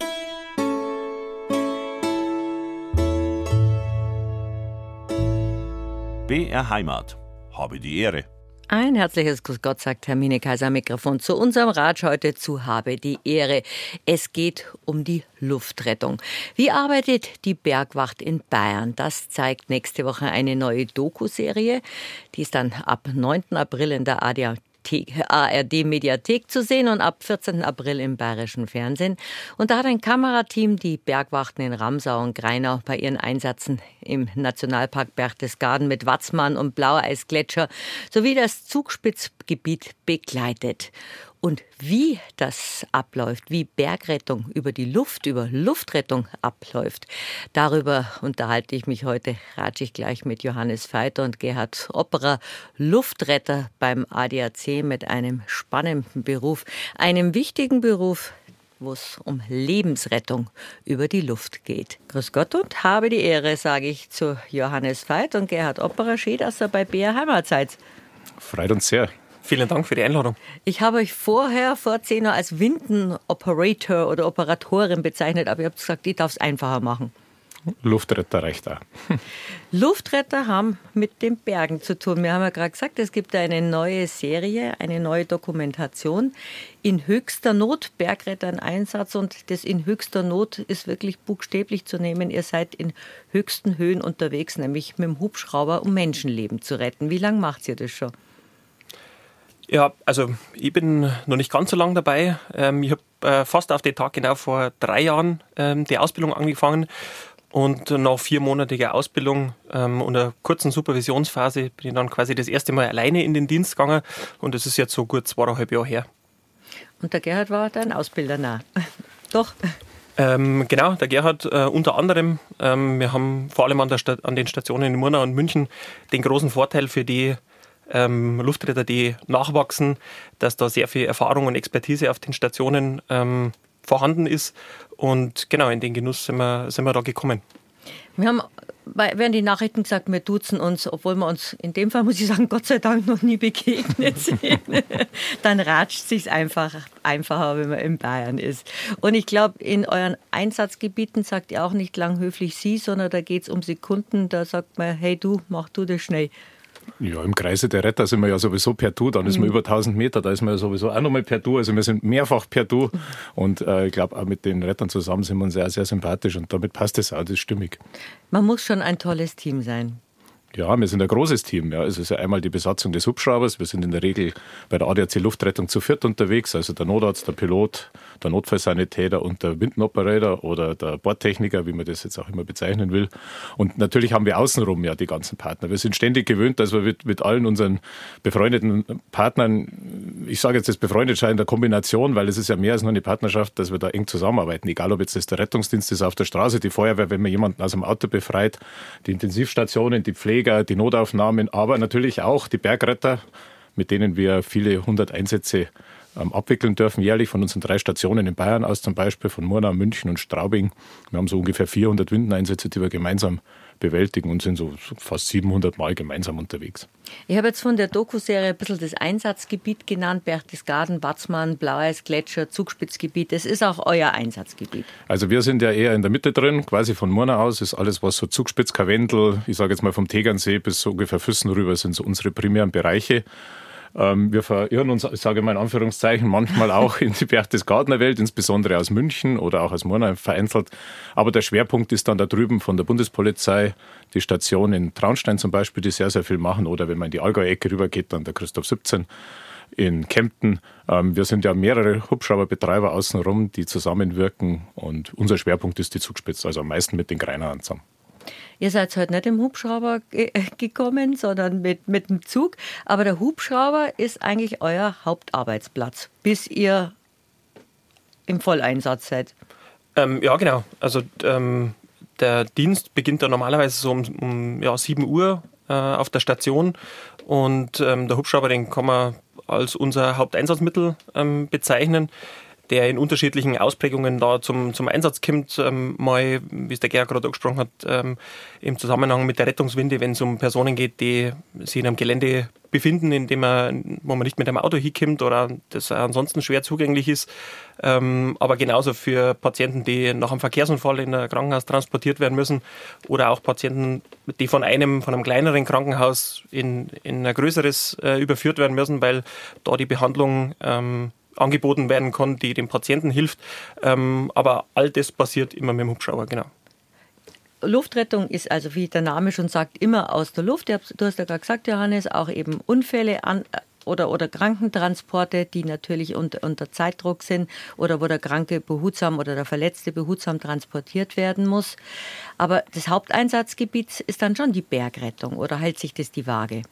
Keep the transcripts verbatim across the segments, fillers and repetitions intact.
B R Heimat. Habe die Ehre. Ein herzliches Grüß Gott, sagt Hermine Kaiser am Mikrofon zu unserem Ratsch heute zu Habe die Ehre. Es geht um die Luftrettung. Wie arbeitet die Bergwacht in Bayern? Das zeigt nächste Woche eine neue Doku-Serie. Die ist dann ab neunten April in der A R D-Mediathek zu sehen und ab vierzehnten April im Bayerischen Fernsehen. Und da hat ein Kamerateam die Bergwachten in Ramsau und Greinau bei ihren Einsätzen im Nationalpark Berchtesgaden mit Watzmann und Blaueisgletscher sowie das Zugspitzgebiet begleitet. Und wie das abläuft, wie Bergrettung über die Luft, über Luftrettung abläuft, darüber unterhalte ich mich heute, ratsche ich gleich mit Johannes Feiter und Gerhard Opperer, Luftretter beim A D A C mit einem spannenden Beruf, einem wichtigen Beruf, wo es um Lebensrettung über die Luft geht. Grüß Gott und habe die Ehre, sage ich zu Johannes Feiter und Gerhard Opperer. Schön, dass ihr bei B R Heimat seid. Freut uns sehr. Vielen Dank für die Einladung. Ich habe euch vorher vor zehn Jahren als Winden-Operator oder Operatorin bezeichnet, aber ihr habt gesagt, ich darf es einfacher machen. Luftretter reicht auch. Luftretter haben mit den Bergen zu tun. Wir haben ja gerade gesagt, es gibt eine neue Serie, eine neue Dokumentation. In höchster Not, Bergretter in Einsatz, und das in höchster Not ist wirklich buchstäblich zu nehmen. Ihr seid in höchsten Höhen unterwegs, nämlich mit dem Hubschrauber, um Menschenleben zu retten. Wie lange macht ihr das schon? Ja, also ich bin noch nicht ganz so lange dabei. Ich habe äh, fast auf den Tag genau vor drei Jahren ähm, die Ausbildung angefangen. Und nach viermonatiger Ausbildung ähm, und einer kurzen Supervisionsphase bin ich dann quasi das erste Mal alleine in den Dienst gegangen. Und das ist jetzt so gut zweieinhalb Jahre her. Und der Gerhard war dein Ausbilder, nah. Doch. Ähm, genau, der Gerhard äh, unter anderem. Ähm, wir haben vor allem an, der Sta- an den Stationen in Murnau und München den großen Vorteil für die Ähm, Luftretter, die nachwachsen, dass da sehr viel Erfahrung und Expertise auf den Stationen ähm, vorhanden ist. Und genau, in den Genuss sind wir, sind wir da gekommen. Wir haben während die Nachrichten gesagt, wir duzen uns, obwohl wir uns in dem Fall, muss ich sagen, Gott sei Dank noch nie begegnet sind. Dann ratscht es sich einfach einfacher, wenn man in Bayern ist. Und ich glaube, in euren Einsatzgebieten sagt ihr auch nicht lang höflich Sie, sondern da geht es um Sekunden. Da sagt man, hey du, mach du das schnell. Ja, im Kreise der Retter sind wir ja sowieso per Du, dann ist man über tausend Meter, da ist man ja sowieso auch nochmal per Du, also wir sind mehrfach per Du und äh, ich glaube auch mit den Rettern zusammen sind wir uns sehr, sehr sympathisch und damit passt es auch, das ist stimmig. Man muss schon ein tolles Team sein. Ja, wir sind ein großes Team. Ja. Es ist ja einmal die Besatzung des Hubschraubers. Wir sind in der Regel bei der A D A C Luftrettung zu viert unterwegs. Also der Notarzt, der Pilot, der Notfallsanitäter und der Windenoperator oder der Bordtechniker, wie man das jetzt auch immer bezeichnen will. Und natürlich haben wir außenrum ja die ganzen Partner. Wir sind ständig gewöhnt, dass wir mit, mit allen unseren befreundeten Partnern, ich sage jetzt das befreundet scheint in der Kombination, weil es ist ja mehr als nur eine Partnerschaft, dass wir da eng zusammenarbeiten. Egal, ob jetzt das der Rettungsdienst ist auf der Straße, die Feuerwehr, wenn man jemanden aus dem Auto befreit, die Intensivstationen, die Pflege, die Notaufnahmen, aber natürlich auch die Bergretter, mit denen wir viele hundert Einsätze ähm, abwickeln dürfen, jährlich von unseren drei Stationen in Bayern aus, zum Beispiel von Murnau, München und Straubing. Wir haben so ungefähr vierhundert Windeneinsätze, die wir gemeinsam bewältigen und sind so fast siebenhundert Mal gemeinsam unterwegs. Ich habe jetzt von der Doku-Serie ein bisschen das Einsatzgebiet genannt, Berchtesgaden, Watzmann, Blaueisgletscher, Zugspitzgebiet. Das ist auch euer Einsatzgebiet. Also wir sind ja eher in der Mitte drin, quasi von Murnau aus ist alles, was so Zugspitz, Karwendel, ich sage jetzt mal vom Tegernsee bis so ungefähr Füssen rüber, sind so unsere primären Bereiche. Wir verirren uns, ich sage mal in Anführungszeichen, manchmal auch in die Berchtesgadener Welt, insbesondere aus München oder auch aus Murnau vereinzelt. Aber der Schwerpunkt ist dann da drüben von der Bundespolizei, die Station in Traunstein zum Beispiel, die sehr, sehr viel machen. Oder wenn man in die Allgäu-Ecke rübergeht, dann der Christoph siebzehn in Kempten. Wir sind ja mehrere Hubschrauberbetreiber außenrum, die zusammenwirken. Und unser Schwerpunkt ist die Zugspitze, also am meisten mit den Greinauern zusammen. Ihr seid heute nicht im Hubschrauber ge- gekommen, sondern mit, mit dem Zug. Aber der Hubschrauber ist eigentlich euer Hauptarbeitsplatz, bis ihr im Volleinsatz seid. Ähm, ja, genau. Also ähm, der Dienst beginnt dann normalerweise so um, um ja, sieben Uhr äh, auf der Station. Und ähm, der Hubschrauber, den kann man als unser Haupteinsatzmittel ähm, bezeichnen, der in unterschiedlichen Ausprägungen da zum, zum Einsatz kommt, ähm, mal, wie es der Gerhard gerade angesprochen hat, ähm, im Zusammenhang mit der Rettungswinde, wenn es um Personen geht, die sich in einem Gelände befinden, in dem man, wo man nicht mit einem Auto hinkommt oder das ansonsten schwer zugänglich ist. Ähm, aber genauso für Patienten, die nach einem Verkehrsunfall in ein Krankenhaus transportiert werden müssen oder auch Patienten, die von einem, von einem kleineren Krankenhaus in, in ein größeres äh, überführt werden müssen, weil da die Behandlung ähm, angeboten werden kann, die dem Patienten hilft. Ähm, aber all das passiert immer mit dem Hubschrauber, genau. Luftrettung ist also, wie der Name schon sagt, immer aus der Luft. Du hast ja gerade gesagt, Johannes, auch eben Unfälle an, oder, oder Krankentransporte, die natürlich unter, unter Zeitdruck sind oder wo der Kranke behutsam oder der Verletzte behutsam transportiert werden muss. Aber das Haupteinsatzgebiet ist dann schon die Bergrettung, oder hält sich das die Waage?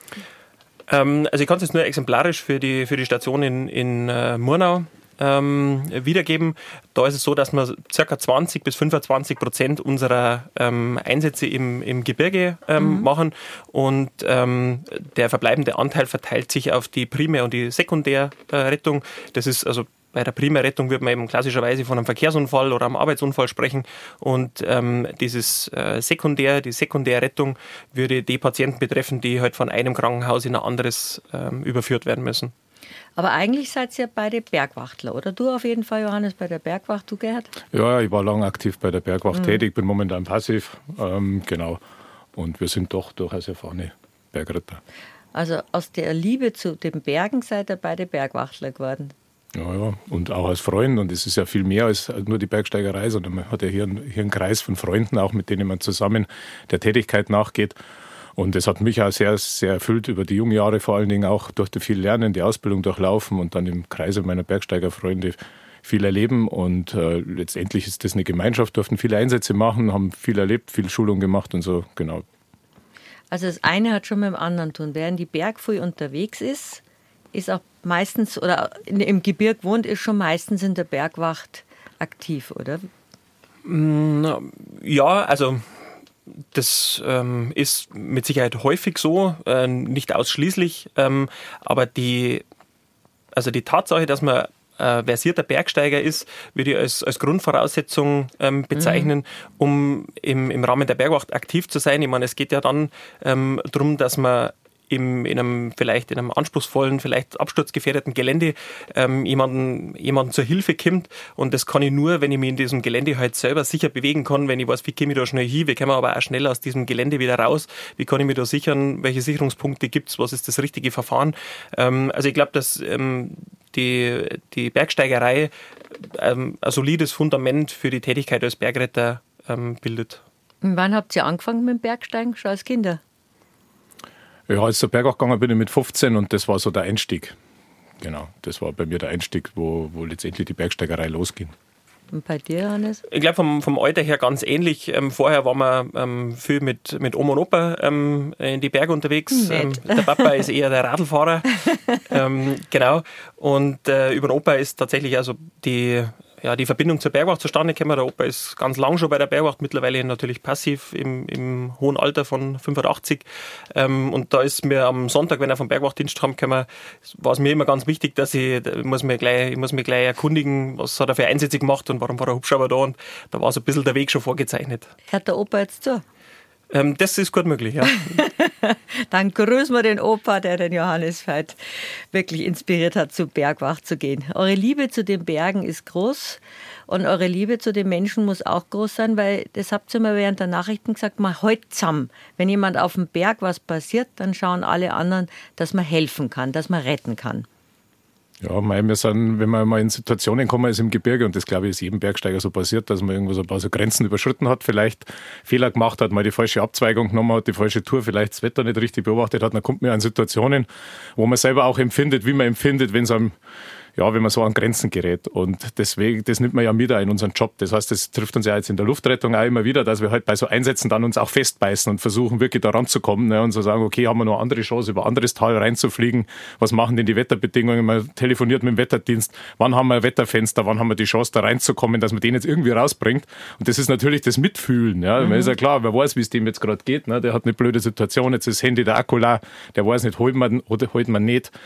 Ähm, also ich kann es jetzt nur exemplarisch für die, für die Station in, in uh, Murnau Ähm, wiedergeben. Da ist es so, dass wir ca. zwanzig bis fünfundzwanzig Prozent unserer ähm, Einsätze im, im Gebirge ähm, mhm. machen und ähm, der verbleibende Anteil verteilt sich auf die Primär- und die Sekundärrettung. Das ist also bei der Primärrettung wird man eben klassischerweise von einem Verkehrsunfall oder einem Arbeitsunfall sprechen und ähm, dieses äh, Sekundär, die Sekundärrettung würde die Patienten betreffen, die halt von einem Krankenhaus in ein anderes ähm, überführt werden müssen. Aber eigentlich seid ihr beide Bergwachtler, oder? Du auf jeden Fall, Johannes, bei der Bergwacht, du Gerhard? Ja, ich war lange aktiv bei der Bergwacht mhm. tätig, bin momentan passiv, ähm, genau. Und wir sind doch durchaus erfahrene Bergretter. Also aus der Liebe zu den Bergen seid ihr beide Bergwachtler geworden? Ja, ja, und auch als Freund. Und es ist ja viel mehr als nur die Bergsteigerei, sondern man hat ja hier einen, hier einen Kreis von Freunden, auch mit denen man zusammen der Tätigkeit nachgeht. Und das hat mich auch sehr, sehr erfüllt über die jungen Jahre, vor allen Dingen auch durch das viel Lernen, die Ausbildung durchlaufen und dann im Kreise meiner Bergsteigerfreunde viel erleben. Und äh, letztendlich ist das eine Gemeinschaft, durften viele Einsätze machen, haben viel erlebt, viel Schulung gemacht und so, genau. Also das eine hat schon mit dem anderen zu tun. Wer in die Bergfrüh unterwegs ist, ist auch meistens, oder im Gebirg wohnt, ist schon meistens in der Bergwacht aktiv, oder? Ja, also das ähm, ist mit Sicherheit häufig so, äh, nicht ausschließlich, ähm, aber die, also die Tatsache, dass man äh, versierter Bergsteiger ist, würde ich als, als Grundvoraussetzung ähm, bezeichnen, mhm. um im, im Rahmen der Bergwacht aktiv zu sein. Ich meine, es geht ja dann ähm, darum, dass man Im, in einem vielleicht in einem anspruchsvollen, vielleicht absturzgefährdeten Gelände ähm, jemanden, jemanden zur Hilfe kommt. Und das kann ich nur, wenn ich mich in diesem Gelände halt selber sicher bewegen kann, wenn ich weiß, wie komme ich da schnell hin, wie kann man aber auch schnell aus diesem Gelände wieder raus, wie kann ich mich da sichern, welche Sicherungspunkte gibt es, was ist das richtige Verfahren. Ähm, also ich glaube, dass ähm, die, die Bergsteigerei ähm, ein solides Fundament für die Tätigkeit als Bergretter ähm, bildet. Und wann habt ihr angefangen mit dem Bergsteigen? Schon als Kinder? Ja, als zur Bergwacht gegangen bin ich mit fünfzehn und das war so der Einstieg. Genau, das war bei mir der Einstieg, wo, wo letztendlich die Bergsteigerei losging. Und bei dir, Hannes? Ich glaube, vom, vom Alter her ganz ähnlich. Ähm, vorher waren wir ähm, viel mit, mit Oma und Opa ähm, in die Berge unterwegs. Ähm, der Papa ist eher der Radlfahrer. ähm, genau. Und äh, über den Opa ist tatsächlich also die... Ja, die Verbindung zur Bergwacht zustande gekommen. Der Opa ist ganz lang schon bei der Bergwacht, mittlerweile natürlich passiv im, im hohen Alter von fünfundachtzig. Ähm, und da ist mir am Sonntag, wenn er vom Bergwachtdienst heimgekommen, war es mir immer ganz wichtig, dass ich, ich muss mich gleich, ich muss mich gleich erkundigen, was hat er für Einsätze gemacht und warum war der Hubschrauber da. Und da war so ein bisschen der Weg schon vorgezeichnet. Hört der Opa jetzt zu? Ähm, das ist gut möglich, ja. Dann grüßen wir den Opa, der den Johannes Veit wirklich inspiriert hat, zur Bergwacht zu gehen. Eure Liebe zu den Bergen ist groß und eure Liebe zu den Menschen muss auch groß sein, weil das habt ihr mir während der Nachrichten gesagt, mal heute zusammen. Wenn jemand auf dem Berg was passiert, dann schauen alle anderen, dass man helfen kann, dass man retten kann. Ja, mei, wir sind, wenn man mal in Situationen kommen ist im Gebirge, und das glaube ich ist jedem Bergsteiger so passiert, dass man irgendwo so ein paar so Grenzen überschritten hat, vielleicht Fehler gemacht hat, mal die falsche Abzweigung genommen hat, die falsche Tour, vielleicht das Wetter nicht richtig beobachtet hat, dann kommt man an Situationen, wo man selber auch empfindet, wie man empfindet, wenn es einem, ja, wenn man so an Grenzen gerät. Und deswegen, das nimmt man ja mit in unseren Job. Das heißt, das trifft uns ja jetzt in der Luftrettung auch immer wieder, dass wir halt bei so Einsätzen dann uns auch festbeißen und versuchen, wirklich da ranzukommen, ne, und so sagen, okay, haben wir noch eine andere Chance, über ein anderes Tal reinzufliegen? Was machen denn die Wetterbedingungen? Man telefoniert mit dem Wetterdienst. Wann haben wir ein Wetterfenster? Wann haben wir die Chance, da reinzukommen, dass man den jetzt irgendwie rausbringt? Und das ist natürlich das Mitfühlen. Ja. Mhm. Man ist ja klar, wer weiß, wie es dem jetzt gerade geht. Ne? Der hat eine blöde Situation, jetzt ist das Handy, der Akku leer, der weiß nicht, holt man oder holt man nicht.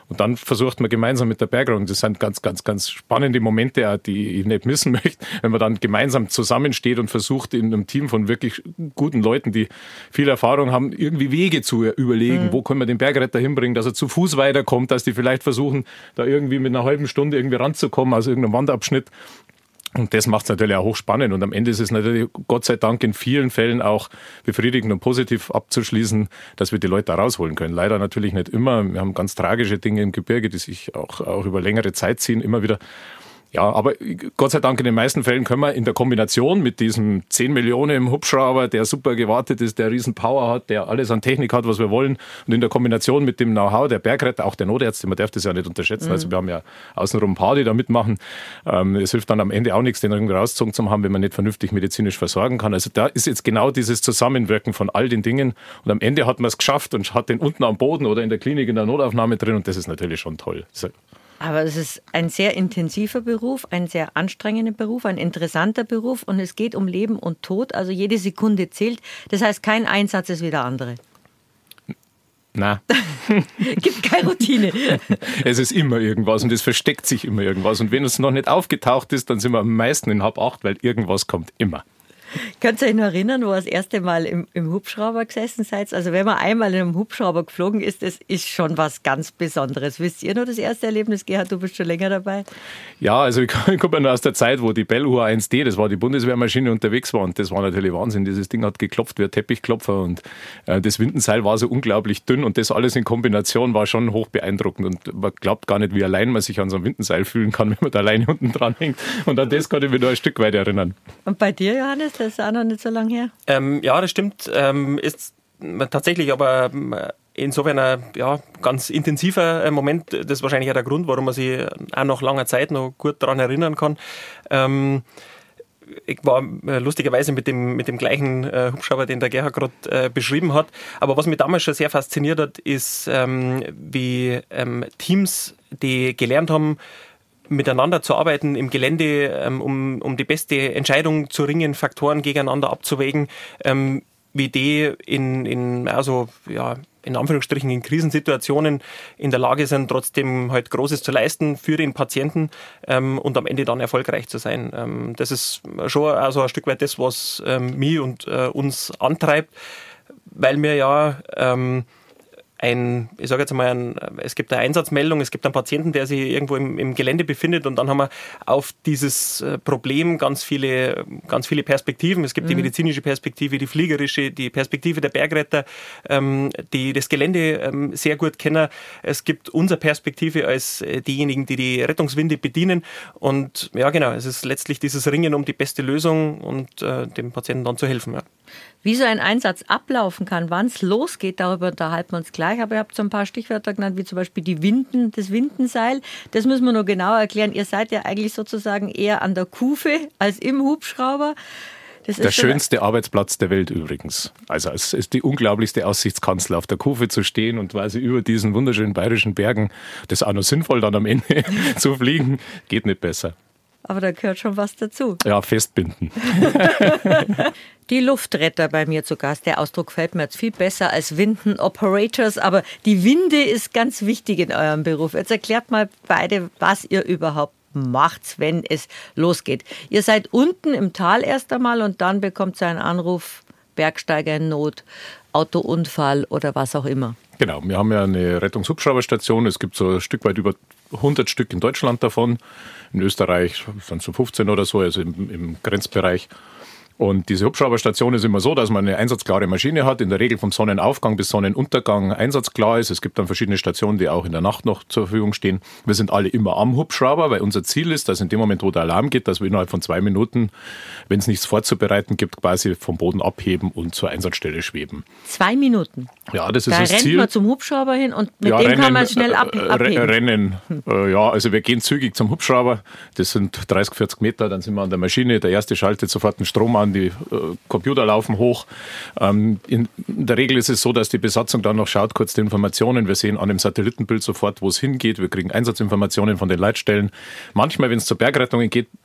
Und dann versucht man gemeinsam mit der Bergrettung, das sind ganz, ganz, ganz spannende Momente, die ich nicht missen möchte, wenn man dann gemeinsam zusammensteht und versucht, in einem Team von wirklich guten Leuten, die viel Erfahrung haben, irgendwie Wege zu überlegen. Mhm. Wo können wir den Bergretter hinbringen, dass er zu Fuß weiterkommt, dass die vielleicht versuchen, da irgendwie mit einer halben Stunde irgendwie ranzukommen aus irgendeinem Wandabschnitt. Und das macht es natürlich auch hochspannend. Und am Ende ist es natürlich Gott sei Dank in vielen Fällen auch befriedigend und positiv abzuschließen, dass wir die Leute da rausholen können. Leider natürlich nicht immer. Wir haben ganz tragische Dinge im Gebirge, die sich auch, auch über längere Zeit ziehen, immer wieder. Ja, aber Gott sei Dank in den meisten Fällen können wir in der Kombination mit diesem zehn Millionen im Hubschrauber, der super gewartet ist, der riesen Power hat, der alles an Technik hat, was wir wollen, und in der Kombination mit dem Know-how der Bergretter, auch der Notärzte, man darf das ja nicht unterschätzen, mhm. also wir haben ja außenrum ein paar, die da mitmachen. Ähm, es hilft dann am Ende auch nichts, den irgendwie rausgezogen zu haben, wenn man nicht vernünftig medizinisch versorgen kann. Also da ist jetzt genau dieses Zusammenwirken von all den Dingen, und am Ende hat man es geschafft und hat den unten am Boden oder in der Klinik in der Notaufnahme drin, und das ist natürlich schon toll. Also, aber es ist ein sehr intensiver Beruf, ein sehr anstrengender Beruf, ein interessanter Beruf, und es geht um Leben und Tod, also jede Sekunde zählt. Das heißt, kein Einsatz ist wie der andere. Nein. Gibt keine Routine. Es ist immer irgendwas und es versteckt sich immer irgendwas. Und wenn es noch nicht aufgetaucht ist, dann sind wir am meisten in halb acht, weil irgendwas kommt immer. Könnt ihr euch noch erinnern, wo ihr das erste Mal im, im Hubschrauber gesessen seid? Also wenn man einmal in einem Hubschrauber geflogen ist, das ist schon was ganz Besonderes. Wisst ihr noch das erste Erlebnis? Gerhard, du bist schon länger dabei. Ja, also ich komme noch aus der Zeit, wo die Bell U eins D, das war die Bundeswehrmaschine, unterwegs war, und das war natürlich Wahnsinn. Dieses Ding hat geklopft wie ein Teppichklopfer, und äh, das Windenseil war so unglaublich dünn, und das alles in Kombination war schon hoch beeindruckend, und man glaubt gar nicht, wie allein man sich an so einem Windenseil fühlen kann, wenn man da alleine unten dran hängt, und an das kann ich mich noch ein Stück weit erinnern. Und bei dir, Johannes? Das ist auch noch nicht so lange her. Ähm, ja, das stimmt. Ähm, ist tatsächlich aber insofern ein ja, ganz intensiver Moment. Das ist wahrscheinlich auch der Grund, warum man sich auch nach langer Zeit noch gut daran erinnern kann. Ähm, ich war äh, lustigerweise mit dem, mit dem gleichen äh, Hubschrauber, den der Gerhard gerade äh, beschrieben hat. Aber was mich damals schon sehr fasziniert hat, ist, ähm, wie ähm, Teams, die gelernt haben, miteinander zu arbeiten im Gelände, ähm, um, um die beste Entscheidung zu ringen, Faktoren gegeneinander abzuwägen, ähm, wie die in, in also, ja, in Anführungsstrichen in Krisensituationen in der Lage sind, trotzdem halt Großes zu leisten für den Patienten ähm, und am Ende dann erfolgreich zu sein. Ähm, das ist schon also ein Stück weit das, was ähm, mich und äh, uns antreibt, weil wir ja ähm, ein, ich sage jetzt mal, ein, es gibt eine Einsatzmeldung, es gibt einen Patienten, der sich irgendwo im, im Gelände befindet, und dann haben wir auf dieses Problem ganz viele, ganz viele Perspektiven. Es gibt mhm. die medizinische Perspektive, die fliegerische, die Perspektive der Bergretter, ähm, die das Gelände ähm, sehr gut kennen. Es gibt unsere Perspektive als diejenigen, die die Rettungswinde bedienen, und ja genau, es ist letztlich dieses Ringen um die beste Lösung und äh, dem Patienten dann zu helfen. Ja. Wie so ein Einsatz ablaufen kann, wann es losgeht, darüber unterhalten wir uns gleich. Aber ihr habt so ein paar Stichwörter genannt, wie zum Beispiel die Winden, das Windenseil. Das müssen wir noch genauer erklären. Ihr seid ja eigentlich sozusagen eher an der Kufe als im Hubschrauber. Das der ist schönste Arbeitsplatz der Welt übrigens. Also es ist die unglaublichste Aussichtskanzel, auf der Kufe zu stehen und quasi über diesen wunderschönen bayerischen Bergen, das ist auch noch sinnvoll, dann am Ende zu fliegen, geht nicht besser. Aber da gehört schon was dazu. Ja, festbinden. Die Luftretter bei mir zu Gast. Der Ausdruck fällt mir jetzt viel besser als Winden-Operators, aber die Winde ist ganz wichtig in eurem Beruf. Jetzt erklärt mal beide, was ihr überhaupt macht, wenn es losgeht. Ihr seid unten im Tal erst einmal, und dann bekommt ihr einen Anruf, Bergsteiger in Not, Autounfall oder was auch immer. Genau, wir haben ja eine Rettungshubschrauberstation. Es gibt so ein Stück weit über hundert Stück in Deutschland davon. In Österreich sind es so fünfzehn oder so, also im, im Grenzbereich. Und diese Hubschrauberstation ist immer so, dass man eine einsatzklare Maschine hat, in der Regel vom Sonnenaufgang bis Sonnenuntergang einsatzklar ist. Es gibt dann verschiedene Stationen, die auch in der Nacht noch zur Verfügung stehen. Wir sind alle immer am Hubschrauber, weil unser Ziel ist, dass in dem Moment, wo der Alarm geht, dass wir innerhalb von zwei Minuten, wenn es nichts vorzubereiten gibt, quasi vom Boden abheben und zur Einsatzstelle schweben. Zwei Minuten? Ja, das ist da das Ziel. Da rennt man zum Hubschrauber hin und mit ja, dem rennen, kann man schnell ab, abheben. Rennen, äh, ja, also wir gehen zügig zum Hubschrauber. Das sind dreißig, vierzig Meter, dann sind wir an der Maschine. Der erste schaltet sofort den Strom an, die äh, Computer laufen hoch. Ähm, in der Regel ist es so, dass die Besatzung dann noch schaut, kurz die Informationen. Wir sehen an dem Satellitenbild sofort, wo es hingeht. Wir kriegen Einsatzinformationen von den Leitstellen. Manchmal, wenn es zur Bergrettung geht,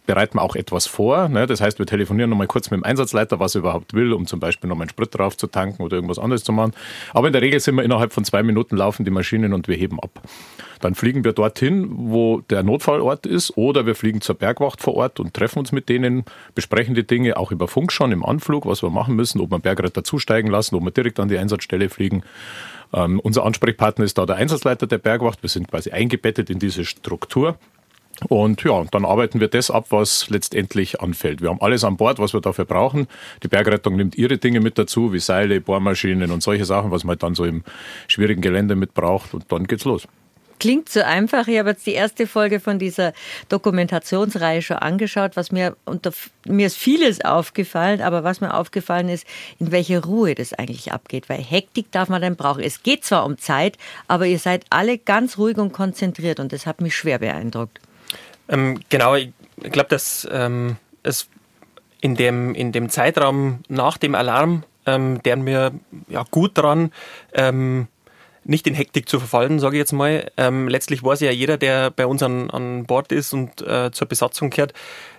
bereiten wir auch etwas vor. Ne? Das heißt, wir telefonieren nochmal kurz mit dem Einsatzleiter, was er überhaupt will, um zum Beispiel nochmal einen Sprit drauf zu tanken oder irgendwas anderes zu machen. Aber in der Regel sind wir innerhalb von zwei Minuten laufen die Maschinen und wir heben ab. Dann fliegen wir dorthin, wo der Notfallort ist, oder wir fliegen zur Bergwacht vor Ort und treffen uns mit denen, besprechen die Dinge auch über Funk schon im Anflug, was wir machen müssen, ob wir einen Bergretter zusteigen lassen, ob wir direkt an die Einsatzstelle fliegen. Ähm, unser Ansprechpartner ist da der Einsatzleiter der Bergwacht. Wir sind quasi eingebettet in diese Struktur. Und ja, dann arbeiten wir das ab, was letztendlich anfällt. Wir haben alles an Bord, was wir dafür brauchen. Die Bergrettung nimmt ihre Dinge mit dazu, wie Seile, Bohrmaschinen und solche Sachen, was man halt dann so im schwierigen Gelände mit braucht. Und dann geht's los. Klingt so einfach. Ich habe jetzt die erste Folge von dieser Dokumentationsreihe schon angeschaut. Was mir unter mir ist vieles aufgefallen, aber was mir aufgefallen ist, in welcher Ruhe das eigentlich abgeht. Weil Hektik darf man dann brauchen. Es geht zwar um Zeit, aber ihr seid alle ganz ruhig und konzentriert und das hat mich schwer beeindruckt. Ähm, genau, ich glaube, dass ähm, es in dem, in dem Zeitraum nach dem Alarm, ähm, deren wir ja, gut dran, ähm, nicht in Hektik zu verfallen, sage ich jetzt mal. Ähm, letztlich weiß ja jeder, der bei uns an, an Bord ist und äh, zur Besatzung gehört,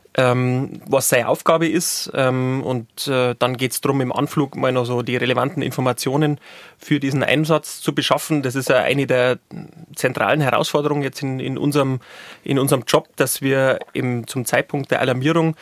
ähm, was seine Aufgabe ist. Ähm, und äh, dann geht es darum, im Anflug mal noch so die relevanten Informationen für diesen Einsatz zu beschaffen. Das ist ja eine der zentralen Herausforderungen jetzt in, in, unserem, in unserem Job, dass wir im, zum Zeitpunkt der Alarmierung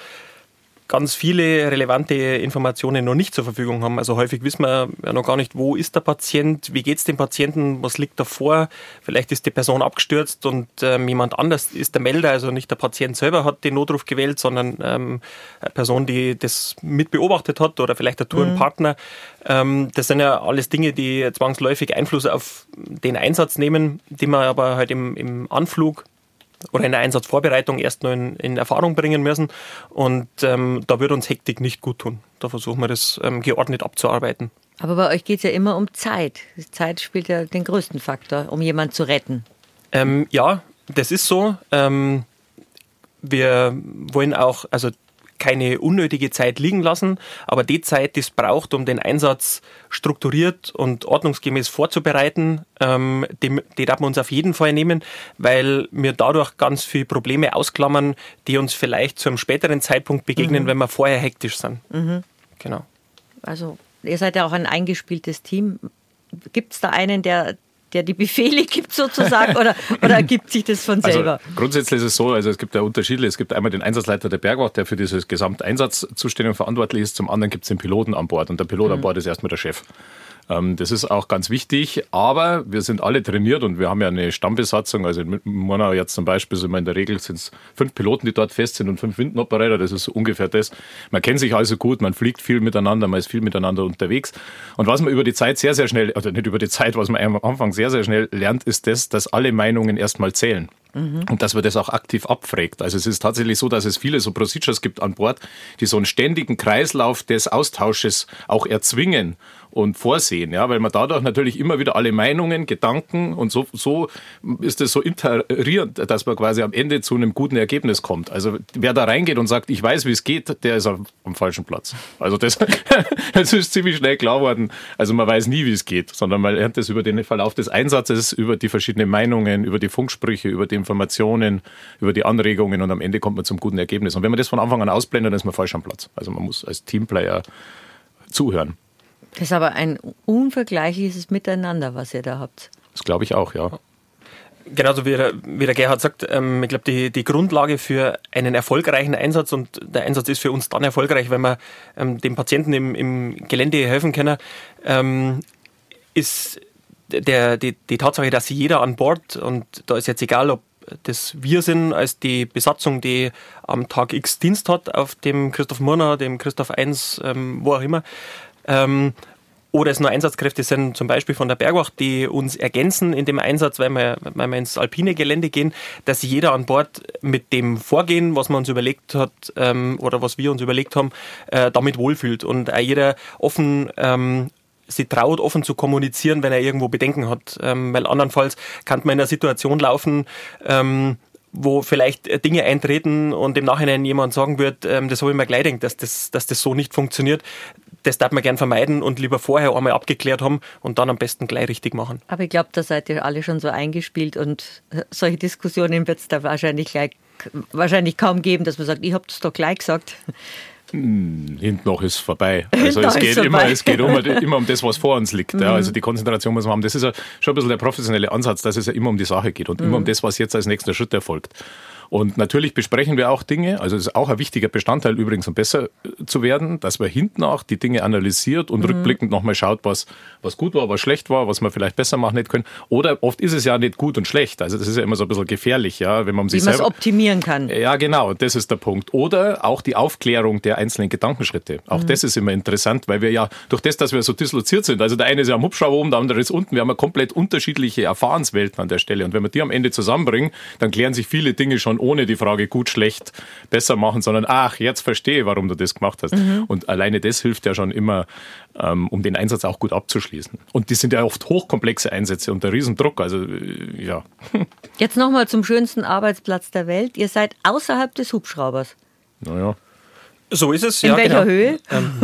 ganz viele relevante Informationen noch nicht zur Verfügung haben. Also häufig wissen wir ja noch gar nicht, wo ist der Patient, wie geht es dem Patienten, was liegt davor. Vielleicht ist die Person abgestürzt und ähm, jemand anders ist der Melder, also nicht der Patient selber hat den Notruf gewählt, sondern ähm, eine Person, die das mit beobachtet hat oder vielleicht der Tourenpartner. Mhm. Ähm, das sind ja alles Dinge, die zwangsläufig Einfluss auf den Einsatz nehmen, die man aber halt im, im Anflug oder in der Einsatzvorbereitung erst noch in, in Erfahrung bringen müssen. Und ähm, da würde uns Hektik nicht gut tun. Da versuchen wir das ähm, geordnet abzuarbeiten. Aber bei euch geht es ja immer um Zeit. Die Zeit spielt ja den größten Faktor, um jemanden zu retten. Ähm, ja, das ist so. Ähm, wir wollen auch also keine unnötige Zeit liegen lassen, aber die Zeit, die es braucht, um den Einsatz strukturiert und ordnungsgemäß vorzubereiten, ähm, die, die darf man uns auf jeden Fall nehmen, weil wir dadurch ganz viele Probleme ausklammern, die uns vielleicht zu einem späteren Zeitpunkt begegnen, mhm. wenn wir vorher hektisch sind. Mhm. Genau. Also ihr seid ja auch ein eingespieltes Team. Gibt es da einen, der der die Befehle gibt sozusagen, oder, oder ergibt sich das von selber? Also grundsätzlich ist es so, also es gibt ja Unterschiede. Es gibt einmal den Einsatzleiter der Bergwacht, der für dieses Gesamteinsatz zuständig und verantwortlich ist. Zum anderen gibt es den Piloten an Bord und der Pilot mhm. an Bord ist erstmal der Chef. Das ist auch ganz wichtig, aber wir sind alle trainiert und wir haben ja eine Stammbesatzung. Also in Monau jetzt zum Beispiel sind wir in der Regel sind es fünf Piloten, die dort fest sind und fünf Windenoperator. Das ist ungefähr das. Man kennt sich also gut, man fliegt viel miteinander, man ist viel miteinander unterwegs. Und was man über die Zeit sehr, sehr schnell, oder nicht über die Zeit, was man am Anfang sehr, sehr schnell lernt, ist das, dass alle Meinungen erstmal zählen. Mhm. Und dass man das auch aktiv abfragt. Also es ist tatsächlich so, dass es viele so Procedures gibt an Bord, die so einen ständigen Kreislauf des Austausches auch erzwingen und vorsehen, ja, weil man dadurch natürlich immer wieder alle Meinungen, Gedanken und so, so ist es so iteriert, dass man quasi am Ende zu einem guten Ergebnis kommt. Also wer da reingeht und sagt, ich weiß, wie es geht, der ist am, am falschen Platz. Also das, das ist ziemlich schnell klar geworden. Also man weiß nie, wie es geht, sondern man lernt es über den Verlauf des Einsatzes, über die verschiedenen Meinungen, über die Funksprüche, über die Informationen, über die Anregungen und am Ende kommt man zum guten Ergebnis. Und wenn man das von Anfang an ausblendet, dann ist man falsch am Platz. Also man muss als Teamplayer zuhören. Das ist aber ein unvergleichliches Miteinander, was ihr da habt. Das glaube ich auch, ja. Genauso wie der, wie der Gerhard sagt, ähm, ich glaube, die, die Grundlage für einen erfolgreichen Einsatz, und der Einsatz ist für uns dann erfolgreich, wenn wir ähm, dem Patienten im, im Gelände helfen können, ähm, ist der, die, die Tatsache, dass jeder an Bord, und da ist jetzt egal, ob das wir sind als die Besatzung, die am Tag X Dienst hat, auf dem Christoph Murnau, dem Christoph eins, ähm, wo auch immer, Ähm, oder es nur Einsatzkräfte sind, zum Beispiel von der Bergwacht, die uns ergänzen in dem Einsatz, weil wir, weil wir ins alpine Gelände gehen, dass jeder an Bord mit dem Vorgehen, was man uns überlegt hat ähm, oder was wir uns überlegt haben, äh, damit wohlfühlt und auch jeder offen ähm, sich traut, offen zu kommunizieren, wenn er irgendwo Bedenken hat, ähm, weil andernfalls kann man in einer Situation laufen, ähm, wo vielleicht Dinge eintreten und im Nachhinein jemand sagen wird, ähm, das habe ich mir gleich gedacht, dass das, dass das so nicht funktioniert. Das darf man gern vermeiden und lieber vorher einmal abgeklärt haben und dann am besten gleich richtig machen. Aber ich glaube, da seid ihr alle schon so eingespielt und solche Diskussionen wird es da wahrscheinlich gleich wahrscheinlich kaum geben, dass man sagt, ich habe das doch gleich gesagt. Hinten noch ist vorbei. Also es geht, immer, es geht immer, immer um das, was vor uns liegt. Ja. Also die Konzentration muss man haben. Das ist ja schon ein bisschen der professionelle Ansatz, dass es ja immer um die Sache geht und mhm. immer um das, was jetzt als nächster Schritt erfolgt. Und natürlich besprechen wir auch Dinge, also das ist auch ein wichtiger Bestandteil übrigens, um besser zu werden, dass man hinten auch die Dinge analysiert und mhm. rückblickend nochmal schaut, was, was gut war, was schlecht war, was man vielleicht besser machen hätte können. Oder oft ist es ja nicht gut und schlecht. Also das ist ja immer so ein bisschen gefährlich, ja, wenn man um sich Wie man es selber optimieren kann. Ja, genau, das ist der Punkt. Oder auch die Aufklärung der einzelnen Gedankenschritte. Auch mhm. das ist immer interessant, weil wir ja durch das, dass wir so disloziert sind, also der eine ist ja am Hubschrauber oben, der andere ist unten, wir haben ja komplett unterschiedliche Erfahrenswelten an der Stelle. Und wenn wir die am Ende zusammenbringen, dann klären sich viele Dinge schon ohne die Frage gut, schlecht, besser machen, sondern ach, jetzt verstehe, warum du das gemacht hast. Mhm. Und alleine das hilft ja schon immer, ähm, um den Einsatz auch gut abzuschließen. Und die sind ja oft hochkomplexe Einsätze unter Riesendruck. Also äh, ja. Jetzt nochmal zum schönsten Arbeitsplatz der Welt. Ihr seid außerhalb des Hubschraubers. Naja. So ist es, In ja. welcher genau. Höhe? Ähm,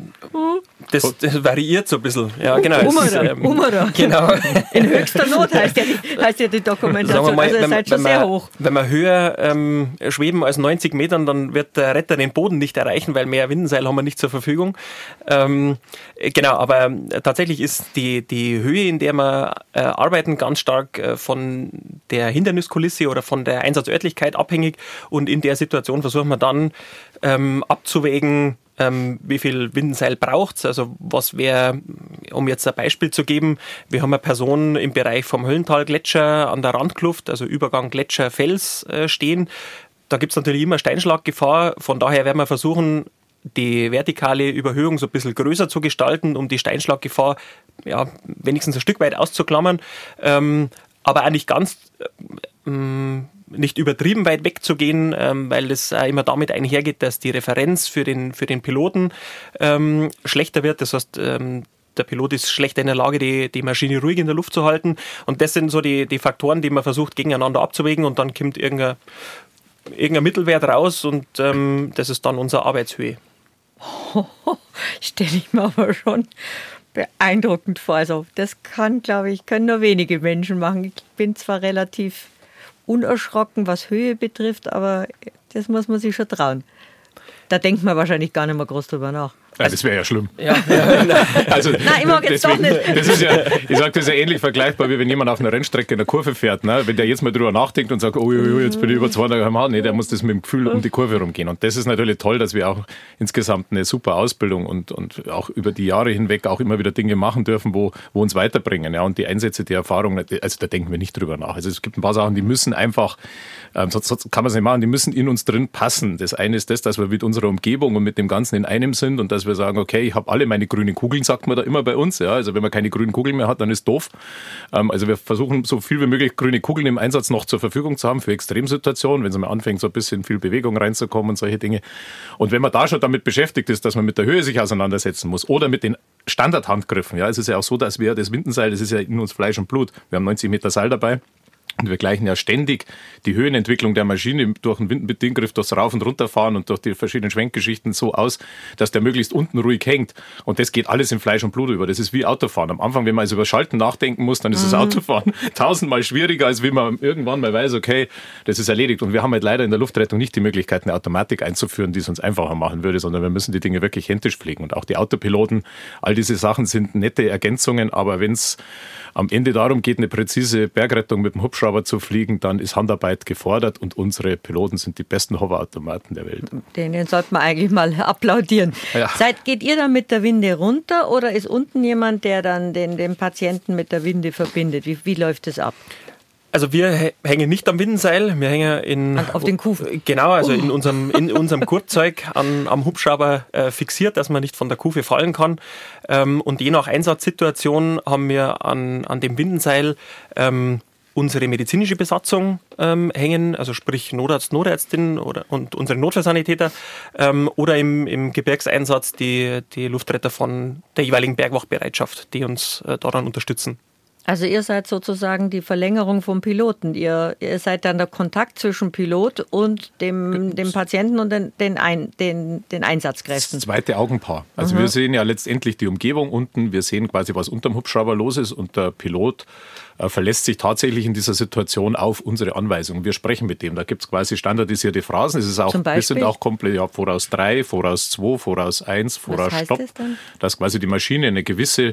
das, das variiert so ein bisschen. Ja, genau. Umera, ist, ähm, Umera. Genau. In höchster Not heißt ja die, heißt ja die Dokumentation. Mal, also ihr wenn, seid schon wenn sehr wir, hoch. Wenn wir höher ähm, schweben als neunzig Metern, dann wird der Retter den Boden nicht erreichen, weil mehr Windenseil haben wir nicht zur Verfügung. Ähm, genau, aber tatsächlich ist die, die Höhe, in der wir äh, arbeiten, ganz stark äh, von der Hinderniskulisse oder von der Einsatzörtlichkeit abhängig. Und in der Situation versuchen wir dann ähm, abzuwägen, Ähm, wie viel Windenseil braucht es? Also was wäre, um jetzt ein Beispiel zu geben, wir haben eine Person im Bereich vom Höllentalgletscher an der Randkluft, also Übergang Gletscher-Fels äh, stehen. Da gibt es natürlich immer Steinschlaggefahr. Von daher werden wir versuchen, die vertikale Überhöhung so ein bisschen größer zu gestalten, um die Steinschlaggefahr ja, wenigstens ein Stück weit auszuklammern. Ähm, aber auch nicht ganz... Äh, nicht übertrieben weit wegzugehen, ähm, weil das auch immer damit einhergeht, dass die Referenz für den, für den Piloten ähm, schlechter wird. Das heißt, ähm, der Pilot ist schlechter in der Lage, die, die Maschine ruhig in der Luft zu halten. Und das sind so die, die Faktoren, die man versucht, gegeneinander abzuwägen. Und dann kommt irgendein, irgendein Mittelwert raus und ähm, das ist dann unsere Arbeitshöhe. Stelle ich mir aber schon beeindruckend vor. Also das kann, glaube ich, können nur wenige Menschen machen. Ich bin zwar relativ unerschrocken, was Höhe betrifft, aber das muss man sich schon trauen. Da denkt man wahrscheinlich gar nicht mehr groß drüber nach. Ja, das wäre ja schlimm. Ja, ja, also, Nein, ich mag jetzt deswegen, doch nicht. Das ist ja, ich sage, das ist ja ähnlich vergleichbar, wie wenn jemand auf einer Rennstrecke in der Kurve fährt. Ne? Wenn der jetzt mal drüber nachdenkt und sagt, oh, oh, oh jetzt bin ich über zweihundert Kilometer pro Stunde, nee, der muss das mit dem Gefühl um die Kurve rumgehen. Und das ist natürlich toll, dass wir auch insgesamt eine super Ausbildung und, und auch über die Jahre hinweg auch immer wieder Dinge machen dürfen, wo, wo uns weiterbringen. Ja? Und die Einsätze, die Erfahrung, also da denken wir nicht drüber nach. Also es gibt ein paar Sachen, die müssen einfach, ähm, sonst, sonst kann man es nicht machen, die müssen in uns drin passen. Das eine ist das, dass wir mit unserer Umgebung und mit dem Ganzen in einem sind und dass wir sagen, okay, ich habe alle meine grünen Kugeln, sagt man da immer bei uns. Ja, also wenn man keine grünen Kugeln mehr hat, dann ist doof. Ähm, also wir versuchen so viel wie möglich grüne Kugeln im Einsatz noch zur Verfügung zu haben für Extremsituationen, wenn es mal anfängt, so ein bisschen viel Bewegung reinzukommen und solche Dinge. Und wenn man da schon damit beschäftigt ist, dass man mit der Höhe sich auseinandersetzen muss oder mit den Standardhandgriffen. Ja, es ist ja auch so, dass wir das Windenseil, das ist ja in uns Fleisch und Blut. Wir haben neunzig Meter Seil dabei. Und wir gleichen ja ständig die Höhenentwicklung der Maschine durch den Windenbedingriff, durchs Rauf- und Runterfahren und durch die verschiedenen Schwenkgeschichten so aus, dass der möglichst unten ruhig hängt. Und das geht alles in Fleisch und Blut über. Das ist wie Autofahren. Am Anfang, wenn man also über Schalten nachdenken muss, dann ist das Autofahren tausendmal schwieriger, als wenn man irgendwann mal weiß, okay, das ist erledigt. Und wir haben halt leider in der Luftrettung nicht die Möglichkeit, eine Automatik einzuführen, die es uns einfacher machen würde, sondern wir müssen die Dinge wirklich händisch pflegen. Und auch die Autopiloten, all diese Sachen sind nette Ergänzungen, aber wenn es am Ende darum geht, eine präzise Bergrettung mit dem Hubschrauber zu fliegen, dann ist Handarbeit gefordert und unsere Piloten sind die besten Hoverautomaten der Welt. Denen sollte man eigentlich mal applaudieren. Ja. Seid, geht ihr dann mit der Winde runter oder ist unten jemand, der dann den, den Patienten mit der Winde verbindet? Wie, wie läuft das ab? Also wir hängen nicht am Windenseil, wir hängen in, auf den Kufen. Genau, also in unserem, in unserem Gurtzeug an, am Hubschrauber äh, fixiert, dass man nicht von der Kufe fallen kann. Ähm, und je nach Einsatzsituation haben wir an, an dem Windenseil ähm, unsere medizinische Besatzung ähm, hängen, also sprich Notarzt, Notärztin oder, und unsere Notfallsanitäter ähm, oder im, im Gebirgseinsatz die, die Luftretter von der jeweiligen Bergwachtbereitschaft, die uns äh, daran unterstützen. Also ihr seid sozusagen die Verlängerung vom Piloten. Ihr, ihr seid dann der Kontakt zwischen Pilot und dem, dem Patienten und den, den, Ein, den, den Einsatzkräften. Das zweite Augenpaar. Also mhm. wir sehen ja letztendlich die Umgebung unten. Wir sehen quasi, was unterm Hubschrauber los ist und der Pilot äh, verlässt sich tatsächlich in dieser Situation auf unsere Anweisungen. Wir sprechen mit dem. Da gibt es quasi standardisierte Phrasen. Es ist auch, wir sind auch komplett ja, voraus drei, voraus zwei, voraus eins, voraus Stopp. Das dann? Dass quasi die Maschine eine gewisse,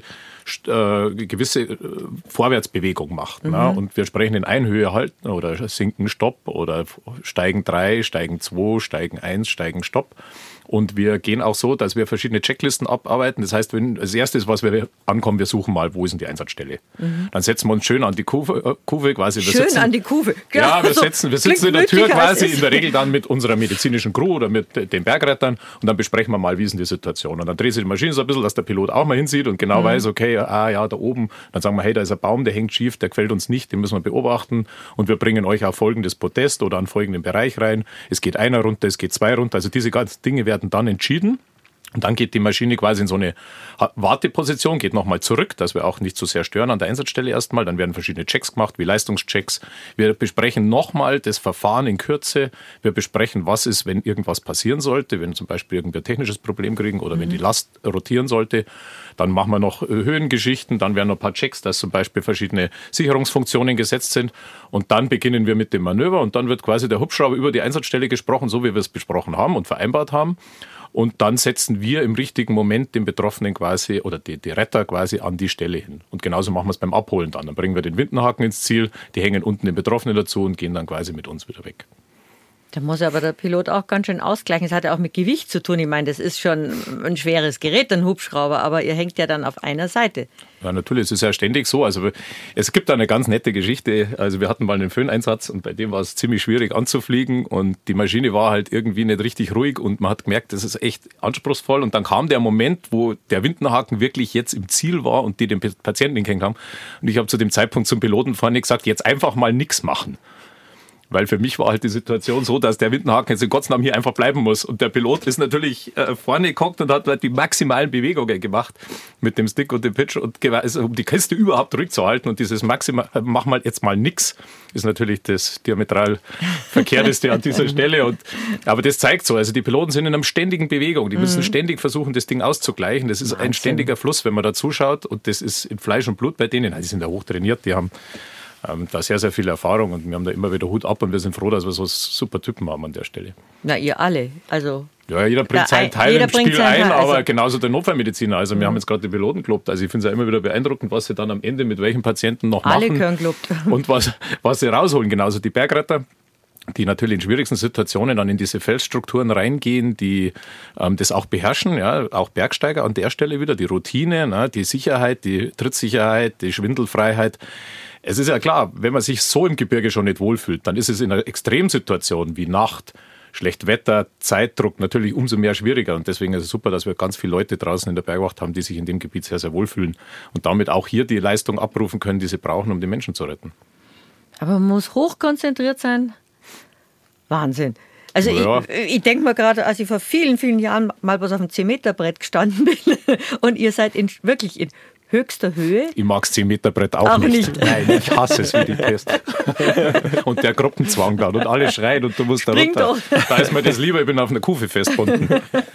äh, gewisse äh, Vorwärtsbewegung macht. Mhm. Ne? Und wir sprechen in Einhöhe halten oder sinken Stopp oder steigen drei, steigen zwei, steigen eins, steigen Stopp. Und wir gehen auch so, dass wir verschiedene Checklisten abarbeiten. Das heißt, wenn das Erste, was wir ankommen, wir suchen mal, wo ist denn die Einsatzstelle. Mhm. Dann setzen wir uns schön an die Kuve, äh, Kuve quasi. Wir schön sitzen, an die Kuve. Ja, ja wir, sitzen, wir sitzen in der Tür quasi, in der Regel dann mit unserer medizinischen Crew oder mit den Bergrettern und dann besprechen wir mal, wie ist denn die Situation. Und dann dreht sich die Maschine so ein bisschen, dass der Pilot auch mal hinsieht und genau mhm. weiß, okay, ah ja, da oben. Dann sagen wir, hey, da ist ein Baum, der hängt schief, der gefällt uns nicht, den müssen wir beobachten und wir bringen euch auf folgendes Podest oder an folgenden Bereich rein. Es geht einer runter, es geht zwei runter. Also diese ganzen Dinge werden dann entschieden. Und dann geht die Maschine quasi in so eine Warteposition, geht nochmal zurück, dass wir auch nicht zu sehr stören an der Einsatzstelle erstmal. Dann werden verschiedene Checks gemacht, wie Leistungschecks. Wir besprechen nochmal das Verfahren in Kürze. Wir besprechen, was ist, wenn irgendwas passieren sollte, wenn zum Beispiel irgendein technisches Problem kriegen oder mhm. wenn die Last rotieren sollte. Dann machen wir noch Höhengeschichten, dann werden noch ein paar Checks, dass zum Beispiel verschiedene Sicherungsfunktionen gesetzt sind. Und dann beginnen wir mit dem Manöver und dann wird quasi der Hubschrauber über die Einsatzstelle gesprochen, so wie wir es besprochen haben und vereinbart haben. Und dann setzen wir im richtigen Moment den Betroffenen quasi oder die, die Retter quasi an die Stelle hin. Und genauso machen wir es beim Abholen dann. Dann bringen wir den Windenhaken ins Ziel, die hängen unten den Betroffenen dazu und gehen dann quasi mit uns wieder weg. Da muss aber der Pilot auch ganz schön ausgleichen. Es hat ja auch mit Gewicht zu tun. Ich meine, das ist schon ein schweres Gerät, ein Hubschrauber, aber ihr hängt ja dann auf einer Seite. Ja, natürlich, es ist ja ständig so. Also es gibt da eine ganz nette Geschichte. Also wir hatten mal einen Föhneinsatz und bei dem war es ziemlich schwierig anzufliegen und die Maschine war halt irgendwie nicht richtig ruhig und man hat gemerkt, das ist echt anspruchsvoll. Und dann kam der Moment, wo der Windenhaken wirklich jetzt im Ziel war und die den Patienten hingehängt haben. Und ich habe zu dem Zeitpunkt zum Piloten vorne gesagt, jetzt einfach mal nichts machen. Weil für mich war halt die Situation so, dass der Windenhaken jetzt in Gottes Namen hier einfach bleiben muss. Und der Pilot ist natürlich äh, vorne gehockt und hat die maximalen Bewegungen gemacht mit dem Stick und dem Pitch, und also, um die Kiste überhaupt zurückzuhalten. Und dieses maximal, mach mal jetzt mal nix, ist natürlich das diametral Verkehrteste an dieser Stelle. Und, aber das zeigt so, also die Piloten sind in einer ständigen Bewegung. Die müssen mhm. ständig versuchen, das Ding auszugleichen. Das ist Wahnsinn. Ein ständiger Fluss, wenn man da zuschaut. Und das ist in Fleisch und Blut bei denen. Die sind ja hoch trainiert, die haben Ähm, da sehr, sehr viel Erfahrung und wir haben da immer wieder Hut ab und wir sind froh, dass wir so super Typen haben an der Stelle. Na, ihr alle, also... Ja, jeder bringt seinen Teil im Spiel ein, also aber genauso der Notfallmediziner. Also mhm. wir haben jetzt gerade die Piloten gelobt. Also ich finde es ja immer wieder beeindruckend, was sie dann am Ende mit welchen Patienten noch alle machen. Alle gehören gelobt. Und was, was sie rausholen. Genauso die Bergretter, die natürlich in schwierigsten Situationen dann in diese Felsstrukturen reingehen, die ähm, das auch beherrschen, ja, auch Bergsteiger an der Stelle wieder, die Routine, ne, die Sicherheit, die Trittsicherheit, die Schwindelfreiheit. Es ist ja klar, wenn man sich so im Gebirge schon nicht wohlfühlt, dann ist es in einer Extremsituation wie Nacht, schlecht Wetter, Zeitdruck natürlich umso mehr schwieriger. Und deswegen ist es super, dass wir ganz viele Leute draußen in der Bergwacht haben, die sich in dem Gebiet sehr, sehr wohlfühlen und damit auch hier die Leistung abrufen können, die sie brauchen, um die Menschen zu retten. Aber man muss hochkonzentriert sein. Wahnsinn. Also ja. ich, ich denke mal gerade, als ich vor vielen, vielen Jahren mal was auf dem zehn Meter Brett gestanden bin und ihr seid in, wirklich in höchster Höhe. Ich mag das zehn Meter Brett auch, auch nicht. nicht. Nein, ich hasse es wie die Pest. Und der Gruppenzwang dann und alle schreien und du musst da runter. Doch. Da ist mir das lieber, ich bin auf einer Kufe festgebunden.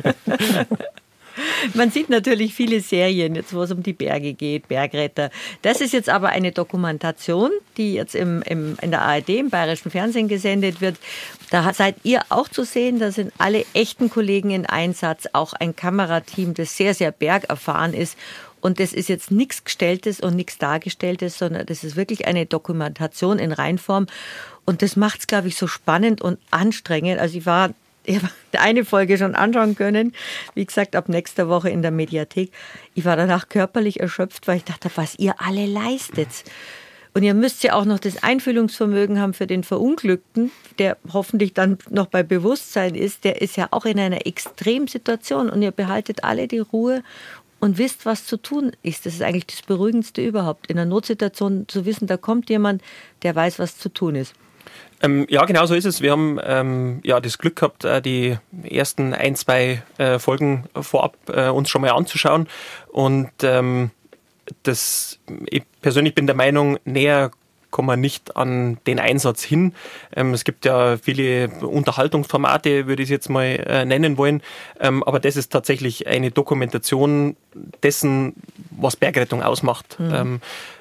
Man sieht natürlich viele Serien, jetzt wo es um die Berge geht, Bergretter. Das ist jetzt aber eine Dokumentation, die jetzt im, im, in der A R D, im Bayerischen Fernsehen gesendet wird. Da seid ihr auch zu sehen, da sind alle echten Kollegen in Einsatz, auch ein Kamerateam, das sehr, sehr bergerfahren ist. Und das ist jetzt nichts Gestelltes und nichts Dargestelltes, sondern das ist wirklich eine Dokumentation in Reinform. Und das macht es, glaube ich, so spannend und anstrengend. Also ich war... Ich habe eine Folge schon anschauen können, wie gesagt, ab nächster Woche in der Mediathek. Ich war danach körperlich erschöpft, weil ich dachte, was ihr alle leistet. Und ihr müsst ja auch noch das Einfühlungsvermögen haben für den Verunglückten, der hoffentlich dann noch bei Bewusstsein ist. Der ist ja auch in einer Extremsituation und ihr behaltet alle die Ruhe und wisst, was zu tun ist. Das ist eigentlich das Beruhigendste überhaupt. In einer Notsituation zu wissen, da kommt jemand, der weiß, was zu tun ist. Ähm, ja, genau so ist es. Wir haben ähm, ja das Glück gehabt, äh, die ersten ein, zwei äh, Folgen vorab äh, uns schon mal anzuschauen. Und ähm, das, ich persönlich bin der Meinung, näher kommen wir nicht an den Einsatz hin. Ähm, es gibt ja viele Unterhaltungsformate, würde ich es jetzt mal äh, nennen wollen. Ähm, aber das ist tatsächlich eine Dokumentation dessen, was Bergrettung ausmacht. Mhm. Ähm,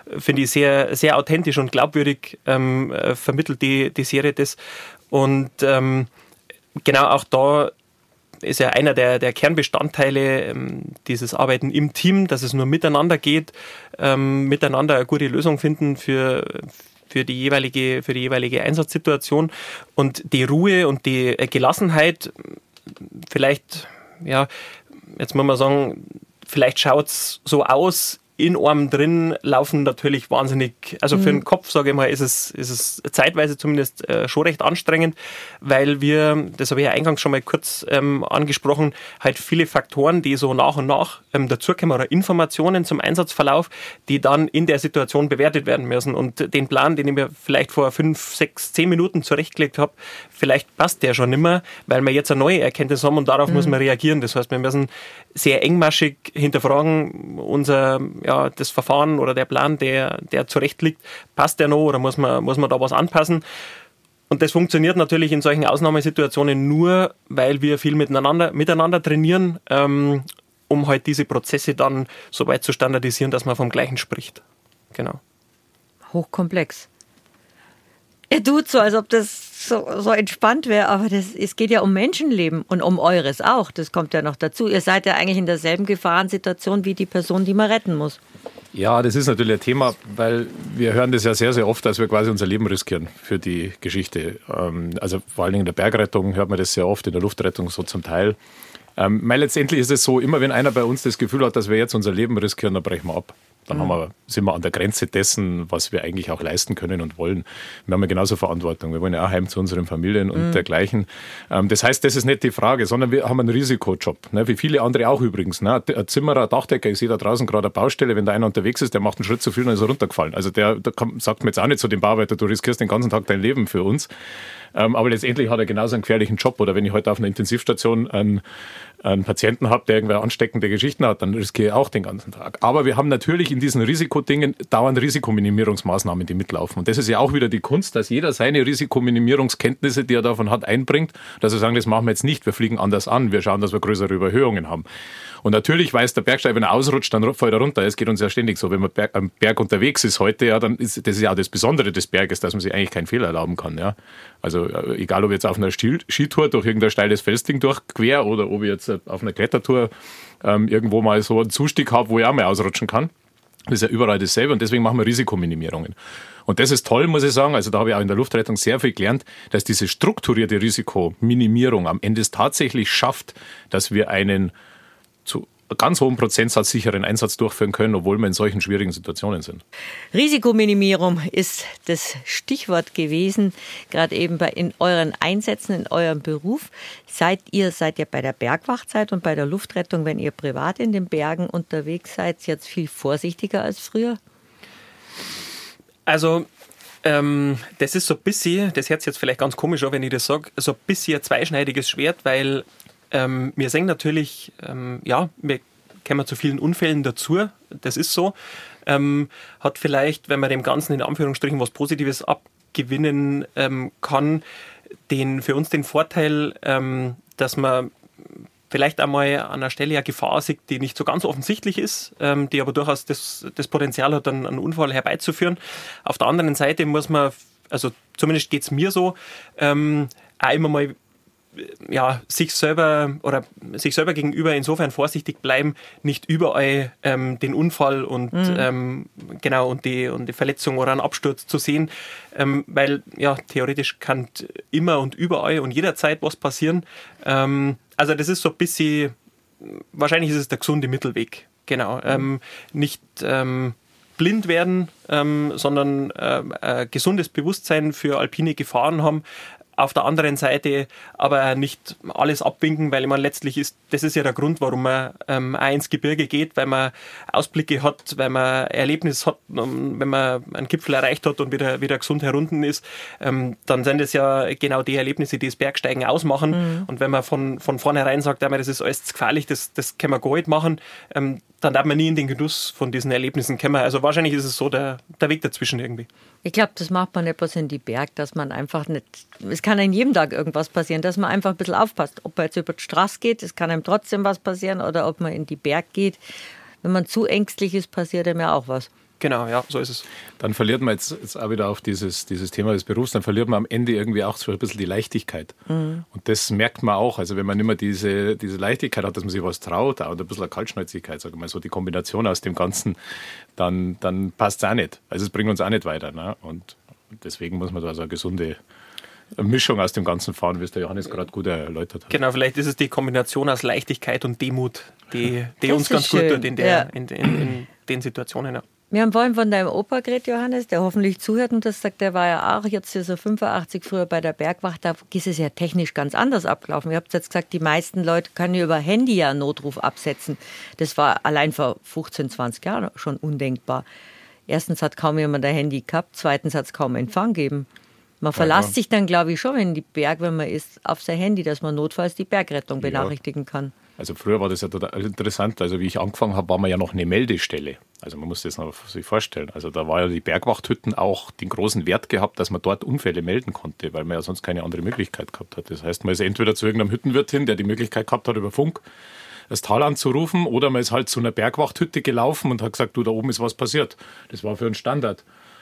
finde ich, sehr, sehr authentisch und glaubwürdig ähm, vermittelt die, die Serie das. Und ähm, genau auch da ist ja einer der, der Kernbestandteile ähm, dieses Arbeiten im Team, dass es nur miteinander geht, ähm, miteinander eine gute Lösung finden für, für, die jeweilige, für die jeweilige Einsatzsituation. Und die Ruhe und die Gelassenheit, vielleicht, ja, jetzt muss man sagen, vielleicht schaut es so aus, in einem drin laufen natürlich wahnsinnig, also für den Kopf, sage ich mal, ist es, ist es zeitweise zumindest äh, schon recht anstrengend, weil wir, das habe ich ja eingangs schon mal kurz ähm, angesprochen, halt viele Faktoren, die so nach und nach ähm, dazukommen oder Informationen zum Einsatzverlauf, die dann in der Situation bewertet werden müssen. Und den Plan, den ich mir vielleicht vor fünf, sechs, zehn Minuten zurechtgelegt habe, vielleicht passt der schon nicht mehr, weil wir jetzt eine neue Erkenntnis haben und darauf mhm. muss man reagieren. Das heißt, wir müssen sehr engmaschig hinterfragen, unser ja, das Verfahren oder der Plan, der, der zurecht liegt, passt der noch oder muss man, muss man da was anpassen? Und das funktioniert natürlich in solchen Ausnahmesituationen nur, weil wir viel miteinander, miteinander trainieren, ähm, um halt diese Prozesse dann so weit zu standardisieren, dass man vom Gleichen spricht. Genau. Hochkomplex. Er tut so, als ob das so, so entspannt wäre, aber das, es geht ja um Menschenleben und um eures auch. Das kommt ja noch dazu. Ihr seid ja eigentlich in derselben Gefahrensituation wie die Person, die man retten muss. Ja, das ist natürlich ein Thema, weil wir hören das ja sehr, sehr oft, dass wir quasi unser Leben riskieren für die Geschichte. Also vor allen Dingen in der Bergrettung hört man das sehr oft, in der Luftrettung so zum Teil. Ähm, weil letztendlich ist es so, immer wenn einer bei uns das Gefühl hat, dass wir jetzt unser Leben riskieren, dann brechen wir ab. Dann haben wir, sind wir an der Grenze dessen, was wir eigentlich auch leisten können und wollen. Wir haben ja genauso Verantwortung. Wir wollen ja auch heim zu unseren Familien und mhm. dergleichen. Ähm, das heißt, das ist nicht die Frage, sondern wir haben einen Risikojob. Ne? Wie viele andere auch übrigens. Ne? Ein Zimmerer, ein Dachdecker, ich sehe da draußen gerade eine Baustelle, wenn da einer unterwegs ist, der macht einen Schritt zu viel, dann ist er runtergefallen. Also der, der kann, sagt mir jetzt auch nicht zu dem Bauarbeiter, du riskierst den ganzen Tag dein Leben für uns. Ähm, aber letztendlich hat er genauso einen gefährlichen Job. Oder wenn ich heute auf einer Intensivstation einen, einen Patienten habe, der irgendwelche ansteckende Geschichten hat, dann riskiere ich auch den ganzen Tag. Aber wir haben natürlich in diesen Risikodingen dauernd Risikominimierungsmaßnahmen, die mitlaufen. Und das ist ja auch wieder die Kunst, dass jeder seine Risikominimierungskenntnisse, die er davon hat, einbringt, dass wir sagen, das machen wir jetzt nicht, wir fliegen anders an, wir schauen, dass wir größere Überhöhungen haben. Und natürlich weiß der Bergsteiger, wenn er ausrutscht, dann fällt er runter. Es geht uns ja ständig so. Wenn man Berg, am Berg unterwegs ist heute, ja, dann ist das ist ja auch das Besondere des Berges, dass man sich eigentlich keinen Fehler erlauben kann. Ja. Also egal, ob ich jetzt auf einer Skitour durch irgendein steiles Felsding durchquer oder ob ich jetzt auf einer Klettertour ähm, irgendwo mal so einen Zustieg habe, wo ich auch mal ausrutschen kann. Das ist ja überall dasselbe und deswegen machen wir Risikominimierungen. Und das ist toll, muss ich sagen. Also da habe ich auch in der Luftrettung sehr viel gelernt, dass diese strukturierte Risikominimierung am Ende es tatsächlich schafft, dass wir einen zu ganz hohen Prozentsatz sicheren Einsatz durchführen können, obwohl wir in solchen schwierigen Situationen sind. Risikominimierung ist das Stichwort gewesen, gerade eben bei in euren Einsätzen, in eurem Beruf. Seid ihr, seid ihr bei der Bergwachtzeit und bei der Luftrettung, wenn ihr privat in den Bergen unterwegs seid, jetzt viel vorsichtiger als früher? Also ähm, das ist so ein bisschen, das hört sich jetzt vielleicht ganz komisch an, wenn ich das sage, so ein bisschen ein zweischneidiges Schwert, weil Ähm, wir sehen natürlich, ähm, ja, wir kommen zu vielen Unfällen dazu, das ist so. Ähm, hat vielleicht, wenn man dem Ganzen in Anführungsstrichen was Positives abgewinnen ähm, kann, den, für uns den Vorteil, ähm, dass man vielleicht einmal an einer Stelle eine Gefahr sieht, die nicht so ganz offensichtlich ist, ähm, die aber durchaus das, das Potenzial hat, einen, einen Unfall herbeizuführen. Auf der anderen Seite muss man, also zumindest geht es mir so, ähm, auch immer mal ja, sich selber oder sich selber gegenüber insofern vorsichtig bleiben, nicht überall ähm, den Unfall und mhm. ähm, genau und die und die Verletzung oder einen Absturz zu sehen, ähm, weil ja theoretisch kann immer und überall und jederzeit was passieren. Ähm, also das ist so ein bisschen, wahrscheinlich ist es der gesunde Mittelweg, genau, mhm. ähm, nicht ähm, blind werden, ähm, sondern äh, ein gesundes Bewusstsein für alpine Gefahren haben. Auf der anderen Seite aber nicht alles abwinken, weil ich meine, letztlich ist, das ist ja der Grund, warum man ähm, auch ins Gebirge geht, weil man Ausblicke hat, weil man Erlebnis hat, wenn man einen Gipfel erreicht hat und wieder, wieder gesund herunten ist, ähm, dann sind es ja genau die Erlebnisse, die das Bergsteigen ausmachen. Mhm. Und wenn man von, von vornherein sagt, das ist alles zu gefährlich, das, das können wir gar nicht machen, ähm, dann darf man nie in den Genuss von diesen Erlebnissen kommen. Also wahrscheinlich ist es so der, der Weg dazwischen irgendwie. Ich glaube, das macht man etwas in die Berg, dass man einfach nicht, es kann an jedem Tag irgendwas passieren, dass man einfach ein bisschen aufpasst. Ob man jetzt über die Straße geht, es kann einem trotzdem was passieren, oder ob man in die Berg geht. Wenn man zu ängstlich ist, passiert einem ja auch was. Genau, ja, so ist es. Dann verliert man jetzt, jetzt auch wieder auf dieses, dieses Thema des Berufs, dann verliert man am Ende irgendwie auch so ein bisschen die Leichtigkeit. Mhm. Und das merkt man auch. Also wenn man nicht mehr diese, diese Leichtigkeit hat, dass man sich was traut, auch ein bisschen eine Kaltschnäuzigkeit, sage ich mal so, die Kombination aus dem Ganzen, dann, dann passt es auch nicht. Also es bringt uns auch nicht weiter. Ne? Und deswegen muss man da so eine gesunde Mischung aus dem Ganzen fahren, wie es der Johannes gerade gut erläutert hat. Genau, vielleicht ist es die Kombination aus Leichtigkeit und Demut, die, die uns ganz schön. gut tut in, der, ja. in, in, in den Situationen. Ja. Wir haben vorhin von deinem Opa geredet, Johannes, der hoffentlich zuhört und das sagt, der war ja auch jetzt hier so fünfundachtzig früher bei der Bergwacht, da ist es ja technisch ganz anders abgelaufen. Ihr habt jetzt gesagt, die meisten Leute können ja über Handy ja einen Notruf absetzen. Das war allein vor fünfzehn, zwanzig Jahren schon undenkbar. Erstens hat kaum jemand ein Handy gehabt, zweitens hat es kaum Empfang gegeben. Man verlässt ja, sich dann, glaube ich, schon, wenn die Berg, wenn man ist, auf sein Handy, dass man notfalls die Bergrettung benachrichtigen ja. kann. Also früher war das ja total interessant. Also wie ich angefangen habe, war man ja noch eine Meldestelle. Also man muss das noch sich vorstellen. Also da war ja die Bergwachthütten auch den großen Wert gehabt, dass man dort Unfälle melden konnte, weil man ja sonst keine andere Möglichkeit gehabt hat. Das heißt, man ist entweder zu irgendeinem Hüttenwirt hin, der die Möglichkeit gehabt hat, über Funk das Tal anzurufen, oder man ist halt zu einer Bergwachthütte gelaufen und hat gesagt, du, da oben ist was passiert. Das war für einen Standard.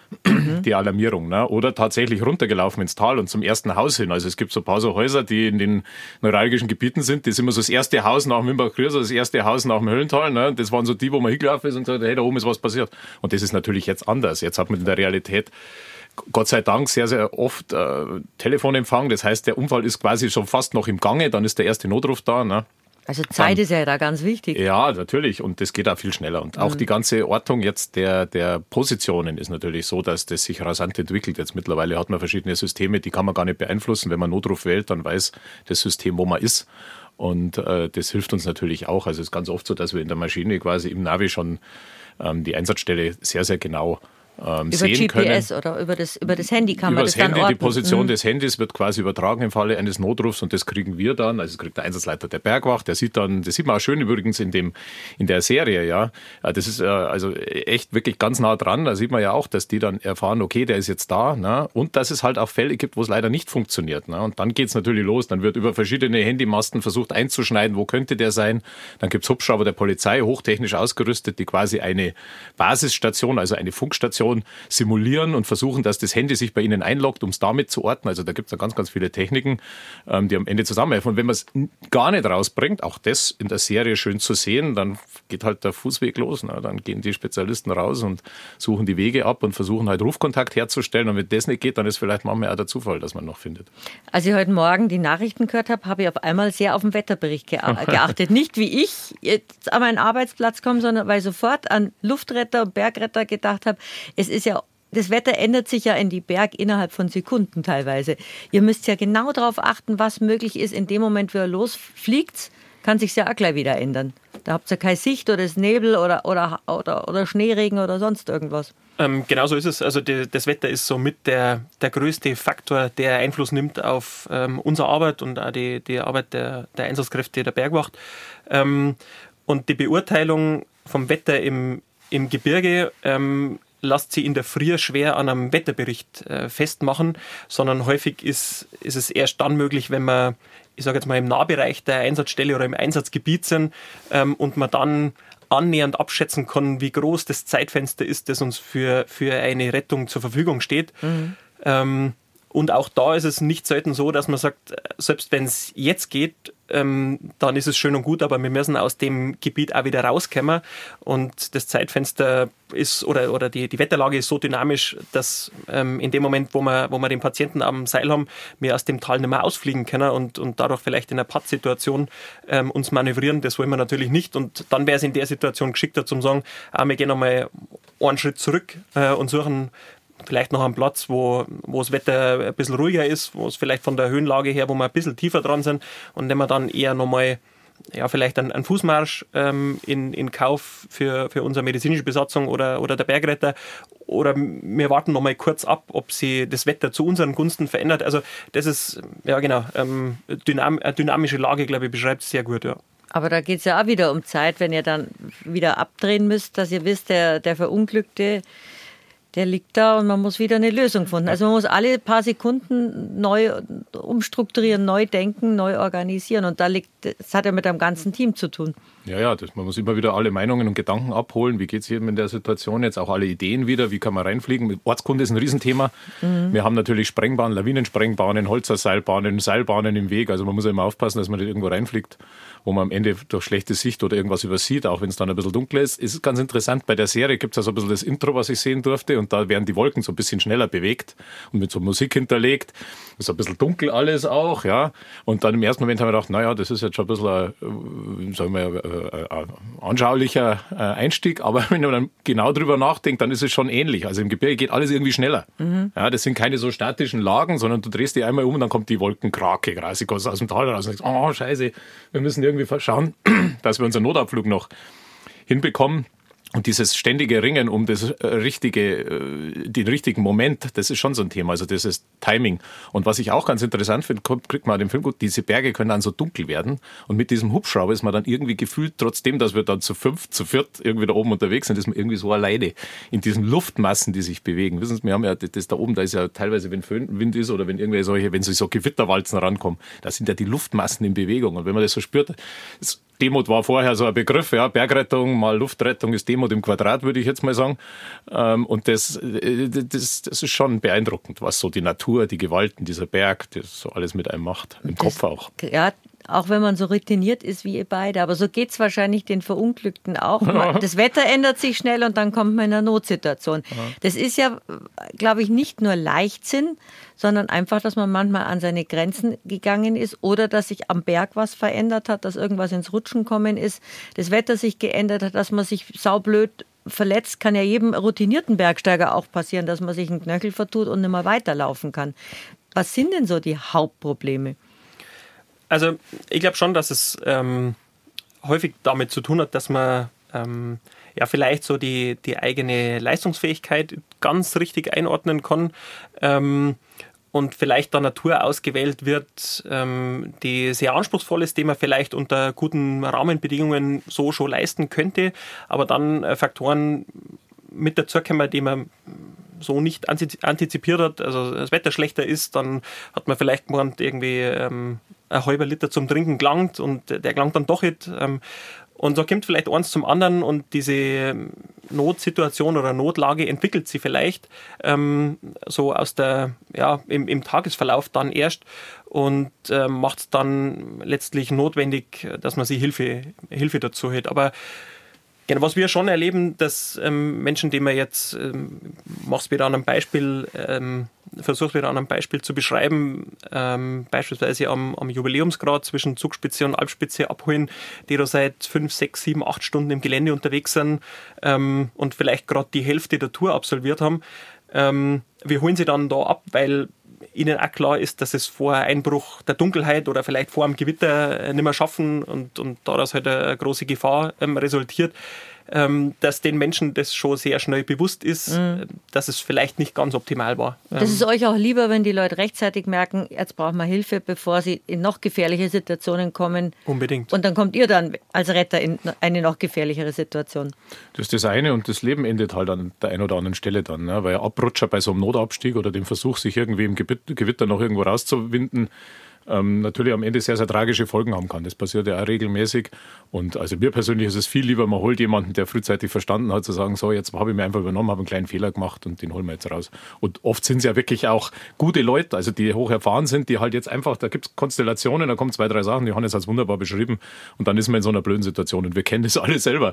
Die Alarmierung, ne? Oder tatsächlich runtergelaufen ins Tal und zum ersten Haus hin. Also es gibt so ein paar so Häuser, die in den neuralgischen Gebieten sind, das ist immer so das erste Haus nach dem Wimbach-Grüß, das erste Haus nach dem Höllental, ne? Das waren so die, wo man hingelaufen ist und sagt, hey, da oben ist was passiert. Und das ist natürlich jetzt anders. Jetzt hat man in der Realität Gott sei Dank sehr, sehr oft äh, Telefonempfang. Das heißt, der Unfall ist quasi schon fast noch im Gange, dann ist der erste Notruf da, ne? Also Zeit ist ja da ganz wichtig. Ja, natürlich. Und das geht auch viel schneller. Und auch mhm. die ganze Ortung jetzt der, der Positionen ist natürlich so, dass das sich rasant entwickelt. Jetzt mittlerweile hat man verschiedene Systeme, die kann man gar nicht beeinflussen. Wenn man Notruf wählt, dann weiß das System, wo man ist. Und äh, das hilft uns natürlich auch. Also es ist ganz oft so, dass wir in der Maschine quasi im Navi schon ähm, die Einsatzstelle sehr, sehr genau Ähm, über sehen G P S können. oder über das, über das Handy kann über man das, das Handy, dann orten. Die Position mhm. des Handys wird quasi übertragen im Falle eines Notrufs und das kriegen wir dann, also das kriegt der Einsatzleiter der Bergwacht, der sieht dann, das sieht man auch schön übrigens in dem, in der Serie, ja. Das ist also echt wirklich ganz nah dran, da sieht man ja auch, dass die dann erfahren, okay, der ist jetzt da, ne? Und dass es halt auch Fälle gibt, wo es leider nicht funktioniert, ne? Und dann geht's natürlich los, dann wird über verschiedene Handymasten versucht einzuschneiden, wo könnte der sein, dann gibt's Hubschrauber der Polizei, hochtechnisch ausgerüstet, die quasi eine Basisstation, also eine Funkstation simulieren und versuchen, dass das Handy sich bei ihnen einloggt, um es damit zu orten. Also da gibt es ja ganz, ganz viele Techniken, ähm, die am Ende zusammenhelfen. Und wenn man es gar nicht rausbringt, auch das in der Serie schön zu sehen, dann geht halt der Fußweg los. Ne? Dann gehen die Spezialisten raus und suchen die Wege ab und versuchen halt Rufkontakt herzustellen. Und wenn das nicht geht, dann ist vielleicht manchmal auch der Zufall, dass man noch findet. Als ich heute Morgen die Nachrichten gehört habe, habe ich auf einmal sehr auf den Wetterbericht geachtet. Nicht wie ich jetzt an meinen Arbeitsplatz komme, sondern weil ich sofort an Luftretter und Bergretter gedacht habe, es ist ja das Wetter ändert sich ja in die Berg innerhalb von Sekunden teilweise. Ihr müsst ja genau darauf achten, was möglich ist. In dem Moment, wo ihr losfliegt, kann sich ja auch gleich wieder ändern. Da habt ihr keine Sicht oder es Nebel oder, oder, oder, oder Schneeregen oder sonst irgendwas. Ähm, genau so ist es. Also die, das Wetter ist somit der, der größte Faktor, der Einfluss nimmt auf ähm, unsere Arbeit und auch die, die Arbeit der, der Einsatzkräfte der Bergwacht. Ähm, und die Beurteilung vom Wetter im, im Gebirge ähm, lässt sie in der Früh schwer an einem Wetterbericht äh, festmachen, sondern häufig ist, ist es erst dann möglich, wenn man, ich sage jetzt mal, im Nahbereich der Einsatzstelle oder im Einsatzgebiet sind ähm, und man dann annähernd abschätzen kann, wie groß das Zeitfenster ist, das uns für, für eine Rettung zur Verfügung steht. Mhm. Ähm, und auch da ist es nicht selten so, dass man sagt, selbst wenn es jetzt geht, ähm, dann ist es schön und gut, aber wir müssen aus dem Gebiet auch wieder rauskommen. Und das Zeitfenster ist oder, oder die, die Wetterlage ist so dynamisch, dass ähm, in dem Moment, wo wir, wo wir den Patienten am Seil haben, wir aus dem Tal nicht mehr ausfliegen können und, und dadurch vielleicht in einer Pattsituation ähm, uns manövrieren. Das wollen wir natürlich nicht. Und dann wäre es in der Situation geschickter zum sagen, ah, wir gehen nochmal einen Schritt zurück äh, und suchen vielleicht noch einen Platz, wo, wo das Wetter ein bisschen ruhiger ist, wo es vielleicht von der Höhenlage her, wo wir ein bisschen tiefer dran sind und wenn wir dann eher nochmal ja, vielleicht einen, einen Fußmarsch ähm, in, in Kauf für, für unsere medizinische Besatzung oder, oder der Bergretter oder wir warten nochmal kurz ab, ob sich das Wetter zu unseren Gunsten verändert. Also das ist, ja genau, ähm, dynam, eine dynamische Lage, glaube ich, beschreibt es sehr gut, ja. Aber da geht es ja auch wieder um Zeit, wenn ihr dann wieder abdrehen müsst, dass ihr wisst, der, der Verunglückte, Der liegt da und man muss wieder eine Lösung finden. Also man muss alle paar Sekunden neu umstrukturieren, neu denken, neu organisieren. Und da liegt, das hat ja mit einem ganzen Team zu tun. Ja, ja, das, man muss immer wieder alle Meinungen und Gedanken abholen. Wie geht es jedem in der Situation jetzt? Auch alle Ideen wieder. Wie kann man reinfliegen? Ortskunde ist ein Riesenthema. Mhm. Wir haben natürlich Sprengbahnen, Lawinensprengbahnen, Holzerseilbahnen, Seilbahnen im Weg. Also man muss ja immer aufpassen, dass man nicht irgendwo reinfliegt, wo man am Ende durch schlechte Sicht oder irgendwas übersieht, auch wenn es dann ein bisschen dunkel ist. Es ist ganz interessant, bei der Serie gibt es also ein bisschen das Intro, was ich sehen durfte. Und da werden die Wolken so ein bisschen schneller bewegt und mit so Musik hinterlegt. Ist ein bisschen dunkel alles auch, ja. Und dann im ersten Moment haben wir gedacht, naja, das ist jetzt schon ein bisschen, sagen wir, ein anschaulicher Einstieg. Aber wenn man dann genau drüber nachdenkt, dann ist es schon ähnlich. Also im Gebirge geht alles irgendwie schneller. Mhm. Ja, das sind keine so statischen Lagen, sondern du drehst dich einmal um und dann kommt die Wolkenkrake gerade aus dem Tal raus und denkst, oh, scheiße, wir müssen irgendwie schauen, dass wir unseren Notabflug noch hinbekommen. Und dieses ständige Ringen um das richtige, den richtigen Moment, das ist schon so ein Thema, also das ist Timing. Und was ich auch ganz interessant finde, kriegt man an dem Film gut, diese Berge können dann so dunkel werden. Und mit diesem Hubschrauber ist man dann irgendwie gefühlt, trotzdem, dass wir dann zu fünf, zu viert irgendwie da oben unterwegs sind, ist man irgendwie so alleine in diesen Luftmassen, die sich bewegen. Wissen Sie, wir haben ja das da oben, da ist ja teilweise, wenn Föhnwind ist oder wenn irgendwelche solche, wenn so Gewitterwalzen rankommen, da sind ja die Luftmassen in Bewegung. Und wenn man das so spürt, das Demut war vorher so ein Begriff, ja, Bergrettung mal Luftrettung ist Demut im Quadrat, würde ich jetzt mal sagen. Und das, das, das ist schon beeindruckend, was so die Natur, die Gewalten, dieser Berg, das so alles mit einem macht, im das, Kopf auch. Ja, auch wenn man so routiniert ist wie ihr beide, aber so geht es wahrscheinlich den Verunglückten auch. Das Wetter ändert sich schnell und dann kommt man in eine Notsituation. Das ist ja, glaube ich, nicht nur Leichtsinn, sondern einfach, dass man manchmal an seine Grenzen gegangen ist oder dass sich am Berg was verändert hat, dass irgendwas ins Rutschen gekommen ist, das Wetter sich geändert hat, dass man sich saublöd verletzt, kann ja jedem routinierten Bergsteiger auch passieren, dass man sich einen Knöchel vertut und nicht mehr weiterlaufen kann. Was sind denn so die Hauptprobleme? Also ich glaube schon, dass es ähm, häufig damit zu tun hat, dass man ähm, ja vielleicht so die, die eigene Leistungsfähigkeit ganz richtig einordnen kann ähm, und vielleicht der Natur ausgewählt wird, ähm, die sehr anspruchsvoll ist, die man vielleicht unter guten Rahmenbedingungen so schon leisten könnte, aber dann äh, Faktoren mit dazukommen, die man so nicht antizipiert hat, also das Wetter schlechter ist, dann hat man vielleicht gemeint, irgendwie ähm, ein halber Liter zum Trinken gelangt und der gelangt dann doch nicht. Ähm, und so kommt vielleicht eins zum anderen und diese Notsituation oder Notlage entwickelt sich vielleicht ähm, so aus der, ja, im, im Tagesverlauf dann erst und äh, macht es dann letztlich notwendig, dass man sich Hilfe, Hilfe dazu hat. Aber genau, was wir schon erleben, dass ähm, Menschen, die man jetzt, ähm, mach's wieder an einem Beispiel, ähm, versuch's wieder an einem Beispiel zu beschreiben, ähm, beispielsweise am, am Jubiläumsgrad zwischen Zugspitze und Alpspitze abholen, die da seit fünf, sechs, sieben, acht Stunden im Gelände unterwegs sind ähm, und vielleicht gerade die Hälfte der Tour absolviert haben. Ähm, wir holen sie dann da ab, weil ihnen auch klar ist, dass es vor Einbruch der Dunkelheit oder vielleicht vor einem Gewitter nicht mehr schaffen und, und daraus halt eine große Gefahr ähm, resultiert, ähm, dass den Menschen das schon sehr schnell bewusst ist, mhm. dass es vielleicht nicht ganz optimal war. Das ist euch auch lieber, wenn die Leute rechtzeitig merken, jetzt brauchen wir Hilfe, bevor sie in noch gefährliche Situationen kommen. Unbedingt. Und dann kommt ihr dann als Retter in eine noch gefährlichere Situation. Das ist das eine und das Leben endet halt an der einen oder anderen Stelle dann. Ne? Weil ein Abrutscher bei so einem Notabstieg oder dem Versuch, sich irgendwie im Gewitter noch irgendwo rauszuwinden, Ähm, natürlich am Ende sehr, sehr tragische Folgen haben kann. Das passiert ja auch regelmäßig. Und also mir persönlich ist es viel lieber, man holt jemanden, der frühzeitig verstanden hat, zu sagen, so, jetzt habe ich mir einfach übernommen, habe einen kleinen Fehler gemacht und den holen wir jetzt raus. Und oft sind es ja wirklich auch gute Leute, also die hoch erfahren sind, die halt jetzt einfach, da gibt es Konstellationen, da kommen zwei, drei Sachen, die Johannes hat es wunderbar beschrieben und dann ist man in so einer blöden Situation und wir kennen das alle selber.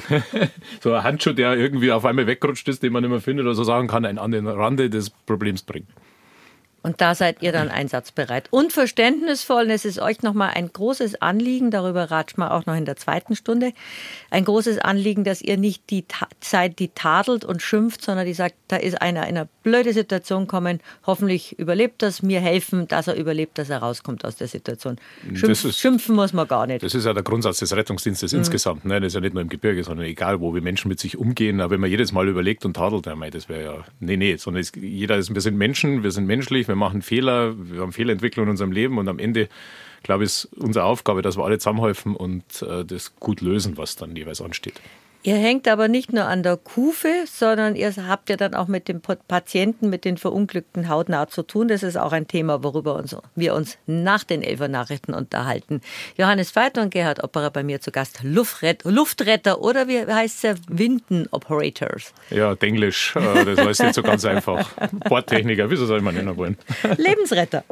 So ein Handschuh, der irgendwie auf einmal weggerutscht ist, den man nicht mehr findet oder so sagen kann, einen an den Rande des Problems bringt. Und da seid ihr dann einsatzbereit und verständnisvoll. Und es ist euch nochmal ein großes Anliegen, darüber ratscht man auch noch in der zweiten Stunde, ein großes Anliegen, dass ihr nicht die Ta- seid, die tadelt und schimpft, sondern die sagt, da ist einer in eine blöde Situation gekommen, hoffentlich überlebt das, mir helfen, dass er überlebt, dass er rauskommt aus der Situation. Schimpf, ist, schimpfen muss man gar nicht. Das ist ja der Grundsatz des Rettungsdienstes mhm. insgesamt. Ne? Das ist ja nicht nur im Gebirge, sondern egal, wo wir Menschen mit sich umgehen. Aber wenn man jedes Mal überlegt und tadelt, ja, das wäre ja, nee, nee, sondern es, jeder ist, wir sind Menschen, wir sind menschlich, wir machen Fehler, wir haben Fehlentwicklung in unserem Leben und am Ende, glaube ich, ist unsere Aufgabe, dass wir alle zusammenhelfen und äh, das gut lösen, was dann jeweils ansteht. Ihr hängt aber nicht nur an der Kufe, sondern ihr habt ja dann auch mit den Patienten, mit den Verunglückten hautnah zu tun. Das ist auch ein Thema, worüber uns, wir uns nach den Elfer Nachrichten unterhalten. Johannes Veit und Gerhard Opperer bei mir zu Gast. Luftret- Luftretter oder wie heißt es? Winden-Operators. Ja, Englisch, das heißt nicht so ganz einfach. Bordtechniker, wieso soll man nennen wollen? Lebensretter.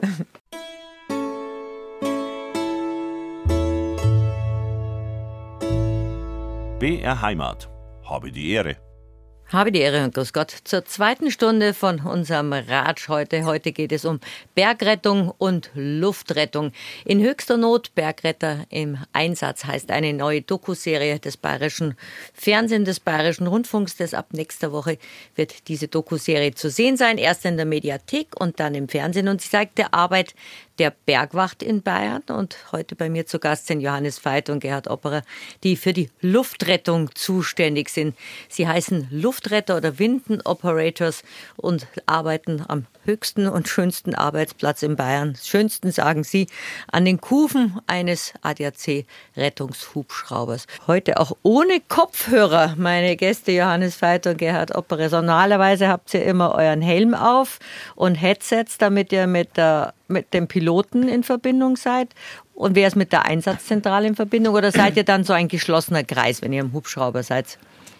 B R Heimat. Habe die Ehre. Habe die Ehre und grüß Gott zur zweiten Stunde von unserem Ratsch heute. Heute geht es um Bergrettung und Luftrettung. In höchster Not Bergretter im Einsatz heißt eine neue Dokuserie des Bayerischen Fernsehen, des Bayerischen Rundfunks. Das ab nächster Woche wird diese Dokuserie zu sehen sein. Erst in der Mediathek und dann im Fernsehen. Und sie zeigt der Arbeit der Bergwacht in Bayern. Und heute bei mir zu Gast sind Johannes Veit und Gerhard Opperer, die für die Luftrettung zuständig sind. Sie heißen Luftretter oder Winden-Operators und arbeiten am höchsten und schönsten Arbeitsplatz in Bayern. Schönsten, sagen sie, an den Kufen eines A D A C-Rettungshubschraubers. Heute auch ohne Kopfhörer, meine Gäste Johannes Veit und Gerhard Opperer. Normalerweise habt ihr immer euren Helm auf und Headsets, damit ihr mit der mit dem Piloten in Verbindung seid? Und wer ist mit der Einsatzzentrale in Verbindung? Oder seid ihr dann so ein geschlossener Kreis, wenn ihr im Hubschrauber seid?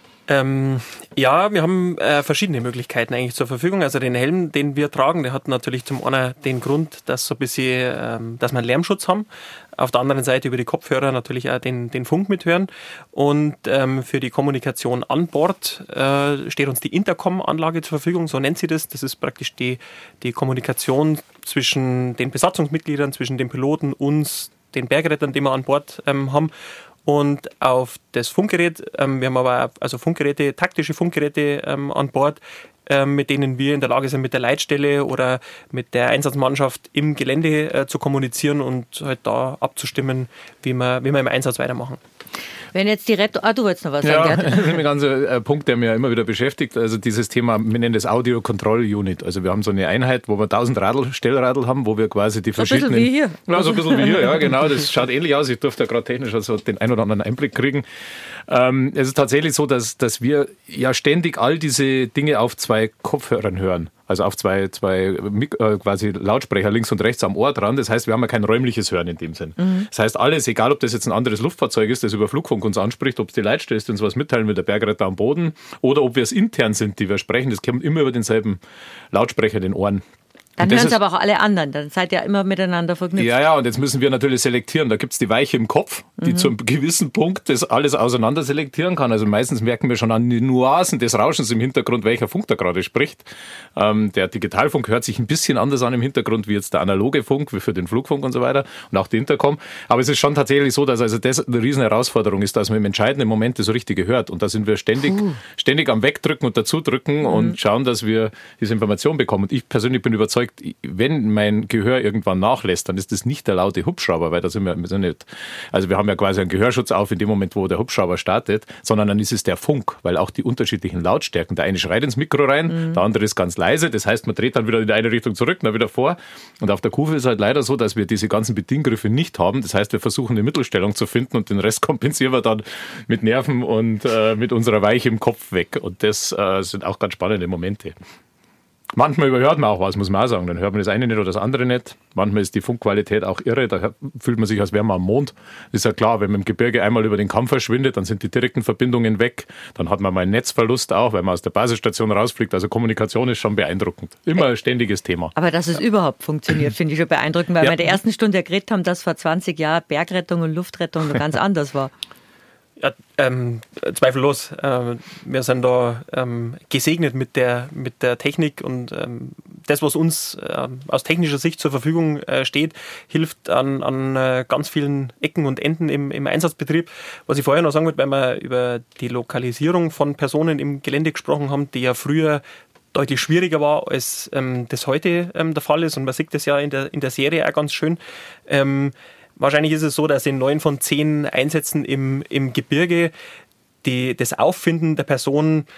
Ähm, ja, wir haben äh, verschiedene Möglichkeiten eigentlich zur Verfügung. Also den Helm, den wir tragen, der hat natürlich zum einen den Grund, dass so ein bisschen, ähm, dass wir einen Lärmschutz haben. Auf der anderen Seite über die Kopfhörer natürlich auch den, den Funk mithören. Und ähm, für die Kommunikation an Bord äh, steht uns die Intercom-Anlage zur Verfügung, so nennt sie das. Das ist praktisch die, die Kommunikation zwischen den Besatzungsmitgliedern, zwischen den Piloten, uns, den Bergrettern, die wir an Bord ähm, haben. Und auf das Funkgerät, ähm, wir haben aber also Funkgeräte, taktische Funkgeräte ähm, an Bord, ähm, mit denen wir in der Lage sind, mit der Leitstelle oder mit der Einsatzmannschaft im Gelände äh, zu kommunizieren und halt da abzustimmen, wie wir, wie wir im Einsatz weitermachen. Wenn jetzt die Rettung... Ah, du wolltest noch was sagen, ja, das ist ein ganzer Punkt, der mir immer wieder beschäftigt. Also dieses Thema, wir nennen das Audio Control Unit. Also wir haben so eine Einheit, wo wir tausend Radl, Stellradl haben, wo wir quasi die so verschiedenen... So ein bisschen wie hier. Ja, so ein bisschen wie hier, ja genau. Das schaut ähnlich aus. Ich durfte ja gerade technisch also den einen oder anderen Einblick kriegen. Ähm, es ist tatsächlich so, dass, dass wir ja ständig all diese Dinge auf zwei Kopfhörern hören. Also auf zwei, zwei äh, quasi Lautsprecher links und rechts am Ohr dran. Das heißt, wir haben ja kein räumliches Hören in dem Sinn. Mhm. Das heißt, alles, egal ob das jetzt ein anderes Luftfahrzeug ist, das über Flugfunk uns anspricht, ob es die Leitstelle ist, die uns was mitteilen mit der Bergretter am Boden, oder ob wir es intern sind, die wir sprechen, das kommt immer über denselben Lautsprecher in den Ohren. Dann hören es aber auch alle anderen, dann seid ihr immer miteinander verknüpft. Ja, ja, und jetzt müssen wir natürlich selektieren. Da gibt es die Weiche im Kopf, die mhm. zu einem gewissen Punkt das alles auseinander selektieren kann. Also meistens merken wir schon an den Nuancen des Rauschens im Hintergrund, welcher Funk da gerade spricht. Ähm, der Digitalfunk hört sich ein bisschen anders an im Hintergrund, wie jetzt der analoge Funk, wie für den Flugfunk und so weiter und auch die Intercom. Aber es ist schon tatsächlich so, dass also das eine riesen Herausforderung ist, dass man im entscheidenden Moment das Richtige hört. Und da sind wir ständig, ständig am Wegdrücken und dazudrücken mhm. und schauen, dass wir diese Information bekommen. Und ich persönlich bin überzeugt, wenn mein Gehör irgendwann nachlässt, dann ist das nicht der laute Hubschrauber, weil da sind wir, wir sind nicht, also wir haben ja quasi einen Gehörschutz auf in dem Moment, wo der Hubschrauber startet, sondern dann ist es der Funk, weil auch die unterschiedlichen Lautstärken, der eine schreit ins Mikro rein, mhm. der andere ist ganz leise, das heißt, man dreht dann wieder in die eine Richtung zurück, dann wieder vor, und auf der Kufe ist halt leider so, dass wir diese ganzen Bediengriffe nicht haben, das heißt, wir versuchen eine Mittelstellung zu finden und den Rest kompensieren wir dann mit Nerven und äh, mit unserer Weiche im Kopf weg, und das äh, sind auch ganz spannende Momente. Manchmal überhört man auch was, muss man auch sagen. Dann hört man das eine nicht oder das andere nicht. Manchmal ist die Funkqualität auch irre. Da fühlt man sich, als wäre man am Mond. Ist ja klar, wenn man im Gebirge einmal über den Kamm verschwindet, dann sind die direkten Verbindungen weg. Dann hat man mal einen Netzverlust auch, weil man aus der Basisstation rausfliegt. Also Kommunikation ist schon beeindruckend. Immer ein ständiges Thema. Aber dass es ja. überhaupt funktioniert, finde ich schon beeindruckend, weil ja. wir in der ersten Stunde geredet haben, dass vor zwanzig Jahren Bergrettung und Luftrettung noch ganz anders war. Ja, ähm, zweifellos. Äh, wir sind da ähm, gesegnet mit der, mit der Technik, und ähm, das, was uns äh, aus technischer Sicht zur Verfügung äh, steht, hilft an, an äh, ganz vielen Ecken und Enden im, im Einsatzbetrieb. Was ich vorher noch sagen wollte, weil wir über die Lokalisierung von Personen im Gelände gesprochen haben, die ja früher deutlich schwieriger war, als ähm, das heute ähm, der Fall ist, und man sieht das ja in der, in der Serie auch ganz schön. Ähm, Wahrscheinlich ist es so, dass in neun von zehn Einsätzen im, im Gebirge die, das Auffinden der Person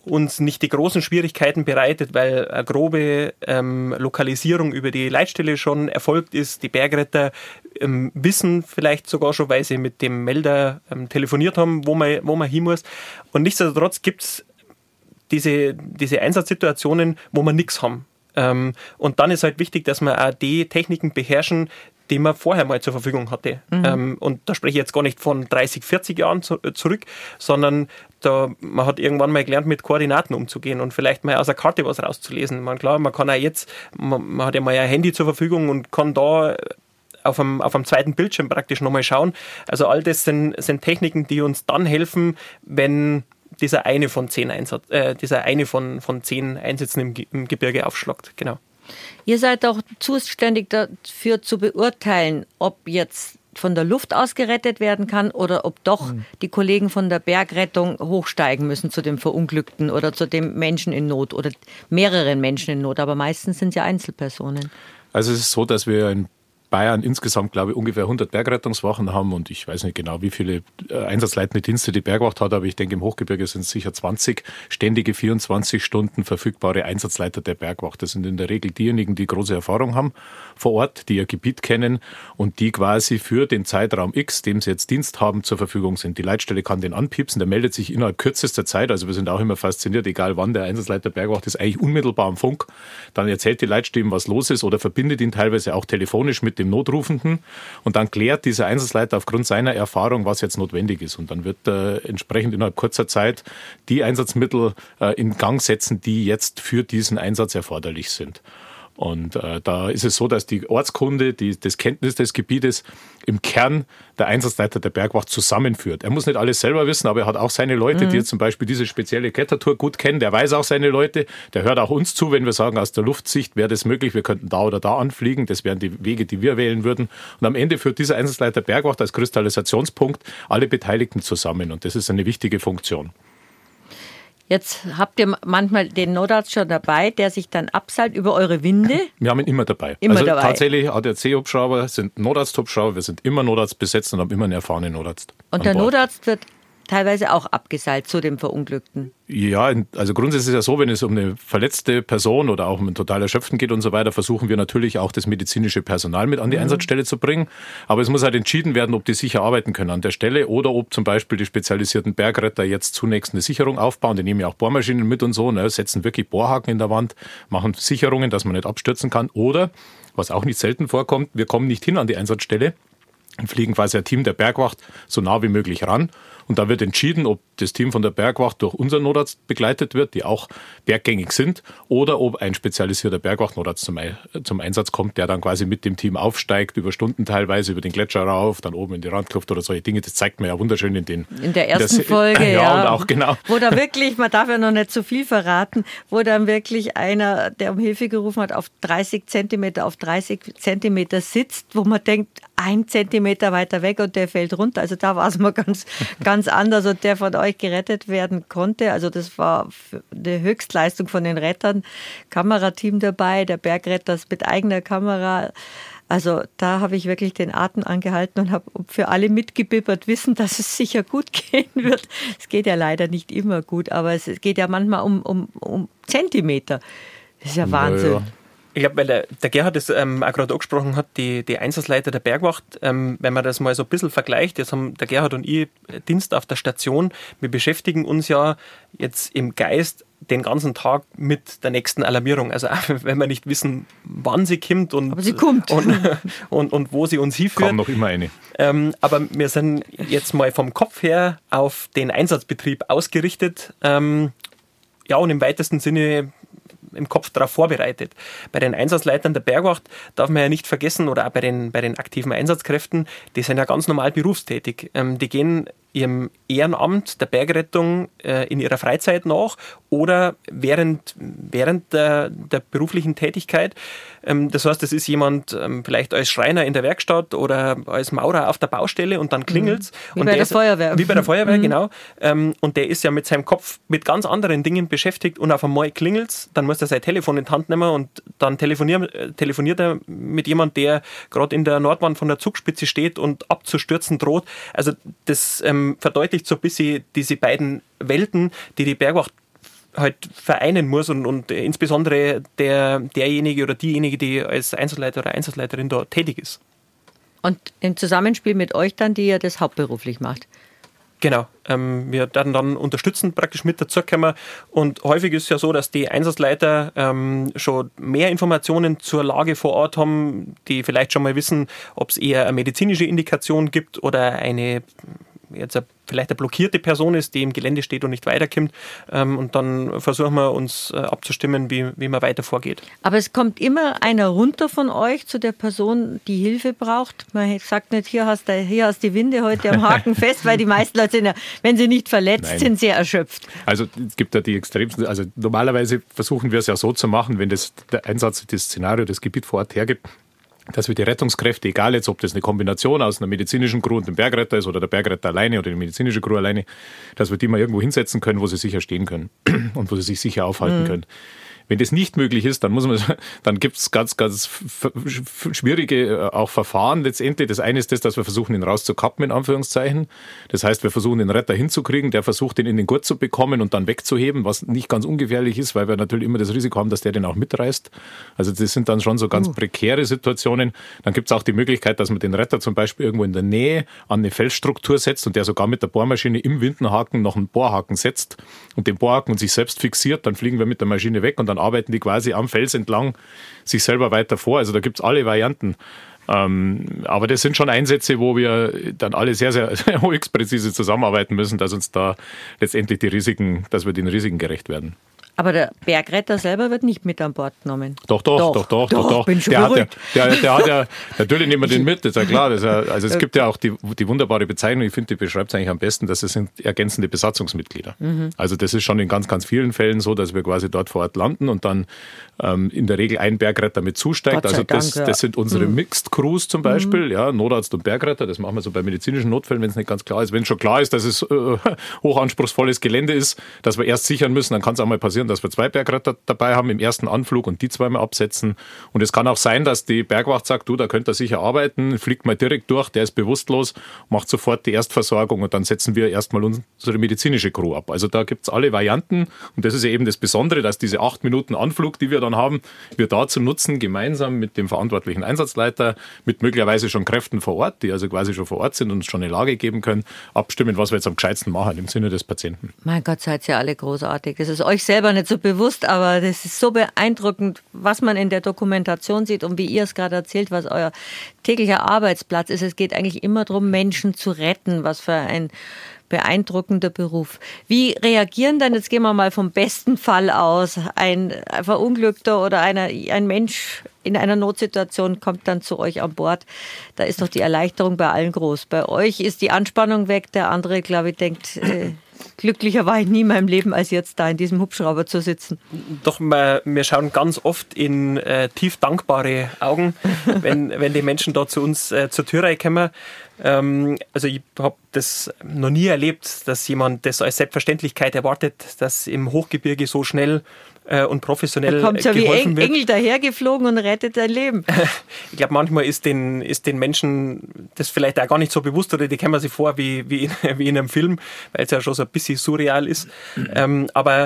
uns nicht die großen Schwierigkeiten bereitet, weil eine grobe ähm, Lokalisierung über die Leitstelle schon erfolgt ist. Die Bergretter ähm, wissen vielleicht sogar schon, weil sie mit dem Melder ähm, telefoniert haben, wo man, wo man hin muss. Und nichtsdestotrotz gibt es diese, diese Einsatzsituationen, wo wir nichts haben. Ähm, und dann ist halt wichtig, dass wir auch die Techniken beherrschen, die man vorher mal zur Verfügung hatte. Mhm. Ähm, und da spreche ich jetzt gar nicht von dreißig, vierzig Jahren zu, äh, zurück, sondern da, man hat irgendwann mal gelernt, mit Koordinaten umzugehen und vielleicht mal aus einer Karte was rauszulesen. Man, klar, man kann auch jetzt, man, man hat ja mal ein Handy zur Verfügung und kann da auf einem, auf einem zweiten Bildschirm praktisch nochmal schauen. Also all das sind, sind Techniken, die uns dann helfen, wenn dieser eine von zehn Einsatz, äh, dieser eine von, von zehn Einsätzen im, im Gebirge aufschlagt. Genau. Ihr seid auch zuständig dafür zu beurteilen, ob jetzt von der Luft aus gerettet werden kann oder ob doch mhm. die Kollegen von der Bergrettung hochsteigen müssen zu dem Verunglückten oder zu dem Menschen in Not oder mehreren Menschen in Not. Aber meistens sind es ja Einzelpersonen. Also es ist so, dass wir in Bayern insgesamt, glaube ich, ungefähr hundert Bergrettungswachen haben und ich weiß nicht genau, wie viele einsatzleitende Dienste die Bergwacht hat, aber ich denke, im Hochgebirge sind es sicher zwanzig ständige vierundzwanzig Stunden verfügbare Einsatzleiter der Bergwacht. Das sind in der Regel diejenigen, die große Erfahrung haben vor Ort, die ihr Gebiet kennen und die quasi für den Zeitraum X, dem sie jetzt Dienst haben, zur Verfügung sind. Die Leitstelle kann den anpiepsen, der meldet sich innerhalb kürzester Zeit, also wir sind auch immer fasziniert, egal wann der Einsatzleiter der Bergwacht ist, eigentlich unmittelbar am Funk. Dann erzählt die Leitstelle, was los ist oder verbindet ihn teilweise auch telefonisch mit dem Notrufenden und dann klärt dieser Einsatzleiter aufgrund seiner Erfahrung, was jetzt notwendig ist. Und dann wird äh, entsprechend innerhalb kurzer Zeit die Einsatzmittel äh, in Gang setzen, die jetzt für diesen Einsatz erforderlich sind. Und äh, da ist es so, dass die Ortskunde, die, das Kenntnis des Gebietes im Kern der Einsatzleiter der Bergwacht zusammenführt. Er muss nicht alles selber wissen, aber er hat auch seine Leute, mhm. die jetzt zum Beispiel diese spezielle Klettertour gut kennen. Der weiß auch seine Leute. Der hört auch uns zu, wenn wir sagen, aus der Luftsicht wäre das möglich, wir könnten da oder da anfliegen. Das wären die Wege, die wir wählen würden. Und am Ende führt dieser Einsatzleiter Bergwacht als Kristallisationspunkt alle Beteiligten zusammen. Und das ist eine wichtige Funktion. Jetzt habt ihr manchmal den Notarzt schon dabei, der sich dann abseilt über eure Winde? Wir haben ihn immer dabei. Immer also dabei. Tatsächlich A D A C-Hubschrauber sind Notarzt-Hubschrauber. Wir sind immer Notarzt besetzt und haben immer einen erfahrenen Notarzt. Und der Notarzt wird teilweise auch abgeseilt zu dem Verunglückten? Ja, also grundsätzlich ist es ja so, wenn es um eine verletzte Person oder auch um einen total Erschöpften geht und so weiter, versuchen wir natürlich auch das medizinische Personal mit an die mhm. Einsatzstelle zu bringen. Aber es muss halt entschieden werden, ob die sicher arbeiten können an der Stelle oder ob zum Beispiel die spezialisierten Bergretter jetzt zunächst eine Sicherung aufbauen. Die nehmen ja auch Bohrmaschinen mit und so, ne, setzen wirklich Bohrhaken in der Wand, machen Sicherungen, dass man nicht abstürzen kann. Oder, was auch nicht selten vorkommt, wir kommen nicht hin an die Einsatzstelle und fliegen quasi ein Team der Bergwacht so nah wie möglich ran. Und da wird entschieden, ob das Team von der Bergwacht durch unseren Notarzt begleitet wird, die auch berggängig sind, oder ob ein spezialisierter Bergwacht-Notarzt zum, zum Einsatz kommt, der dann quasi mit dem Team aufsteigt, über Stunden teilweise, über den Gletscher rauf, dann oben in die Randkluft oder solche Dinge. Das zeigt man ja wunderschön in den... In der ersten in der, Folge, ja. Ja, und auch genau. Wo da wirklich, man darf ja noch nicht zu viel verraten, wo dann wirklich einer, der um Hilfe gerufen hat, auf dreißig Zentimeter auf dreißig Zentimeter sitzt, wo man denkt, ein Zentimeter weiter weg und der fällt runter. Also da war es mal ganz, ganz anders und der von euch gerettet werden konnte. Also das war eine Höchstleistung von den Rettern. Kamerateam dabei, der Bergretter mit eigener Kamera. Also da habe ich wirklich den Atem angehalten und habe für alle mitgebibbert, wissen, dass es sicher gut gehen wird. Es geht ja leider nicht immer gut, aber es geht ja manchmal um, um, um Zentimeter. Das ist ja Wahnsinn. Ja. Ich glaube, weil der, der Gerhard das ähm, auch gerade angesprochen hat, die, die Einsatzleiter der Bergwacht, ähm, wenn man das mal so ein bisschen vergleicht, jetzt haben der Gerhard und ich Dienst auf der Station, wir beschäftigen uns ja jetzt im Geist den ganzen Tag mit der nächsten Alarmierung. Also auch wenn wir nicht wissen, wann sie kommt und, aber sie kommt. und, und, und wo sie uns hinführt. Kommt noch immer eine. Ähm, aber wir sind jetzt mal vom Kopf her auf den Einsatzbetrieb ausgerichtet. Ähm, ja, und im weitesten Sinne im Kopf darauf vorbereitet. Bei den Einsatzleitern der Bergwacht darf man ja nicht vergessen, oder auch bei den, bei den aktiven Einsatzkräften, die sind ja ganz normal berufstätig. Ähm, die gehen ihrem Ehrenamt der Bergrettung äh, in ihrer Freizeit nach oder während, während der, der beruflichen Tätigkeit. Ähm, das heißt, es ist jemand ähm, vielleicht als Schreiner in der Werkstatt oder als Maurer auf der Baustelle und dann klingelt's. Wie und bei der ist, Feuerwehr. Wie bei der Feuerwehr, mhm. genau. Ähm, und der ist ja mit seinem Kopf mit ganz anderen Dingen beschäftigt und auf einmal klingelt's, dann muss er sein Telefon in die Hand nehmen und dann telefoniert, äh, telefoniert er mit jemand, der gerade in der Nordwand von der Zugspitze steht und abzustürzen droht. Also das ähm, verdeutlicht so ein bisschen diese beiden Welten, die die Bergwacht halt vereinen muss und, und insbesondere der, derjenige oder diejenige, die als Einsatzleiter oder Einsatzleiterin da tätig ist. Und im Zusammenspiel mit euch dann, die ihr das hauptberuflich macht. Genau, ähm, wir werden dann unterstützend praktisch mit dazukommen und häufig ist es ja so, dass die Einsatzleiter ähm, schon mehr Informationen zur Lage vor Ort haben, die vielleicht schon mal wissen, ob es eher eine medizinische Indikation gibt oder eine jetzt eine, vielleicht eine blockierte Person ist, die im Gelände steht und nicht weiterkommt. Ähm, und dann versuchen wir uns äh, abzustimmen, wie, wie man weiter vorgeht. Aber es kommt immer einer runter von euch zu der Person, die Hilfe braucht. Man sagt nicht, hier hast du hier hast die Winde heute am Haken fest, weil die meisten Leute sind ja, wenn sie nicht verletzt Nein. sind, sehr erschöpft. Also es gibt ja die extremsten, also normalerweise versuchen wir es ja so zu machen, wenn das der Einsatz, das Szenario, das Gebiet vor Ort hergibt, dass wir die Rettungskräfte, egal jetzt, ob das eine Kombination aus einer medizinischen Crew und dem Bergretter ist oder der Bergretter alleine oder die medizinische Crew alleine, dass wir die mal irgendwo hinsetzen können, wo sie sicher stehen können und wo sie sich sicher aufhalten mhm. können. Wenn das nicht möglich ist, dann muss man, dann gibt es ganz, ganz schwierige auch Verfahren letztendlich. Das eine ist das, dass wir versuchen, ihn rauszukappen, in Anführungszeichen. Das heißt, wir versuchen, den Retter hinzukriegen, der versucht, den in den Gurt zu bekommen und dann wegzuheben, was nicht ganz ungefährlich ist, weil wir natürlich immer das Risiko haben, dass der den auch mitreißt. Also das sind dann schon so ganz uh. prekäre Situationen. Dann gibt es auch die Möglichkeit, dass man den Retter zum Beispiel irgendwo in der Nähe an eine Felsstruktur setzt und der sogar mit der Bohrmaschine im Windenhaken noch einen Bohrhaken setzt und den Bohrhaken und sich selbst fixiert. Dann fliegen wir mit der Maschine weg und dann arbeiten die quasi am Fels entlang sich selber weiter vor. Also da gibt es alle Varianten. Ähm, aber das sind schon Einsätze, wo wir dann alle sehr, sehr, sehr hochpräzise zusammenarbeiten müssen, dass uns da letztendlich die Risiken, dass wir den Risiken gerecht werden. Aber der Bergretter selber wird nicht mit an Bord genommen. Doch, doch, doch, doch, doch. doch, doch. Bin schon der, hat ja, der, der hat ja, natürlich nehmen wir den mit, das ist ja klar. Das ist ja, also es gibt ja auch die, die wunderbare Bezeichnung, ich finde, die beschreibt es eigentlich am besten, dass es sind ergänzende Besatzungsmitglieder. Mhm. Also das ist schon in ganz, ganz vielen Fällen so, dass wir quasi dort vor Ort landen und dann ähm, in der Regel ein Bergretter mit zusteigt. Also das, Dank, ja. das sind unsere mhm. Mixed Crews zum Beispiel, mhm. ja, Notarzt und Bergretter, das machen wir so bei medizinischen Notfällen, wenn es nicht ganz klar ist. Wenn schon klar ist, dass es äh, hochanspruchsvolles Gelände ist, dass wir erst sichern müssen, dann kann es auch mal passieren, dass wir zwei Bergretter dabei haben im ersten Anflug und die zweimal absetzen. Und es kann auch sein, dass die Bergwacht sagt, du, da könnt ihr sicher arbeiten, fliegt mal direkt durch, der ist bewusstlos, macht sofort die Erstversorgung und dann setzen wir erstmal unsere medizinische Crew ab. Also da gibt es alle Varianten und das ist ja eben das Besondere, dass diese acht Minuten Anflug, die wir dann haben, wir dazu nutzen, gemeinsam mit dem verantwortlichen Einsatzleiter, mit möglicherweise schon Kräften vor Ort, die also quasi schon vor Ort sind und uns schon eine Lage geben können, abstimmen, was wir jetzt am gescheitsten machen im Sinne des Patienten. Mein Gott, seid ihr alle großartig. Das ist euch selber nicht so bewusst, aber das ist so beeindruckend, was man in der Dokumentation sieht und wie ihr es gerade erzählt, was euer täglicher Arbeitsplatz ist. Es geht eigentlich immer darum, Menschen zu retten. Was für ein beeindruckender Beruf. Wie reagieren dann, jetzt gehen wir mal vom besten Fall aus, ein Verunglückter oder einer, ein Mensch in einer Notsituation kommt dann zu euch an Bord. Da ist doch die Erleichterung bei allen groß. Bei euch ist die Anspannung weg. Der andere, glaube ich, denkt, äh, glücklicher war ich nie in meinem Leben, als jetzt da in diesem Hubschrauber zu sitzen. Doch, wir schauen ganz oft in äh, tief dankbare Augen, wenn, wenn die Menschen da zu uns äh, zur Tür reinkommen. Ähm, also ich habe das noch nie erlebt, dass jemand das als Selbstverständlichkeit erwartet, dass im Hochgebirge so schnell äh, und professionell geholfen wird. Da kommt ja wie Engel dahergeflogen und rettet dein Leben. Ich glaube, manchmal ist den, ist den Menschen das vielleicht auch gar nicht so bewusst oder die kommen sich vor wie, wie, in, wie in einem Film, weil es ja schon so ein bisschen surreal ist. Mhm. Ähm, aber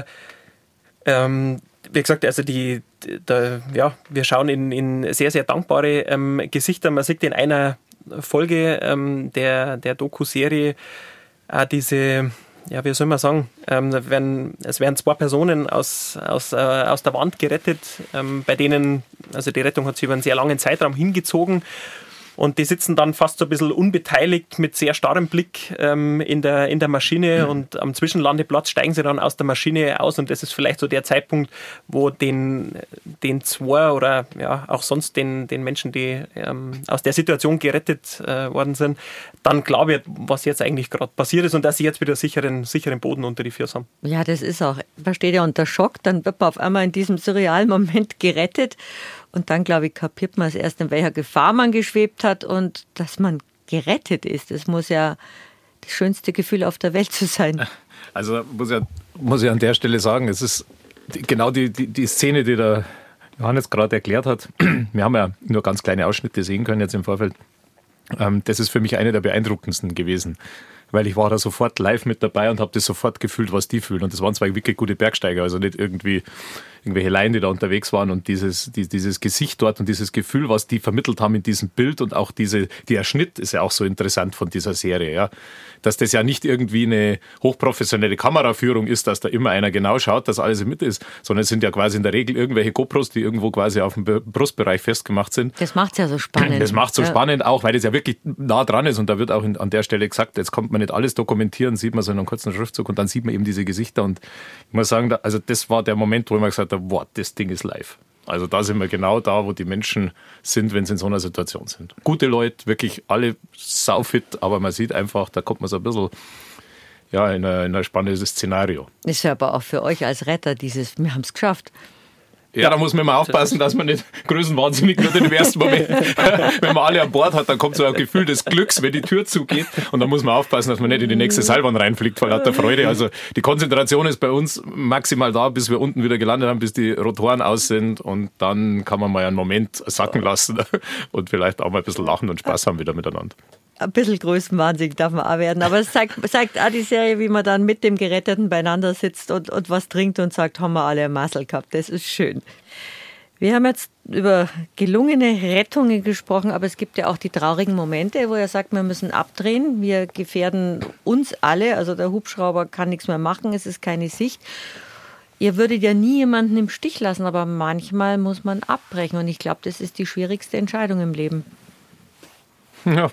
ähm, wie gesagt, also die, da, ja, wir schauen in, in sehr, sehr dankbare ähm, Gesichter. Man sieht in einer Folge ähm, der, der Doku-Serie auch diese, ja, wie soll man sagen, ähm, werden, es werden zwei Personen aus, aus, äh, aus der Wand gerettet, ähm, bei denen, also die Rettung hat sich über einen sehr langen Zeitraum hingezogen. Und die sitzen dann fast so ein bisschen unbeteiligt mit sehr starrem Blick ähm, in, der, in der Maschine mhm. und am Zwischenlandeplatz steigen sie dann aus der Maschine aus und das ist vielleicht so der Zeitpunkt, wo den, den zwei oder ja auch sonst den, den Menschen, die ähm, aus der Situation gerettet äh, worden sind, dann klar wird, was jetzt eigentlich gerade passiert ist und dass sie jetzt wieder sicheren, sicheren Boden unter die Füße haben. Ja, das ist auch, man steht ja unter Schock, dann wird man auf einmal in diesem surrealen Moment gerettet. Und dann, glaube ich, kapiert man es erst, in welcher Gefahr man geschwebt hat und dass man gerettet ist. Das muss ja das schönste Gefühl auf der Welt zu sein. Also muss ich, muss ich an der Stelle sagen, es ist genau die, die, die Szene, die der Johannes gerade erklärt hat. Wir haben ja nur ganz kleine Ausschnitte sehen können jetzt im Vorfeld. Das ist für mich eine der beeindruckendsten gewesen. weil ich war da sofort live mit dabei und habe das sofort gefühlt, was die fühlen. Und das waren zwei wirklich gute Bergsteiger, also nicht irgendwie irgendwelche Laien, die da unterwegs waren. Und dieses, die, dieses Gesicht dort und dieses Gefühl, was die vermittelt haben in diesem Bild und auch diese, der Schnitt ist ja auch so interessant von dieser Serie, ja. Dass das ja nicht irgendwie eine hochprofessionelle Kameraführung ist, dass da immer einer genau schaut, dass alles mit ist, sondern es sind ja quasi in der Regel irgendwelche GoPros, die irgendwo quasi auf dem Brustbereich festgemacht sind. Das macht's ja so spannend. Das macht so ja. spannend auch, weil das ja wirklich nah dran ist und da wird auch in, an der Stelle gesagt, jetzt kommt man nicht alles dokumentieren, sieht man so in einem kurzen Schriftzug und dann sieht man eben diese Gesichter und ich muss sagen, da, also das war der Moment, wo ich mir gesagt habe, wow, das Ding ist live. Also da sind wir genau da, wo die Menschen sind, wenn sie in so einer Situation sind. Gute Leute, wirklich alle saufit, aber man sieht einfach, da kommt man so ein bisschen ja, in ein, in ein spannendes Szenario. Ist ja aber auch für euch als Retter dieses, wir haben es geschafft. Ja, da muss man immer aufpassen, dass man nicht größenwahnsinnig wird im ersten Moment. Wenn man alle an Bord hat, dann kommt so ein Gefühl des Glücks, wenn die Tür zugeht. Und dann muss man aufpassen, dass man nicht in die nächste Seilbahn reinfliegt vor lauter Freude. Also die Konzentration ist bei uns maximal da, bis wir unten wieder gelandet haben, bis die Rotoren aus sind. Und dann kann man mal einen Moment sacken lassen und vielleicht auch mal ein bisschen lachen und Spaß haben wieder miteinander. Ein bisschen größenwahnsinnig darf man auch werden. Aber es zeigt, zeigt auch die Serie, wie man dann mit dem Geretteten beieinander sitzt und, und was trinkt und sagt, haben wir alle ein Maßel gehabt. Das ist schön. Wir haben jetzt über gelungene Rettungen gesprochen, aber es gibt ja auch die traurigen Momente, wo er sagt, wir müssen abdrehen. Wir gefährden uns alle. Also der Hubschrauber kann nichts mehr machen, es ist keine Sicht. Ihr würdet ja nie jemanden im Stich lassen, aber manchmal muss man abbrechen. Und ich glaube, das ist die schwierigste Entscheidung im Leben. Ja.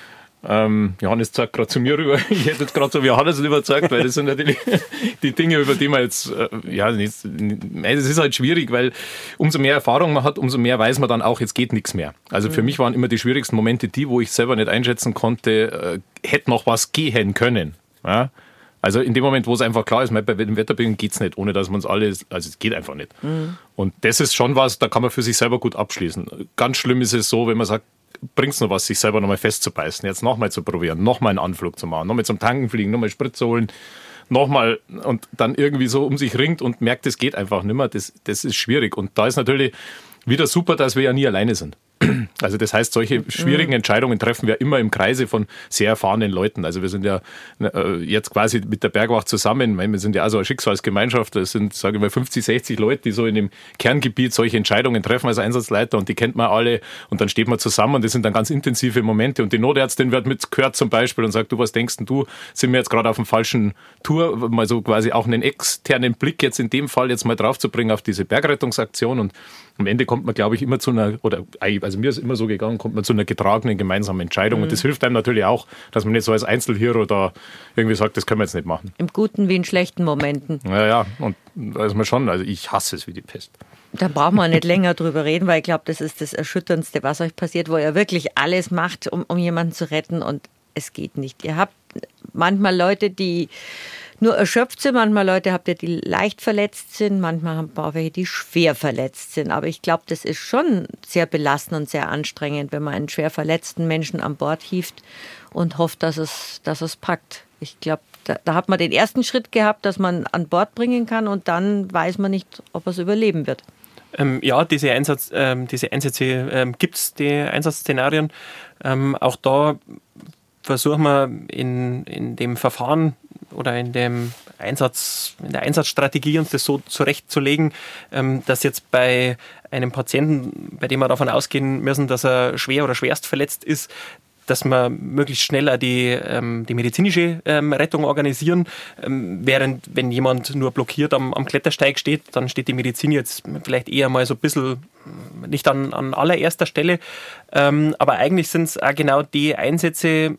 Ähm, Johannes zeigt gerade zu mir rüber. Ich hätte jetzt gerade so wie Johannes überzeugt, weil das sind natürlich die Dinge, über die man jetzt, äh, ja, es ist halt schwierig, weil umso mehr Erfahrung man hat, umso mehr weiß man dann auch, jetzt geht nichts mehr. Also mhm. für mich waren immer die schwierigsten Momente die, wo ich selber nicht einschätzen konnte, äh, hätte noch was gehen können. Ja? Also in dem Moment, wo es einfach klar ist, bei den Wetterbedingungen geht es nicht, ohne dass man es alles, also es geht einfach nicht. Mhm. Und das ist schon was, da kann man für sich selber gut abschließen. Ganz schlimm ist es so, wenn man sagt, bringt es noch was, sich selber nochmal festzubeißen, jetzt nochmal zu probieren, nochmal einen Anflug zu machen, nochmal zum Tanken fliegen, nochmal Sprit zu holen, nochmal und dann irgendwie so um sich ringt und merkt, es geht einfach nicht mehr, das, das ist schwierig. Und da ist natürlich wieder super, dass wir ja nie alleine sind. Also das heißt, solche schwierigen Entscheidungen treffen wir immer im Kreise von sehr erfahrenen Leuten. Also wir sind ja jetzt quasi mit der Bergwacht zusammen, wir sind ja auch so eine Schicksalsgemeinschaft, das sind, sage ich mal, fünfzig, sechzig Leute, die so in dem Kerngebiet solche Entscheidungen treffen als Einsatzleiter und die kennt man alle und dann steht man zusammen und das sind dann ganz intensive Momente und die Notärztin wird mitgehört zum Beispiel und sagt, du, was denkst denn du, sind wir jetzt gerade auf dem falschen Tour, mal so quasi auch einen externen Blick jetzt in dem Fall jetzt mal drauf zu bringen auf diese Bergrettungsaktion und am Ende kommt man, glaube ich, immer zu einer, oder also mir ist immer so gegangen, kommt man zu einer getragenen gemeinsamen Entscheidung. Mhm. Und das hilft einem natürlich auch, dass man nicht so als Einzelhero da irgendwie sagt, das können wir jetzt nicht machen. Im guten wie in schlechten Momenten. Ja, ja, und da ist man schon, also ich hasse es wie die Pest. Da braucht man nicht länger drüber reden, weil ich glaube, das ist das Erschütterndste, was euch passiert, wo ihr wirklich alles macht, um, um jemanden zu retten und es geht nicht. Ihr habt manchmal Leute, die nur erschöpft sind, manchmal Leute habt ihr, die leicht verletzt sind, manchmal haben wir auch welche, die schwer verletzt sind. Aber ich glaube, das ist schon sehr belastend und sehr anstrengend, wenn man einen schwer verletzten Menschen an Bord hieft und hofft, dass es, dass es packt. Ich glaube, da, da hat man den ersten Schritt gehabt, dass man an Bord bringen kann und dann weiß man nicht, ob er es überleben wird. Ähm, ja, diese, Einsatz, ähm, diese Einsätze ähm, gibt es, die Einsatzszenarien. Ähm, auch da versuchen wir in, in dem Verfahren oder in dem Einsatz, in der Einsatzstrategie uns das so zurechtzulegen, dass jetzt bei einem Patienten, bei dem wir davon ausgehen müssen, dass er schwer oder schwerst verletzt ist, dass wir möglichst schneller die, die medizinische Rettung organisieren. Während, wenn jemand nur blockiert am, am Klettersteig steht, dann steht die Medizin jetzt vielleicht eher mal so ein bisschen nicht an, an allererster Stelle. Aber eigentlich sind es auch genau die Einsätze,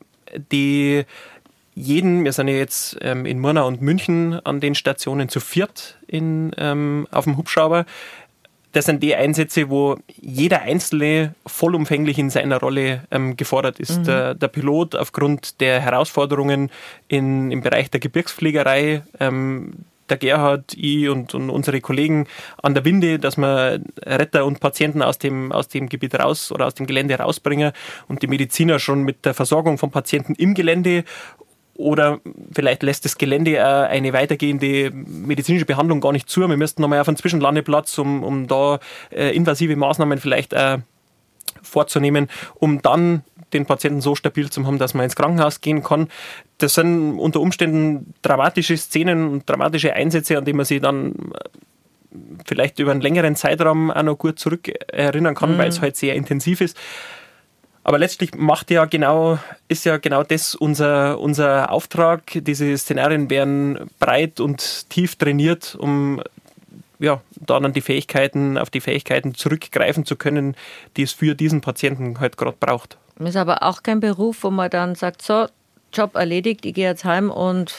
die jeden, wir sind ja jetzt ähm, in Murnau und München an den Stationen zu viert in, ähm, auf dem Hubschrauber. Das sind die Einsätze, wo jeder Einzelne vollumfänglich in seiner Rolle ähm, gefordert ist. Mhm. Der, der Pilot aufgrund der Herausforderungen in, im Bereich der Gebirgsfliegerei, ähm, der Gerhard, ich und, und unsere Kollegen an der Winde, dass wir Retter und Patienten aus dem, aus dem Gebiet raus oder aus dem Gelände rausbringen und die Mediziner schon mit der Versorgung von Patienten im Gelände. Oder vielleicht lässt das Gelände eine weitergehende medizinische Behandlung gar nicht zu. Wir müssten nochmal auf einen Zwischenlandeplatz, um, um da äh, invasive Maßnahmen vielleicht äh, vorzunehmen, um dann den Patienten so stabil zu haben, dass man ins Krankenhaus gehen kann. Das sind unter Umständen dramatische Szenen und dramatische Einsätze, an die man sich dann vielleicht über einen längeren Zeitraum auch noch gut zurück erinnern kann, mhm. weil es halt sehr intensiv ist. Aber letztlich macht ja genau, ist ja genau das unser, unser Auftrag. Diese Szenarien werden breit und tief trainiert, um ja, dann an die Fähigkeiten, auf die Fähigkeiten zurückgreifen zu können, die es für diesen Patienten halt gerade braucht. Das ist aber auch kein Beruf, wo man dann sagt, so, Job erledigt, ich gehe jetzt heim und,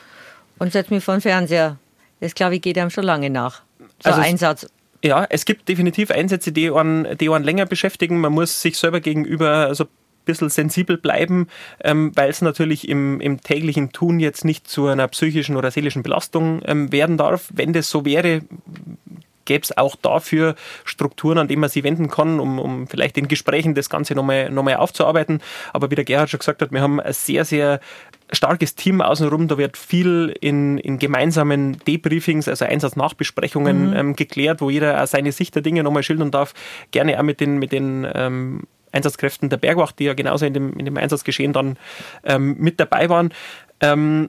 und setze mich vor den Fernseher. Das, glaube ich, geht einem schon lange nach, so also ein Einsatz. Ja, es gibt definitiv Einsätze, die einen, die einen länger beschäftigen. Man muss sich selber gegenüber so ein bisschen sensibel bleiben, ähm, weil es natürlich im, im täglichen Tun jetzt nicht zu einer psychischen oder seelischen Belastung ähm, werden darf. Wenn das so wäre, gäbe es auch dafür Strukturen, an denen man sich wenden kann, um, um vielleicht in Gesprächen das Ganze nochmal noch mal aufzuarbeiten. Aber wie der Gerhard schon gesagt hat, wir haben ein sehr, sehr starkes Team außenrum. Da wird viel in, in gemeinsamen Debriefings, also Einsatznachbesprechungen mhm. ähm, geklärt, wo jeder auch seine Sicht der Dinge nochmal schildern darf. Gerne auch mit den, mit den ähm, Einsatzkräften der Bergwacht, die ja genauso in dem, in dem Einsatzgeschehen dann ähm, mit dabei waren. Ähm,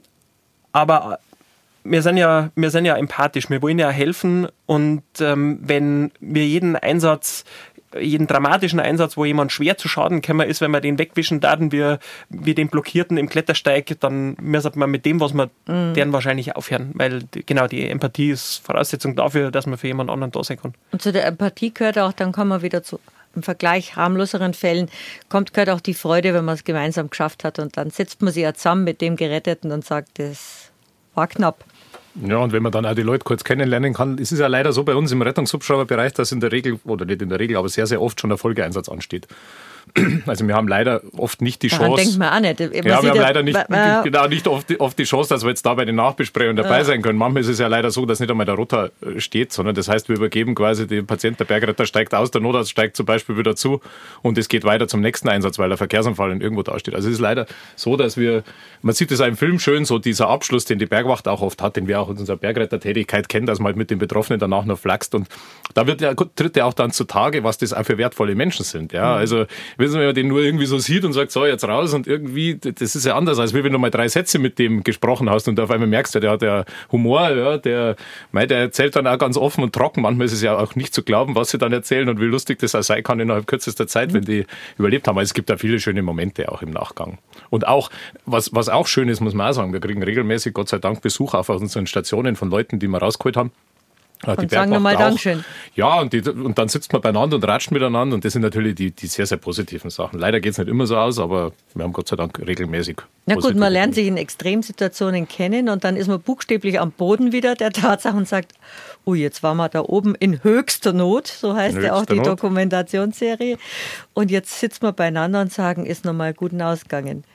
aber Wir sind, ja, wir sind ja empathisch, wir wollen ja helfen und ähm, wenn wir jeden Einsatz, jeden dramatischen Einsatz, wo jemand schwer zu Schaden gekommen ist, wenn wir den wegwischen daten, wir, wir den Blockierten im Klettersteig, dann müssen wir mit dem, was wir mhm. deren wahrscheinlich aufhören, weil die, genau die Empathie ist Voraussetzung dafür, dass man für jemand anderen da sein kann. Und zu der Empathie gehört auch, dann kommen wir wieder zu im Vergleich harmloseren Fällen, kommt gehört auch die Freude, wenn man es gemeinsam geschafft hat und dann setzt man sich ja zusammen mit dem Geretteten und sagt, das war knapp. Ja, und wenn man dann auch die Leute kurz kennenlernen kann, ist es ja leider so bei uns im Rettungshubschrauberbereich, dass in der Regel, oder nicht in der Regel, aber sehr, sehr oft schon der Folgeeinsatz ansteht. Also wir haben leider oft nicht die Daran Chance. denkt man auch nicht. Man ja, wir haben leider nicht, äh, genau, nicht oft, die, oft die Chance, dass wir jetzt da bei den Nachbesprechungen dabei äh. sein können. Manchmal ist es ja leider so, dass nicht einmal der Rotor steht, sondern das heißt, wir übergeben quasi den Patienten, der Bergretter steigt aus, der Notarzt steigt zum Beispiel wieder zu und es geht weiter zum nächsten Einsatz, weil der Verkehrsunfall irgendwo da steht. Also es ist leider so, dass wir, man sieht es auch im Film schön, so dieser Abschluss, den die Bergwacht auch oft hat, den wir auch in unserer Bergrettertätigkeit kennen, dass man halt mit den Betroffenen danach noch flaxt und da wird ja, tritt ja auch dann zutage, was das auch für wertvolle Menschen sind. Ja, also wissen wir, wenn man den nur irgendwie so sieht und sagt, so, jetzt raus und irgendwie, das ist ja anders, als wenn du mal drei Sätze mit dem gesprochen hast und auf einmal merkst, ja, der hat ja Humor, ja, der, mei, der erzählt dann auch ganz offen und trocken. Manchmal ist es ja auch nicht zu glauben, was sie dann erzählen und wie lustig das auch sein kann innerhalb kürzester Zeit, mhm. wenn die überlebt haben. Also es gibt da viele schöne Momente auch im Nachgang. Und auch, was, was auch schön ist, muss man auch sagen, wir kriegen regelmäßig, Gott sei Dank, Besuch auf unseren Stationen von Leuten, die wir rausgeholt haben. Ja, und sagen nochmal Dankeschön. Ja, und, die, und dann sitzt man beieinander und ratscht miteinander und das sind natürlich die, die sehr, sehr positiven Sachen. Leider geht es nicht immer so aus, aber wir haben Gott sei Dank regelmäßig. Na gut, man lernt sich in Extremsituationen kennen und dann ist man buchstäblich am Boden wieder der Tatsache und sagt, oh, jetzt waren wir da oben in höchster Not, so heißt ja auch die Not. Dokumentationsserie. Und jetzt sitzen wir beieinander und sagen, ist nochmal gut ausgegangen.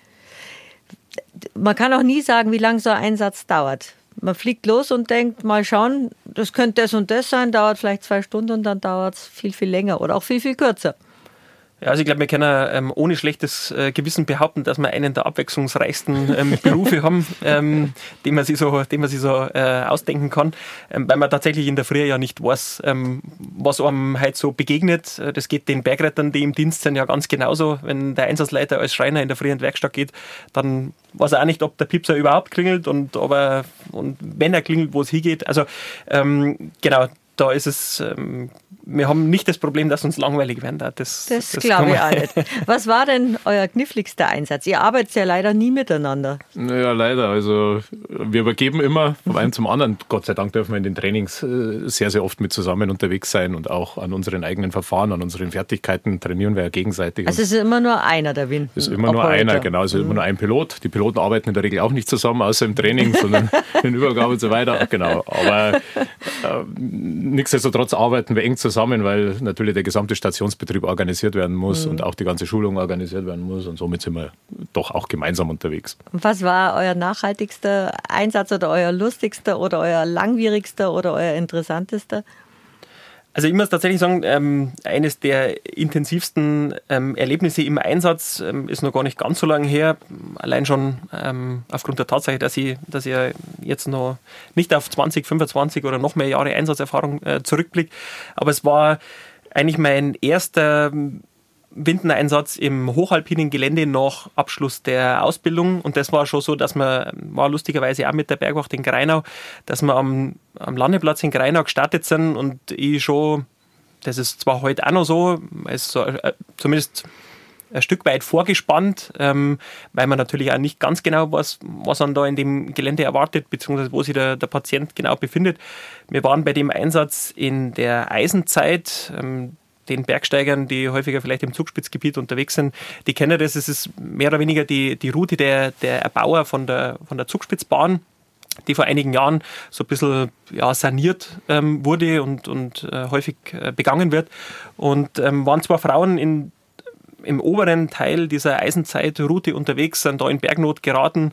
Man kann auch nie sagen, wie lange so ein Einsatz dauert. Man fliegt los und denkt, mal schauen, das könnte das und das sein, dauert vielleicht zwei Stunden und dann dauert es viel, viel länger oder auch viel, viel kürzer. Ja, also ich glaube, wir können ähm, ohne schlechtes äh, Gewissen behaupten, dass wir einen der abwechslungsreichsten ähm, Berufe haben, ähm, den man sich so, den man sich so äh, ausdenken kann, ähm, weil man tatsächlich in der Früh ja nicht weiß, ähm, was einem halt so begegnet. Das geht den Bergrettern, die im Dienst sind, ja ganz genauso. Wenn der Einsatzleiter als Schreiner in der Früh in die Werkstatt geht, dann weiß er auch nicht, ob der Piepser überhaupt klingelt und, ob er, und wenn er klingelt, wo es hingeht. Also ähm, genau, da ist es, ähm, wir haben nicht das Problem, dass uns langweilig werden. Das, das, das glaube ich auch nicht. Was war denn euer kniffligster Einsatz? Ihr arbeitet ja leider nie miteinander. Naja, leider. Also wir übergeben immer vom einen zum anderen. Gott sei Dank dürfen wir in den Trainings sehr, sehr oft mit zusammen unterwegs sein und auch an unseren eigenen Verfahren, an unseren Fertigkeiten trainieren wir ja gegenseitig. Also es ist immer nur einer der Wind. Es ist immer nur einer, genau. Es ist mhm. immer nur ein Pilot. Die Piloten arbeiten in der Regel auch nicht zusammen, außer im Training, sondern in Übergabe und so weiter. Genau. Aber äh, nichtsdestotrotz arbeiten wir eng zusammen, weil natürlich der gesamte Stationsbetrieb organisiert werden muss mhm. und auch die ganze Schulung organisiert werden muss und somit sind wir doch auch gemeinsam unterwegs. Was war euer nachhaltigster Einsatz oder euer lustigster oder euer langwierigster oder euer interessantester? Also ich muss tatsächlich sagen, ähm, eines der intensivsten ähm, Erlebnisse im Einsatz ähm, ist noch gar nicht ganz so lange her. Allein schon ähm, aufgrund der Tatsache, dass ich, dass ich jetzt noch nicht auf zwanzig, fünfundzwanzig oder noch mehr Jahre Einsatzerfahrung äh, zurückblicke. Aber es war eigentlich mein erster Winteneinsatz im hochalpinen Gelände nach Abschluss der Ausbildung. Und das war schon so, dass wir, war lustigerweise auch mit der Bergwacht in Grainau, dass wir am, am Landeplatz in Grainau gestartet sind und ich schon, das ist zwar heute auch noch so, ist so äh, zumindest ein Stück weit vorgespannt, ähm, weil man natürlich auch nicht ganz genau weiß, was man da in dem Gelände erwartet, beziehungsweise wo sich der, der Patient genau befindet. Wir waren bei dem Einsatz in der Eisenzeit, ähm, den Bergsteigern, die häufiger vielleicht im Zugspitzgebiet unterwegs sind, die kennen das, es ist mehr oder weniger die, die Route der, der Erbauer von der, von der Zugspitzbahn, die vor einigen Jahren so ein bisschen ja, saniert ähm, wurde und, und äh, häufig äh, begangen wird. Und ähm, waren zwar Frauen in im oberen Teil dieser Eisenzeitroute unterwegs, sind da in Bergnot geraten.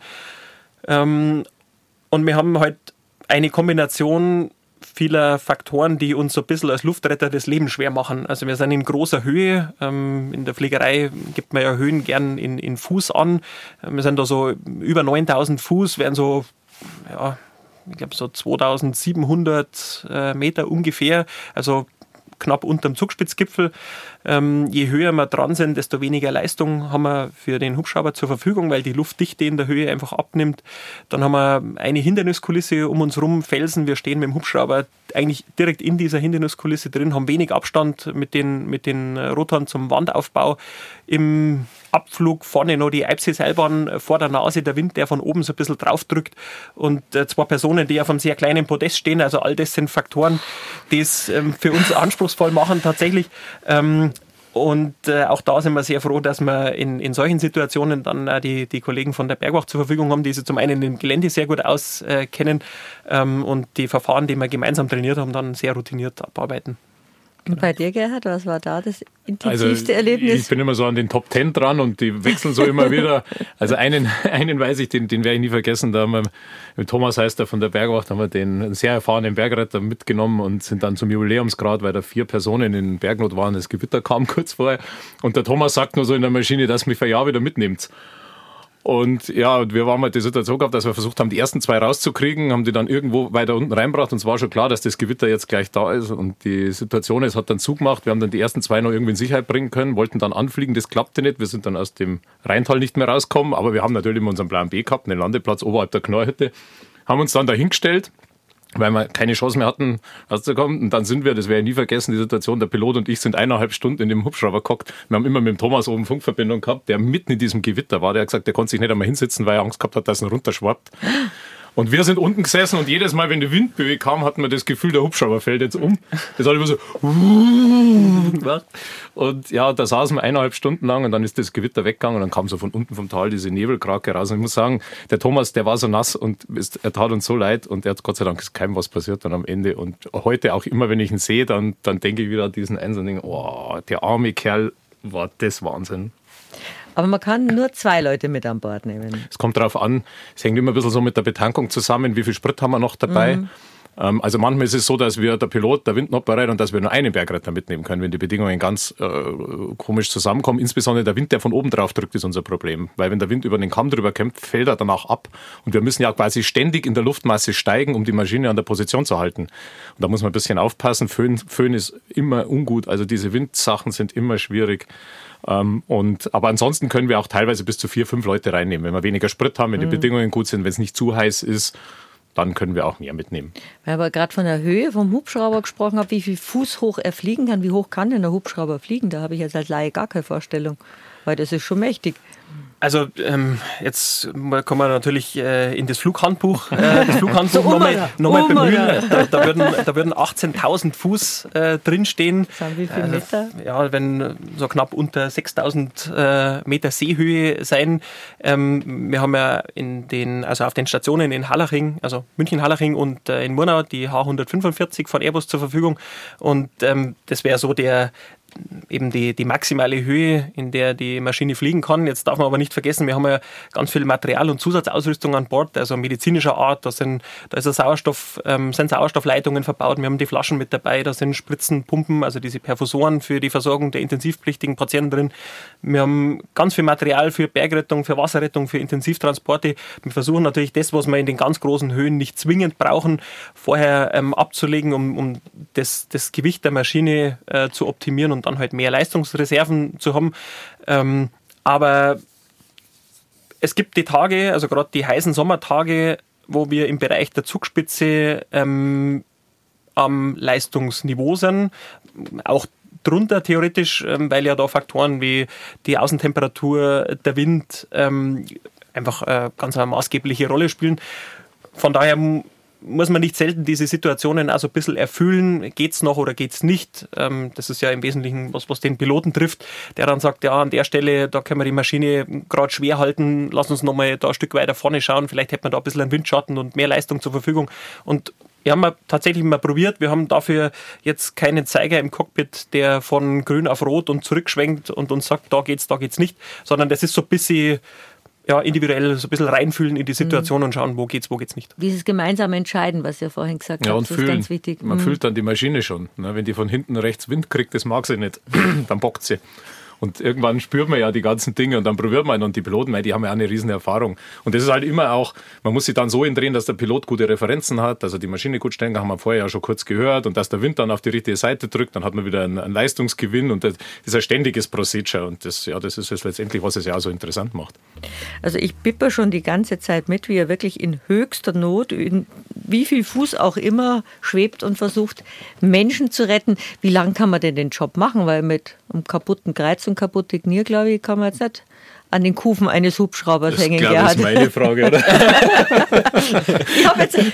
Ähm, und wir haben halt eine Kombination vieler Faktoren, die uns so ein bisschen als Luftretter das Leben schwer machen. Also wir sind in großer Höhe. Ähm, in der Fliegerei gibt man ja Höhen gern in, in Fuß an. Wir sind da so über neuntausend Fuß, wären so, ja, ich glaube so zweitausendsiebenhundert äh, Meter ungefähr. Also knapp unterm Zugspitzgipfel. Ähm, je höher wir dran sind, desto weniger Leistung haben wir für den Hubschrauber zur Verfügung, weil die Luftdichte in der Höhe einfach abnimmt. Dann haben wir eine Hinderniskulisse um uns rum, Felsen. Wir stehen mit dem Hubschrauber eigentlich direkt in dieser Hinderniskulisse drin, haben wenig Abstand mit den, mit den Rotoren zum Wandaufbau. Im Abflug vorne noch die Eibseeseilbahn vor der Nase, der Wind, der von oben so ein bisschen drauf drückt und äh, zwei Personen, die auf einem sehr kleinen Podest stehen. Also all das sind Faktoren, die es ähm, für uns anspruchsvoll machen tatsächlich. Ähm, Und äh, auch da sind wir sehr froh, dass wir in, in solchen Situationen dann äh, die, die Kollegen von der Bergwacht zur Verfügung haben, die sich zum einen im Gelände sehr gut auskennen äh, ähm, und die Verfahren, die wir gemeinsam trainiert haben, dann sehr routiniert abarbeiten. Und bei dir, Gerhard, was war da das intensivste also, Erlebnis? Ich bin immer so an den Top Ten dran und die wechseln so immer wieder. Also einen, einen weiß ich, den, den werde ich nie vergessen. Da haben wir mit Thomas Heister von der Bergwacht haben wir den einen sehr erfahrenen Bergretter mitgenommen und sind dann zum Jubiläumsgrad, weil da vier Personen in Bergnot waren. Das Gewitter kam kurz vorher. Und der Thomas sagt nur so in der Maschine, dass mich für ein Jahr wieder mitnimmt. Und ja, wir haben halt die Situation gehabt, dass wir versucht haben, die ersten zwei rauszukriegen, haben die dann irgendwo weiter unten reingebracht und es war schon klar, dass das Gewitter jetzt gleich da ist und die Situation ist, hat dann zugemacht. Wir haben dann die ersten zwei noch irgendwie in Sicherheit bringen können, wollten dann anfliegen, das klappte nicht. Wir sind dann aus dem Rheintal nicht mehr rausgekommen, aber wir haben natürlich immer unseren Plan B gehabt, einen Landeplatz oberhalb der Knorrhütte, haben uns dann dahingestellt, weil wir keine Chance mehr hatten, rauszukommen. Und dann sind wir, das werde ich nie vergessen, die Situation, der Pilot und ich sind eineinhalb Stunden in dem Hubschrauber gehockt. Wir haben immer mit dem Thomas oben Funkverbindung gehabt, der mitten in diesem Gewitter war. Der hat gesagt, der konnte sich nicht einmal hinsetzen, weil er Angst gehabt hat, dass er runterschwappt. Und wir sind unten gesessen und jedes Mal, wenn die Windböe kam, hatten wir das Gefühl, der Hubschrauber fällt jetzt um. Das hat immer so und ja, da saßen wir eineinhalb Stunden lang und dann ist das Gewitter weggegangen und dann kam so von unten vom Tal diese Nebelkrake raus. Und ich muss sagen, der Thomas, der war so nass und er tat uns so leid und er hat Gott sei Dank ist keinem was passiert dann am Ende. Und heute auch immer, wenn ich ihn sehe, dann, dann denke ich wieder an diesen Einsatz und denke, oh, der arme Kerl, war das Wahnsinn. Aber man kann nur zwei Leute mit an Bord nehmen. Es kommt darauf an, es hängt immer ein bisschen so mit der Betankung zusammen, wie viel Sprit haben wir noch dabei. Mhm. Ähm, also manchmal ist es so, dass wir, der Pilot, der Wind noch bereit und dass wir nur einen Bergretter mitnehmen können, wenn die Bedingungen ganz äh, komisch zusammenkommen. Insbesondere der Wind, der von oben drauf drückt, ist unser Problem. Weil wenn der Wind über den Kamm drüber kommt, fällt er danach ab. Und wir müssen ja quasi ständig in der Luftmasse steigen, um die Maschine an der Position zu halten. Und da muss man ein bisschen aufpassen. Föhn, Föhn ist immer ungut. Also diese Windsachen sind immer schwierig. Ähm, und, aber ansonsten können wir auch teilweise bis zu vier, fünf Leute reinnehmen. Wenn wir weniger Sprit haben, wenn die mhm. Bedingungen gut sind, wenn es nicht zu heiß ist, dann können wir auch mehr mitnehmen. Weil ich aber gerade von der Höhe vom Hubschrauber gesprochen habe, wie viel Fuß hoch er fliegen kann. Wie hoch kann denn der Hubschrauber fliegen? Da habe ich jetzt als Laie gar keine Vorstellung, weil das ist schon mächtig. Also ähm, jetzt kommen wir natürlich äh, in das Flughandbuch, äh, das Flughandbuch so, nochmal noch mal bemühen. Da, da würden, da würden achtzehntausend Fuß äh, drinstehen. Das sind wie viele Meter? Äh, ja, wenn so knapp unter sechstausend äh, Meter Seehöhe sein. Ähm, wir haben ja in den, also auf den Stationen in Hallaching, also München-Hallaching und äh, in Murnau die H hundertfünfundvierzig von Airbus zur Verfügung. Und ähm, das wäre so der eben die, die maximale Höhe, in der die Maschine fliegen kann. Jetzt darf man aber nicht vergessen, wir haben ja ganz viel Material und Zusatzausrüstung an Bord, also medizinischer Art. Da sind, da ist ein Sauerstoff, ähm, sind Sauerstoffleitungen verbaut. Wir haben die Flaschen mit dabei, da sind Spritzen, Pumpen, also diese Perfusoren für die Versorgung der intensivpflichtigen Patienten drin. Wir haben ganz viel Material für Bergrettung, für Wasserrettung, für Intensivtransporte. Wir versuchen natürlich das, was wir in den ganz großen Höhen nicht zwingend brauchen, vorher ähm, abzulegen, um, um das, das Gewicht der Maschine äh, zu optimieren und dann halt mehr Leistungsreserven zu haben. Ähm, aber es gibt die Tage, also gerade die heißen Sommertage, wo wir im Bereich der Zugspitze ähm, am Leistungsniveau sind, auch drunter theoretisch, ähm, weil ja da Faktoren wie die Außentemperatur, der Wind ähm, einfach äh, ganz eine maßgebliche Rolle spielen. Von daher m- muss man nicht selten diese Situationen also ein bisschen erfüllen, geht's noch oder geht's nicht. Ähm, das ist ja im Wesentlichen was, was den Piloten trifft, der dann sagt, ja, an der Stelle, da können wir die Maschine gerade schwer halten, lass uns nochmal da ein Stück weiter vorne schauen, vielleicht hätte man da ein bisschen einen Windschatten und mehr Leistung zur Verfügung. Und wir haben wir tatsächlich mal probiert, wir haben dafür jetzt keinen Zeiger im Cockpit, der von grün auf rot und zurückschwenkt und uns sagt, da geht's, da geht's nicht, sondern das ist so ein bisschen ja, individuell so ein bisschen reinfühlen in die Situation mhm. und schauen, wo geht's, wo geht's nicht. Dieses gemeinsame Entscheiden, was ihr vorhin gesagt ja, habt, und das fühlen. ist ganz wichtig. Man mhm. fühlt dann die Maschine schon. Ne? Wenn die von hinten rechts Wind kriegt, das mag sie nicht, dann bockt sie. Und irgendwann spürt man ja die ganzen Dinge und dann probiert man. Und die Piloten, die haben ja auch eine riesen Erfahrung. Und das ist halt immer auch, man muss sich dann so hindrehen, dass der Pilot gute Referenzen hat, dass er die Maschine gut stellen kann, haben wir vorher ja schon kurz gehört. Und dass der Wind dann auf die richtige Seite drückt, dann hat man wieder einen, einen Leistungsgewinn. Und das ist ein ständiges Procedure. Und das, ja, das ist es letztendlich, was es ja auch so interessant macht. Also ich bipper schon die ganze Zeit mit, wie er wirklich in höchster Not, in wie viel Fuß auch immer, schwebt und versucht, Menschen zu retten. Wie lange kann man denn den Job machen? Weil mit einem kaputten Kreuz und kaputte Knie, glaube ich, kann man jetzt nicht an den Kufen eines Hubschraubers das hängen. Das glaube ich, ist meine Frage, oder? ich habe jetzt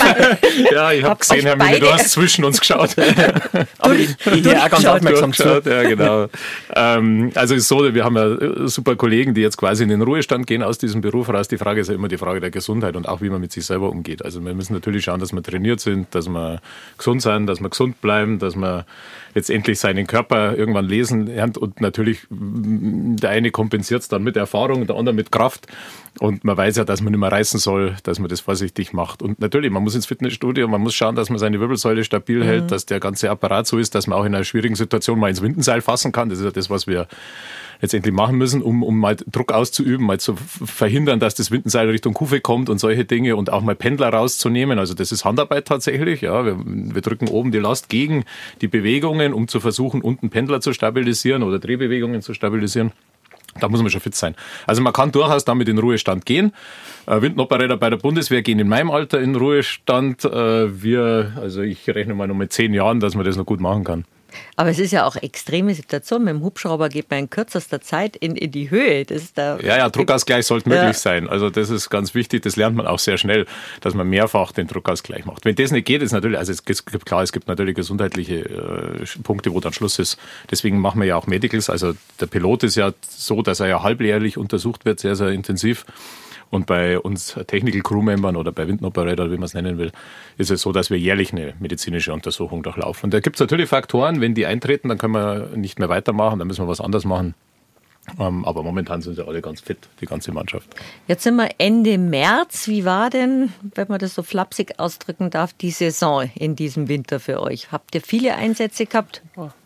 ja, ich habe gesehen, Herr Mine, du hast zwischen uns geschaut. Aber ich, ich hier auch ganz aufmerksam geschaut. Ja, genau. ähm, also es ist so, wir haben ja super Kollegen, die jetzt quasi in den Ruhestand gehen aus diesem Beruf raus. Die Frage ist ja immer die Frage der Gesundheit und auch, wie man mit sich selber umgeht. Also wir müssen natürlich schauen, dass wir trainiert sind, dass wir gesund sind, dass wir gesund bleiben, dass wir letztendlich seinen Körper irgendwann lesen lernt und natürlich der eine kompensiert es dann mit Erfahrung, der andere mit Kraft und man weiß ja, dass man nicht mehr reißen soll, dass man das vorsichtig macht und natürlich, man muss ins Fitnessstudio, man muss schauen, dass man seine Wirbelsäule stabil mhm. hält, dass der ganze Apparat so ist, dass man auch in einer schwierigen Situation mal ins Windenseil fassen kann, das ist ja das, was wir letztendlich machen müssen, um, um mal Druck auszuüben, mal zu verhindern, dass das Windenseil Richtung Kufe kommt und solche Dinge und auch mal Pendler rauszunehmen. Also das ist Handarbeit tatsächlich. Ja, wir, wir drücken oben die Last gegen die Bewegungen, um zu versuchen, unten Pendler zu stabilisieren oder Drehbewegungen zu stabilisieren. Da muss man schon fit sein. Also man kann durchaus damit in Ruhestand gehen. Äh, Windenoperäter bei der Bundeswehr gehen in meinem Alter in Ruhestand. Äh, wir, also ich rechne mal noch mit zehn Jahren, dass man das noch gut machen kann. Aber es ist ja auch eine extreme Situation. Mit dem Hubschrauber geht man in kürzester Zeit in, in die Höhe. Das ist da ja, ja, Druckausgleich sollte ja. möglich sein. Also das ist ganz wichtig. Das lernt man auch sehr schnell, dass man mehrfach den Druckausgleich macht. Wenn das nicht geht, ist natürlich, also es gibt klar, es gibt natürlich gesundheitliche äh, Punkte, wo dann Schluss ist. Deswegen machen wir ja auch Medicals. Also der Pilot ist ja so, dass er ja halbjährlich untersucht wird, sehr, sehr intensiv. Und bei uns Technical Crew-Membern oder bei Windenoperatern, wie man es nennen will, ist es so, dass wir jährlich eine medizinische Untersuchung durchlaufen. Und da gibt es natürlich Faktoren, wenn die eintreten, dann können wir nicht mehr weitermachen, dann müssen wir was anderes machen. Ähm, aber momentan sind sie alle ganz fit, die ganze Mannschaft. Jetzt sind wir Ende März. Wie war denn, wenn man das so flapsig ausdrücken darf, die Saison in diesem Winter für euch? Habt ihr viele Einsätze gehabt?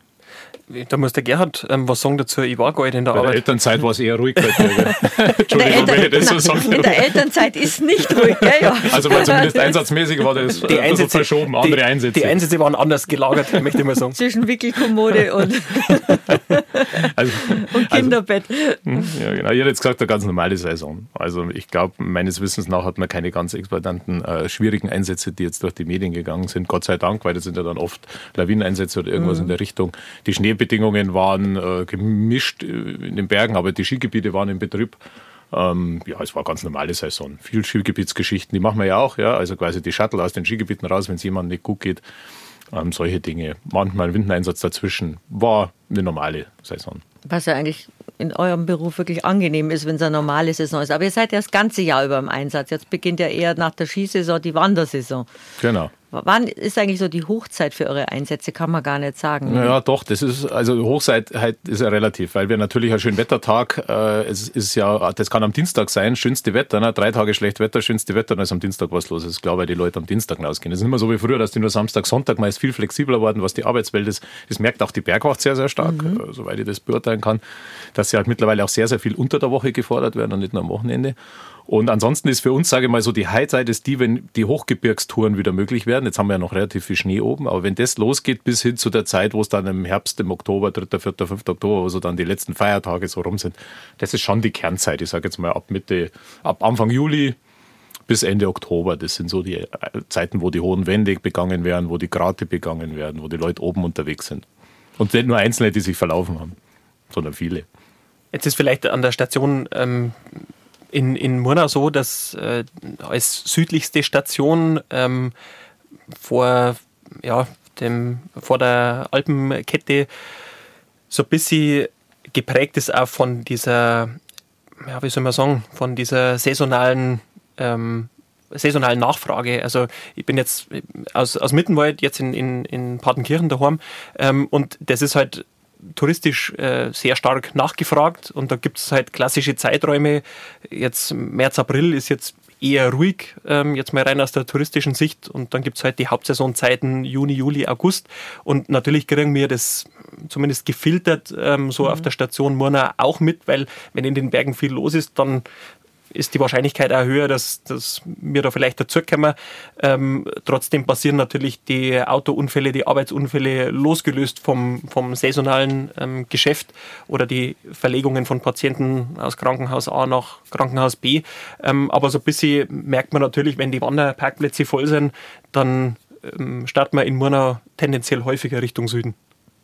Da muss der Gerhard ähm, was sagen dazu. Ich war gar nicht in der Bei Arbeit. Der Elternzeit war es eher ruhig. Entschuldigung, Eltern, wenn ich das so nein, sage. in der Elternzeit ist nicht ruhig, gell? Ja. Also weil zumindest einsatzmäßig war das die Einsätze, verschoben, andere die, Einsätze. Die Einsätze waren anders gelagert, möchte ich mal sagen. Zwischen Wickelkommode und, also, und Kinderbett. Also, ja, genau. Ich hätte jetzt gesagt, eine ganz normale Saison. Also ich glaube, meines Wissens nach hat man keine ganz exorbitanten, äh, schwierigen Einsätze, die jetzt durch die Medien gegangen sind. Gott sei Dank, weil das sind ja dann oft Lawineneinsätze oder irgendwas mhm. in der Richtung. Die Schneebedingungen waren äh, gemischt in den Bergen, aber die Skigebiete waren in Betrieb. Ähm, ja, es war eine ganz normale Saison. Viel Skigebietsgeschichten, die machen wir ja auch. Ja? Also quasi die Shuttle aus den Skigebieten raus, wenn es jemandem nicht gut geht. Ähm, solche Dinge. Manchmal ein Windeneinsatz dazwischen. War eine normale Saison. Was ja eigentlich in eurem Beruf wirklich angenehm ist, wenn es eine normale Saison ist. Aber ihr seid ja das ganze Jahr über im Einsatz. Jetzt beginnt ja eher nach der Skisaison die Wandersaison. Genau. Wann ist eigentlich so die Hochzeit für eure Einsätze? Kann man gar nicht sagen. Ne? Ja, doch, das ist, also Hochzeit halt ist ja relativ, weil wir natürlich einen schönen Wettertag, äh, es ist ja, das kann am Dienstag sein, schönste Wetter, ne? drei Tage schlecht Wetter, schönste Wetter, dann ist am Dienstag was los. Das ist klar, weil die Leute am Dienstag rausgehen. Es ist nicht mehr so wie früher, dass die nur Samstag, Sonntag meist viel flexibler worden, was die Arbeitswelt ist. Das merkt auch die Bergwacht sehr, sehr stark, mhm. äh, soweit ich das beurteilen kann, dass sie halt mittlerweile auch sehr, sehr viel unter der Woche gefordert werden und nicht nur am Wochenende. Und ansonsten ist für uns, sage ich mal, so die Highzeit ist die, wenn die Hochgebirgstouren wieder möglich werden. Jetzt haben wir ja noch relativ viel Schnee oben, aber wenn das losgeht bis hin zu der Zeit, wo es dann im Herbst, im Oktober, dritter, vierter, fünfter Oktober, wo so dann die letzten Feiertage so rum sind, das ist schon die Kernzeit. Ich sage jetzt mal ab Mitte, ab Anfang Juli bis Ende Oktober. Das sind so die Zeiten, wo die hohen Wände begangen werden, wo die Grate begangen werden, wo die Leute oben unterwegs sind. Und nicht nur Einzelne, die sich verlaufen haben, sondern viele. Jetzt ist vielleicht an der Station ähm In, in Murnau so, dass äh, als südlichste Station ähm, vor, ja, dem, vor der Alpenkette so ein bisschen geprägt ist auch von dieser, ja, wie soll man sagen, von dieser saisonalen, ähm, saisonalen Nachfrage. Also ich bin jetzt aus, aus Mittenwald, jetzt in, in, in Partenkirchen daheim ähm, und das ist halt touristisch äh, sehr stark nachgefragt und da gibt es halt klassische Zeiträume. Jetzt März, April ist jetzt eher ruhig, ähm, jetzt mal rein aus der touristischen Sicht und dann gibt es halt die Hauptsaisonzeiten Juni, Juli, August und natürlich kriegen wir das zumindest gefiltert ähm, so mhm. auf der Station Murnau auch mit, weil wenn in den Bergen viel los ist, dann ist die Wahrscheinlichkeit auch höher, dass, dass wir da vielleicht dazukommen. Ähm, trotzdem passieren natürlich die Autounfälle, die Arbeitsunfälle losgelöst vom, vom saisonalen ähm, Geschäft oder die Verlegungen von Patienten aus Krankenhaus A nach Krankenhaus B. Ähm, aber so ein bisschen merkt man natürlich, wenn die Wanderparkplätze voll sind, dann ähm, starten wir in Murnau tendenziell häufiger Richtung Süden.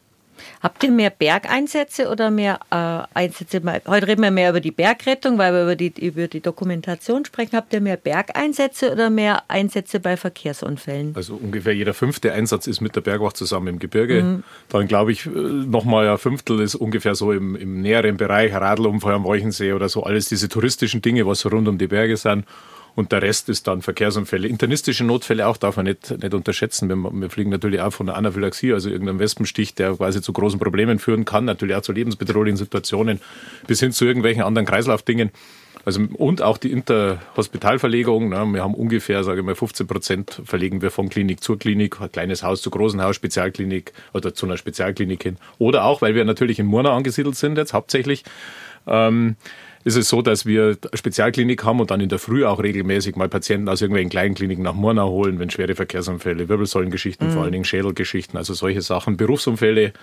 Habt ihr mehr Bergeinsätze oder mehr äh, Einsätze? Heute reden wir mehr über die Bergrettung, weil wir über die, über die Dokumentation sprechen. Habt ihr mehr Bergeinsätze oder mehr Einsätze bei Verkehrsunfällen? Also ungefähr jeder fünfte Einsatz ist mit der Bergwacht zusammen im Gebirge. Mhm. Dann glaube ich, nochmal ein Fünftel ist ungefähr so im, im näheren Bereich, Radlunfall am Wolchensee oder so, alles diese touristischen Dinge, was so rund um die Berge sind. Und der Rest ist dann Verkehrsunfälle. Internistische Notfälle auch darf man nicht, nicht unterschätzen. Wir, wir fliegen natürlich auch von der Anaphylaxie, also irgendeinem Wespenstich, der quasi zu großen Problemen führen kann, natürlich auch zu lebensbedrohlichen Situationen, bis hin zu irgendwelchen anderen Kreislaufdingen. Also, und auch die Interhospitalverlegung. Ne, wir haben ungefähr, sage ich mal, fünfzehn Prozent verlegen wir von Klinik zur Klinik, ein kleines Haus zu großen Haus, Spezialklinik oder zu einer Spezialklinik hin. Oder auch, weil wir natürlich in Murnau angesiedelt sind jetzt hauptsächlich, ähm, ist es so, dass wir eine Spezialklinik haben und dann in der Früh auch regelmäßig mal Patienten aus irgendwelchen kleinen Kliniken nach Murnau holen, wenn schwere Verkehrsunfälle, Wirbelsäulengeschichten, mhm. vor allen Dingen Schädelgeschichten, also solche Sachen, Berufsunfälle,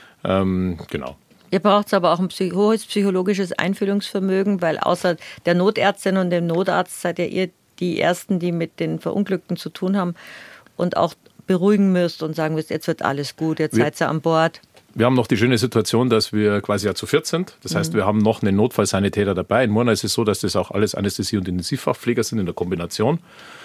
ähm, genau. Ihr braucht aber auch ein psych- hohes psychologisches Einfühlungsvermögen, weil außer der Notärztin und dem Notarzt seid ja ihr die Ersten, die mit den Verunglückten zu tun haben und auch beruhigen müsst und sagen müsst, jetzt wird alles gut, jetzt wir seid ihr an Bord. Wir haben noch die schöne Situation, dass wir quasi ja zu viert sind. Das heißt, wir haben noch einen Notfallsanitäter dabei. In Murnau ist es so, dass das auch alles Anästhesie- und Intensivfachpfleger sind in der Kombination.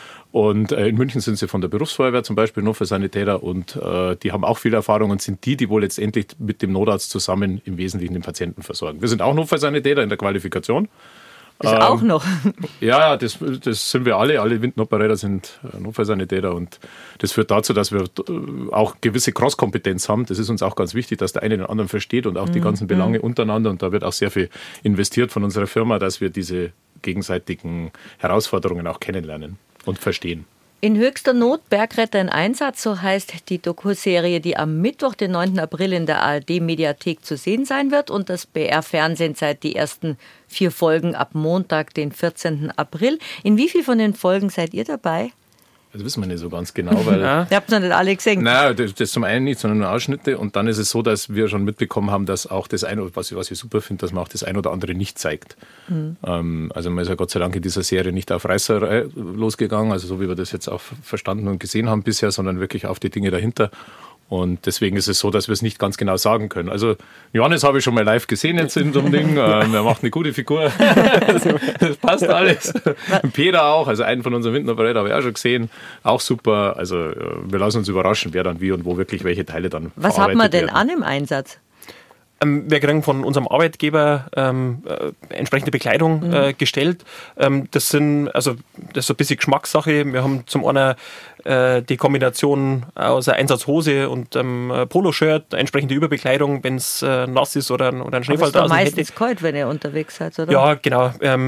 Und äh, in München sind sie von der Berufsfeuerwehr zum Beispiel Notfallsanitäter und äh, die haben auch viel Erfahrung und sind die, die wohl letztendlich mit dem Notarzt zusammen im Wesentlichen den Patienten versorgen. Wir sind auch Notfallsanitäter in der Qualifikation. Das ähm, auch noch. Ja, das, das sind wir alle. Alle Windnoperator sind Notfallsanitäter und das führt dazu, dass wir auch gewisse Cross-Kompetenz haben. Das ist uns auch ganz wichtig, dass der eine den anderen versteht und auch die ganzen Belange untereinander. Und da wird auch sehr viel investiert von unserer Firma, dass wir diese gegenseitigen Herausforderungen auch kennenlernen und verstehen. In höchster Not, Bergretter in Einsatz, so heißt die Dokuserie, die am Mittwoch, den neunten April in der A R D-Mediathek zu sehen sein wird. Und das B R-Fernsehen zeigt die ersten vier Folgen ab Montag, den vierzehnten April. In wie viel von den Folgen seid ihr dabei? Das wissen wir nicht so ganz genau, weil... Ja. Ihr habt noch nicht alle gesehen. Nein, das, das zum einen nicht, sondern nur Ausschnitte. Und dann ist es so, dass wir schon mitbekommen haben, dass auch das eine, was ich, was ich super finde, dass man auch das ein oder andere nicht zeigt. Mhm. Ähm, also man ist ja Gott sei Dank in dieser Serie nicht auf Reißerei losgegangen, also so wie wir das jetzt auch verstanden und gesehen haben bisher, sondern wirklich auf die Dinge dahinter. Und deswegen ist es so, dass wir es nicht ganz genau sagen können. Also Johannes habe ich schon mal live gesehen jetzt in so einem Ding. Ähm, er macht eine gute Figur. das, das passt alles. Und Peter auch, also einen von unseren Windnoperator habe ich auch schon gesehen. Auch super. Also wir lassen uns überraschen, wer dann wie und wo wirklich welche Teile dann Was hat man denn werden. an im Einsatz? Ähm, wir kriegen von unserem Arbeitgeber ähm, äh, entsprechende Bekleidung mhm. äh, gestellt. Ähm, das sind, also das ist so ein bisschen Geschmackssache. Wir haben zum einen äh, die Kombination aus einer Einsatzhose und einem ähm, Poloshirt, entsprechende Überbekleidung, wenn es äh, nass ist oder, oder ein Schneefall draußen hätte. Ist meistens kalt, wenn ihr unterwegs seid, oder? Ja, genau. Ähm,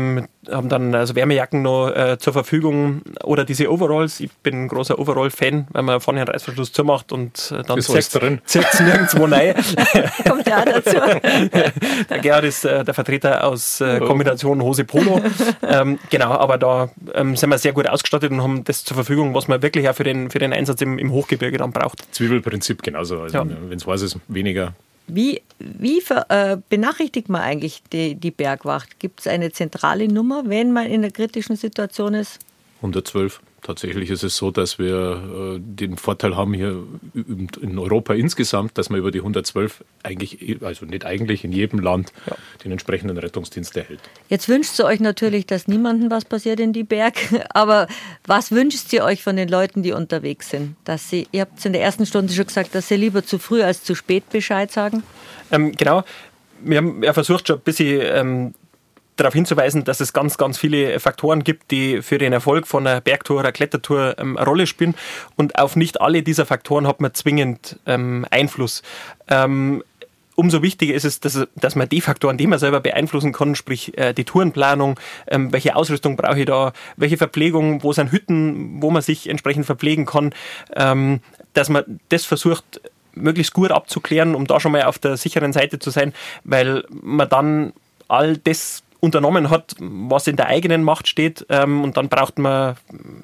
haben dann also Wärmejacken noch äh, zur Verfügung oder diese Overalls. Ich bin ein großer Overall-Fan, weil man vorne einen Reißverschluss zumacht und äh, dann zirkt es nirgendwo rein. Kommt ja dazu. Der Gerhard ist äh, der Vertreter aus äh, Kombination Hose-Polo. ähm, genau, aber da ähm, sind wir sehr gut ausgestattet und haben das zur Verfügung, was man wirklich auch für den, für den Einsatz im, im Hochgebirge dann braucht. Zwiebelprinzip genauso. Also, ja. Wenn es weiß ist, weniger. Wie, wie ver, äh, benachrichtigt man eigentlich die, die Bergwacht? Gibt es eine zentrale Nummer, wenn man in einer kritischen Situation ist? hundertzwölf. Tatsächlich ist es so, dass wir äh, den Vorteil haben hier in Europa insgesamt, dass man über die hundertzwölf eigentlich, also nicht eigentlich in jedem Land, ja. den entsprechenden Rettungsdienst erhält. Jetzt wünscht ihr euch natürlich, dass niemandem was passiert in die Berg. Aber was wünscht ihr euch von den Leuten, die unterwegs sind? Dass sie, ihr habt es in der ersten Stunde schon gesagt, dass sie lieber zu früh als zu spät Bescheid sagen? Ähm, genau. Wir haben ja versucht schon ein bisschen ähm, darauf hinzuweisen, dass es ganz, ganz viele Faktoren gibt, die für den Erfolg von einer Bergtour oder Klettertour ähm, eine Rolle spielen. Und auf nicht alle dieser Faktoren hat man zwingend ähm, Einfluss. Ähm, umso wichtiger ist es, dass, dass man die Faktoren, die man selber beeinflussen kann, sprich äh, die Tourenplanung, ähm, welche Ausrüstung brauche ich da, welche Verpflegung, wo sind Hütten, wo man sich entsprechend verpflegen kann, ähm, dass man das versucht, möglichst gut abzuklären, um da schon mal auf der sicheren Seite zu sein, weil man dann all das unternommen hat, was in der eigenen Macht steht, ähm, und dann braucht man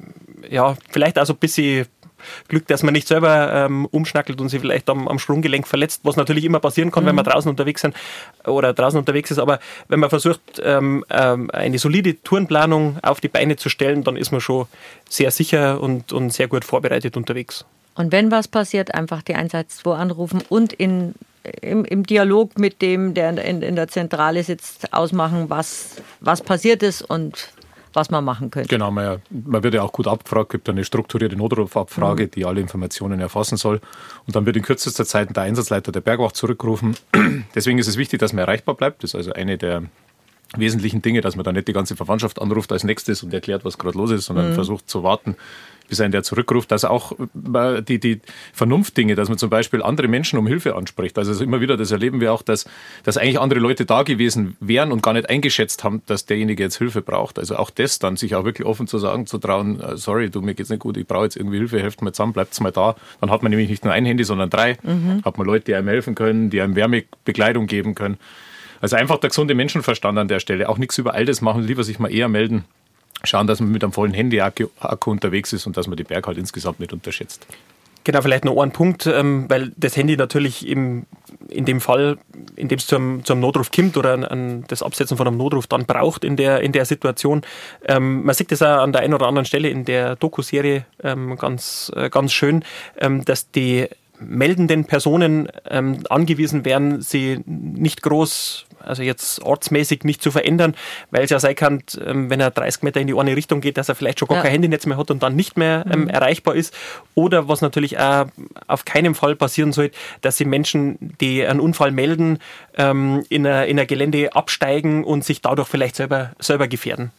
ja vielleicht auch so ein bisschen Glück, dass man nicht selber ähm, umschnackelt und sich vielleicht am, am Sprunggelenk verletzt, was natürlich immer passieren kann, mhm. wenn wir draußen unterwegs sind oder draußen unterwegs ist, aber wenn man versucht, ähm, ähm, eine solide Tourenplanung auf die Beine zu stellen, dann ist man schon sehr sicher und, und sehr gut vorbereitet unterwegs. Und wenn was passiert, einfach die eins eins zwei anrufen und in Im, im Dialog mit dem, der in, in der Zentrale sitzt, ausmachen, was, was passiert ist und was man machen könnte. Genau, man, ja, man wird ja auch gut abgefragt, gibt eine strukturierte Notrufabfrage, mhm. die alle Informationen erfassen soll. Und dann wird in kürzester Zeit der Einsatzleiter der Bergwacht zurückgerufen. Deswegen ist es wichtig, dass man erreichbar bleibt. Das ist also eine der wesentlichen Dinge, dass man dann nicht die ganze Verwandtschaft anruft als nächstes und erklärt, was gerade los ist, sondern mhm. versucht zu warten, bis ein der zurückruft, dass auch die, die Vernunftdinge, dass man zum Beispiel andere Menschen um Hilfe anspricht. Also immer wieder, das erleben wir auch, dass, dass eigentlich andere Leute da gewesen wären und gar nicht eingeschätzt haben, dass derjenige jetzt Hilfe braucht. Also auch das dann, sich auch wirklich offen zu sagen, zu trauen, sorry, du, mir geht's nicht gut, ich brauche jetzt irgendwie Hilfe, helft mir zusammen, bleibt's mal da. Dann hat man nämlich nicht nur ein Handy, sondern drei. Mhm. Hat man Leute, die einem helfen können, die einem Wärmebekleidung geben können. Also einfach der gesunde Menschenverstand an der Stelle. Auch nichts Übereiltes machen, lieber sich mal eher melden. Schauen, dass man mit einem vollen Handy-Akku unterwegs ist und dass man die Berg halt insgesamt nicht unterschätzt. Genau, vielleicht noch ein Punkt, weil das Handy natürlich im, in dem Fall, in dem es zum, zum Notruf kommt oder an, an das Absetzen von einem Notruf dann braucht in der, in der Situation. Ähm, man sieht das auch an der einen oder anderen Stelle in der Doku-Serie ähm, ganz, äh, ganz schön, ähm, dass die meldenden Personen ähm, angewiesen werden, sie nicht groß, also jetzt ortsmäßig nicht zu verändern, weil es ja sein kann, ähm, wenn er dreißig Meter in die eine Richtung geht, dass er vielleicht schon gar ja. kein Handynetz mehr hat und dann nicht mehr ähm, mhm. erreichbar ist. Oder was natürlich auch auf keinen Fall passieren sollte, dass sie Menschen, die einen Unfall melden, ähm, in ein in ein Gelände absteigen und sich dadurch vielleicht selber, selber gefährden.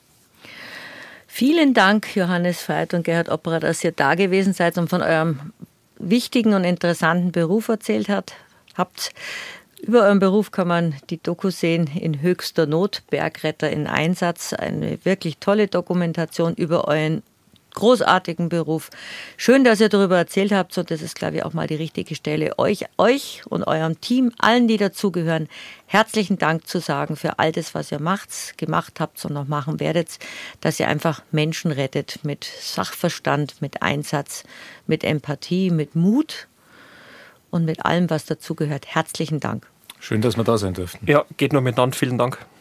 Vielen Dank, Johannes Veit und Gerhard Opperer, dass ihr da gewesen seid und von eurem wichtigen und interessanten Beruf erzählt hat, habt. Über euren Beruf kann man die Doku sehen, in höchster Not, Bergretter in Einsatz. Eine wirklich tolle Dokumentation über euren großartigen Beruf. Schön, dass ihr darüber erzählt habt und das ist, glaube ich, auch mal die richtige Stelle, euch, euch und eurem Team, allen, die dazugehören, herzlichen Dank zu sagen für all das, was ihr macht, gemacht habt und noch machen werdet, dass ihr einfach Menschen rettet mit Sachverstand, mit Einsatz, mit Empathie, mit Mut und mit allem, was dazugehört. Herzlichen Dank. Schön, dass wir da sein dürfen. Ja, geht nur miteinander. Vielen Dank.